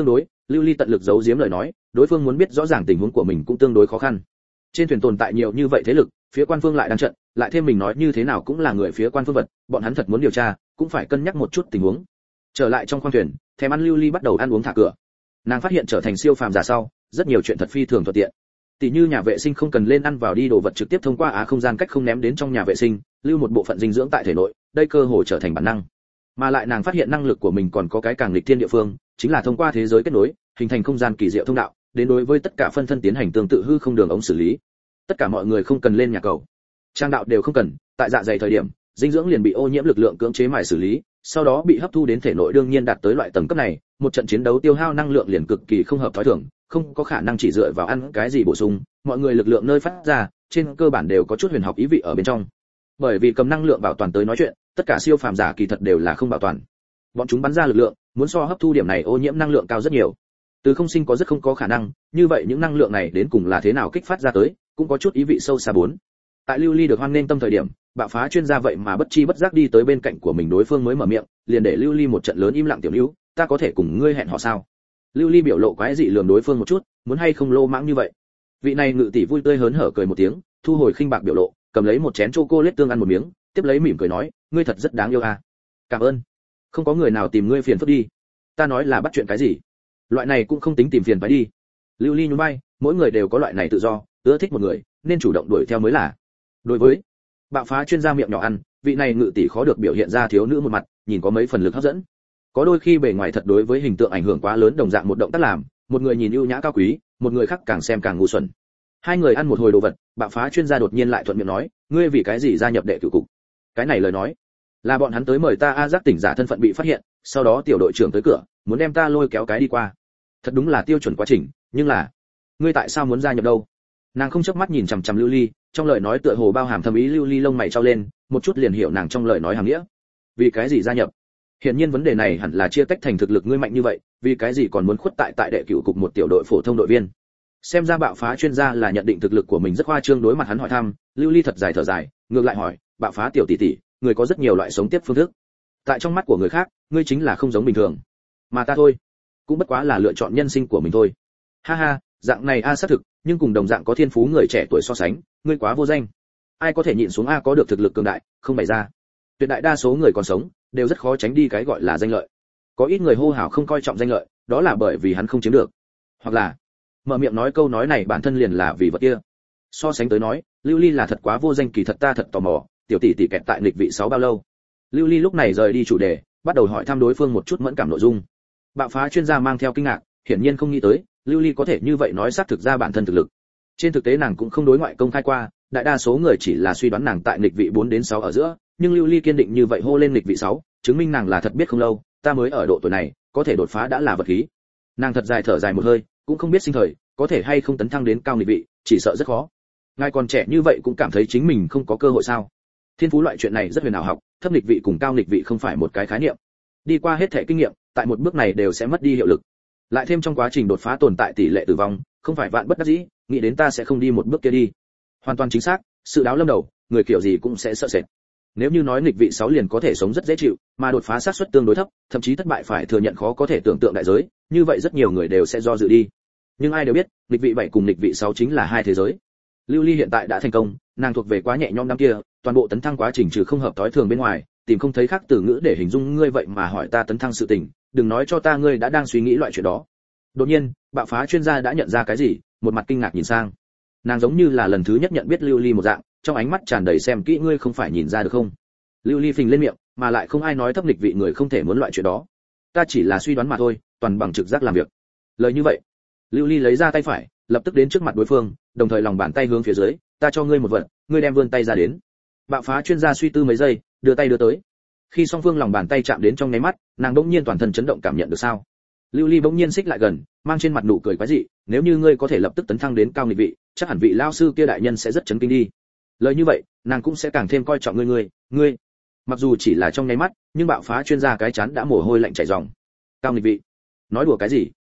Lưu Ly tận lực giấu giếm lời nói, đối phương muốn biết rõ ràng tình huống của mình cũng tương đối khó khăn. Trên thuyền tồn tại nhiều như vậy thế lực, phía quan phương lại đang trận, lại thêm mình nói như thế nào cũng là người phía quan phương vật, bọn hắn thật muốn điều tra, cũng phải cân nhắc một chút tình huống. Trở lại trong khoang thuyền, thèm ăn Lưu Ly bắt đầu ăn uống thả cửa. Nàng phát hiện trở thành siêu phàm giả sau, rất nhiều chuyện thật phi thường thuận tiện. Tỷ như nhà vệ sinh không cần lên ăn vào đi đồ vật trực tiếp thông qua không gian cách không ném đến trong nhà vệ sinh, lưu một bộ phận dinh dưỡng tại thể nội, đây cơ hồ trở thành bản năng. Mà lại nàng phát hiện năng lực của mình còn có cái càng nghịch thiên địa phương, chính là thông qua thế giới kết nối, hình thành không gian kỳ diệu thông đạo, đến đối với tất cả phân thân tiến hành tương tự hư không đường ống xử lý. Tất cả mọi người không cần lên nhà cầu, trang đạo đều không cần, tại dạ dày thời điểm, dinh dưỡng liền bị ô nhiễm lực lượng cưỡng chế mài xử lý, sau đó bị hấp thu đến thể nội, đương nhiên đạt tới loại tầng cấp này, một trận chiến đấu tiêu hao năng lượng liền cực kỳ không hợp thói thường, không có khả năng chỉ dựa vào ăn cái gì bổ sung, mọi người lực lượng nơi phát ra, trên cơ bản đều có chút huyền học ý vị ở bên trong. Bởi vì cầm năng lượng bảo toàn tới nói chuyện, tất cả siêu phàm giả kỳ thật đều là không bảo toàn. Bọn chúng bắn ra lực lượng, muốn so hấp thu điểm này ô nhiễm năng lượng cao rất nhiều. Từ không sinh có rất không có khả năng, như vậy những năng lượng này đến cùng là thế nào kích phát ra tới, cũng có chút ý vị sâu xa bốn. Tại Lưu Ly được hoan nghênh tâm thời điểm, bạo phá chuyên gia vậy mà bất chi bất giác đi tới bên cạnh của mình, đối phương mới mở miệng, liền để Lưu Ly một trận lớn im lặng. Tiểu Lưu, ta có thể cùng ngươi hẹn hò sao? Lưu Ly biểu lộ quái dị lườm đối phương một chút, muốn hay không lô mãng như vậy. Vị này ngự tỷ vui tươi hớn hở cười một tiếng, thu hồi khinh bạc biểu lộ, cầm lấy một chén chocolate tương ăn một miếng, tiếp lấy mỉm cười nói, ngươi thật rất đáng yêu à. Cảm ơn. Không có người nào tìm ngươi phiền phức đi. Ta nói là bắt chuyện cái gì? Loại này cũng không tính tìm phiền phải đi. Lưu Ly nhún vai, mỗi người đều có loại này tự do, ưa thích một người, nên chủ động đuổi theo mới là. Đối với bạo phá chuyên gia miệng nhỏ ăn, vị này ngự tỷ khó được biểu hiện ra thiếu nữ một mặt, nhìn có mấy phần lực hấp dẫn. Có đôi khi bề ngoài thật đối với hình tượng ảnh hưởng quá lớn, đồng dạng một động tác làm, một người nhìn ưu nhã cao quý, một người khác càng xem càng ngu xuẩn. Hai người ăn một hồi đồ vật, bạo phá chuyên gia đột nhiên lại thuận miệng nói, ngươi vì cái gì gia nhập đệ cửu cục? Cái này lời nói là bọn hắn tới mời ta, a giác tỉnh giả thân phận bị phát hiện, sau đó tiểu đội trưởng tới cửa, muốn đem ta lôi kéo cái đi qua. Thật đúng là tiêu chuẩn quá trình, nhưng là ngươi tại sao muốn gia nhập đâu? Nàng không chớp mắt nhìn chằm chằm Lưu Ly, trong lời nói tựa hồ bao hàm thâm ý. Lưu Ly lông mày trao lên, một chút liền hiểu nàng trong lời nói hàm nghĩa. Vì cái gì gia nhập? Hiển nhiên vấn đề này hẳn là chia tách thành thực lực ngươi mạnh như vậy, vì cái gì còn muốn khuất tại đệ cửu cục một tiểu đội phổ thông đội viên? Xem ra bạo phá chuyên gia là nhận định thực lực của mình rất khoa trương. Đối mặt hắn hỏi thăm, Lưu Ly thật dài thở dài, ngược lại hỏi, bạo phá tiểu tỷ tỷ, người có rất nhiều loại sống tiếp phương thức. Tại trong mắt của người khác, ngươi chính là không giống bình thường, mà ta thôi, cũng bất quá là lựa chọn nhân sinh của mình thôi. Ha ha, dạng này a xác thực, nhưng cùng đồng dạng có thiên phú người trẻ tuổi so sánh, ngươi quá vô danh. Ai có thể nhịn xuống a có được thực lực cường đại, không bày ra. Tuyệt đại đa số người còn sống đều rất khó tránh đi cái gọi là danh lợi. Có ít người hô hào không coi trọng danh lợi, đó là bởi vì hắn không chiếm được, hoặc là mở miệng nói câu nói này bản thân liền là vì vật kia. So sánh tới nói, Lưu Ly là thật quá vô danh, kỳ thật ta thật tò mò, tiểu tỷ tỷ kẹt tại nghịch vị 6 bao lâu? Lưu Ly lúc này rời đi chủ đề, bắt đầu hỏi thăm đối phương một chút mẫn cảm nội dung. Bạo phá chuyên gia mang theo kinh ngạc, hiển nhiên không nghĩ tới Lưu Ly có thể như vậy nói xác thực ra bản thân thực lực. Trên thực tế nàng cũng không đối ngoại công khai qua, đại đa số người chỉ là suy đoán nàng tại nghịch vị 4 đến 6 ở giữa, nhưng Lưu Ly kiên định như vậy hô lên nghịch vị 6, chứng minh nàng là thật biết không lâu, ta mới ở độ tuổi này, có thể đột phá đã là vật khí. Nàng thật dài thở dài một hơi, cũng không biết sinh thời có thể hay không tấn thăng đến cao nghịch vị, chỉ sợ rất khó. Ngài còn trẻ như vậy cũng cảm thấy chính mình không có cơ hội sao? Thiên phú loại chuyện này rất huyền ảo học, thấp nghịch vị cùng cao nghịch vị không phải một cái khái niệm. Đi qua hết thể kinh nghiệm, tại một bước này đều sẽ mất đi hiệu lực. Lại thêm trong quá trình đột phá tồn tại tỷ lệ tử vong, không phải vạn bất đắc dĩ, nghĩ đến ta sẽ không đi một bước kia đi. Hoàn toàn chính xác, sự đáo lâm đầu, người kiểu gì cũng sẽ sợ sệt. Nếu như nói nghịch vị 6 liền có thể sống rất dễ chịu, mà đột phá xác suất tương đối thấp, thậm chí thất bại phải thừa nhận khó có thể tưởng tượng đại giới, như vậy rất nhiều người đều sẽ do dự đi. Nhưng ai đều biết, nghịch vị 7 cùng nghịch vị 6 chính là hai thế giới. Lưu Ly hiện tại đã thành công, nàng thuộc về quá nhẹ nhõm đám kia, toàn bộ tấn thăng quá trình trừ không hợp tối thường bên ngoài, tìm không thấy khác từ ngữ để hình dung ngươi, vậy mà hỏi ta tấn thăng sự tình, đừng nói cho ta ngươi đã đang suy nghĩ loại chuyện đó. Đột nhiên, bạo phá chuyên gia đã nhận ra cái gì, một mặt kinh ngạc nhìn sang. Nàng giống như là lần thứ nhất nhận biết Lưu Ly một dạng, trong ánh mắt tràn đầy xem kỹ, ngươi không phải nhìn ra được không? Lưu Ly phình lên miệng, mà lại không ai nói thấp nghịch vị người không thể muốn loại chuyện đó. Ta chỉ là suy đoán mà thôi, toàn bằng trực giác làm việc. Lời như vậy, Lưu Ly lấy ra tay phải, lập tức đến trước mặt đối phương, đồng thời lòng bàn tay hướng phía dưới, ta cho ngươi một vật, ngươi đem vươn tay ra đến. Bạo phá chuyên gia suy tư mấy giây, đưa tay đưa tới. Khi song phương lòng bàn tay chạm đến trong nháy mắt, nàng bỗng nhiên toàn thân chấn động, cảm nhận được sao? Lưu Ly bỗng nhiên xích lại gần, mang trên mặt nụ cười quái dị, nếu như ngươi có thể lập tức tấn thăng đến cao nghịch vị, chắc hẳn vị lao sư kia đại nhân sẽ rất chấn kinh đi. Lời như vậy, nàng cũng sẽ càng thêm coi trọng ngươi. Mặc dù chỉ là trong nháy mắt, nhưng bạo phá chuyên gia cái chán đã mồ hôi lạnh chảy ròng. Cao nghịch vị? Nói đùa cái gì?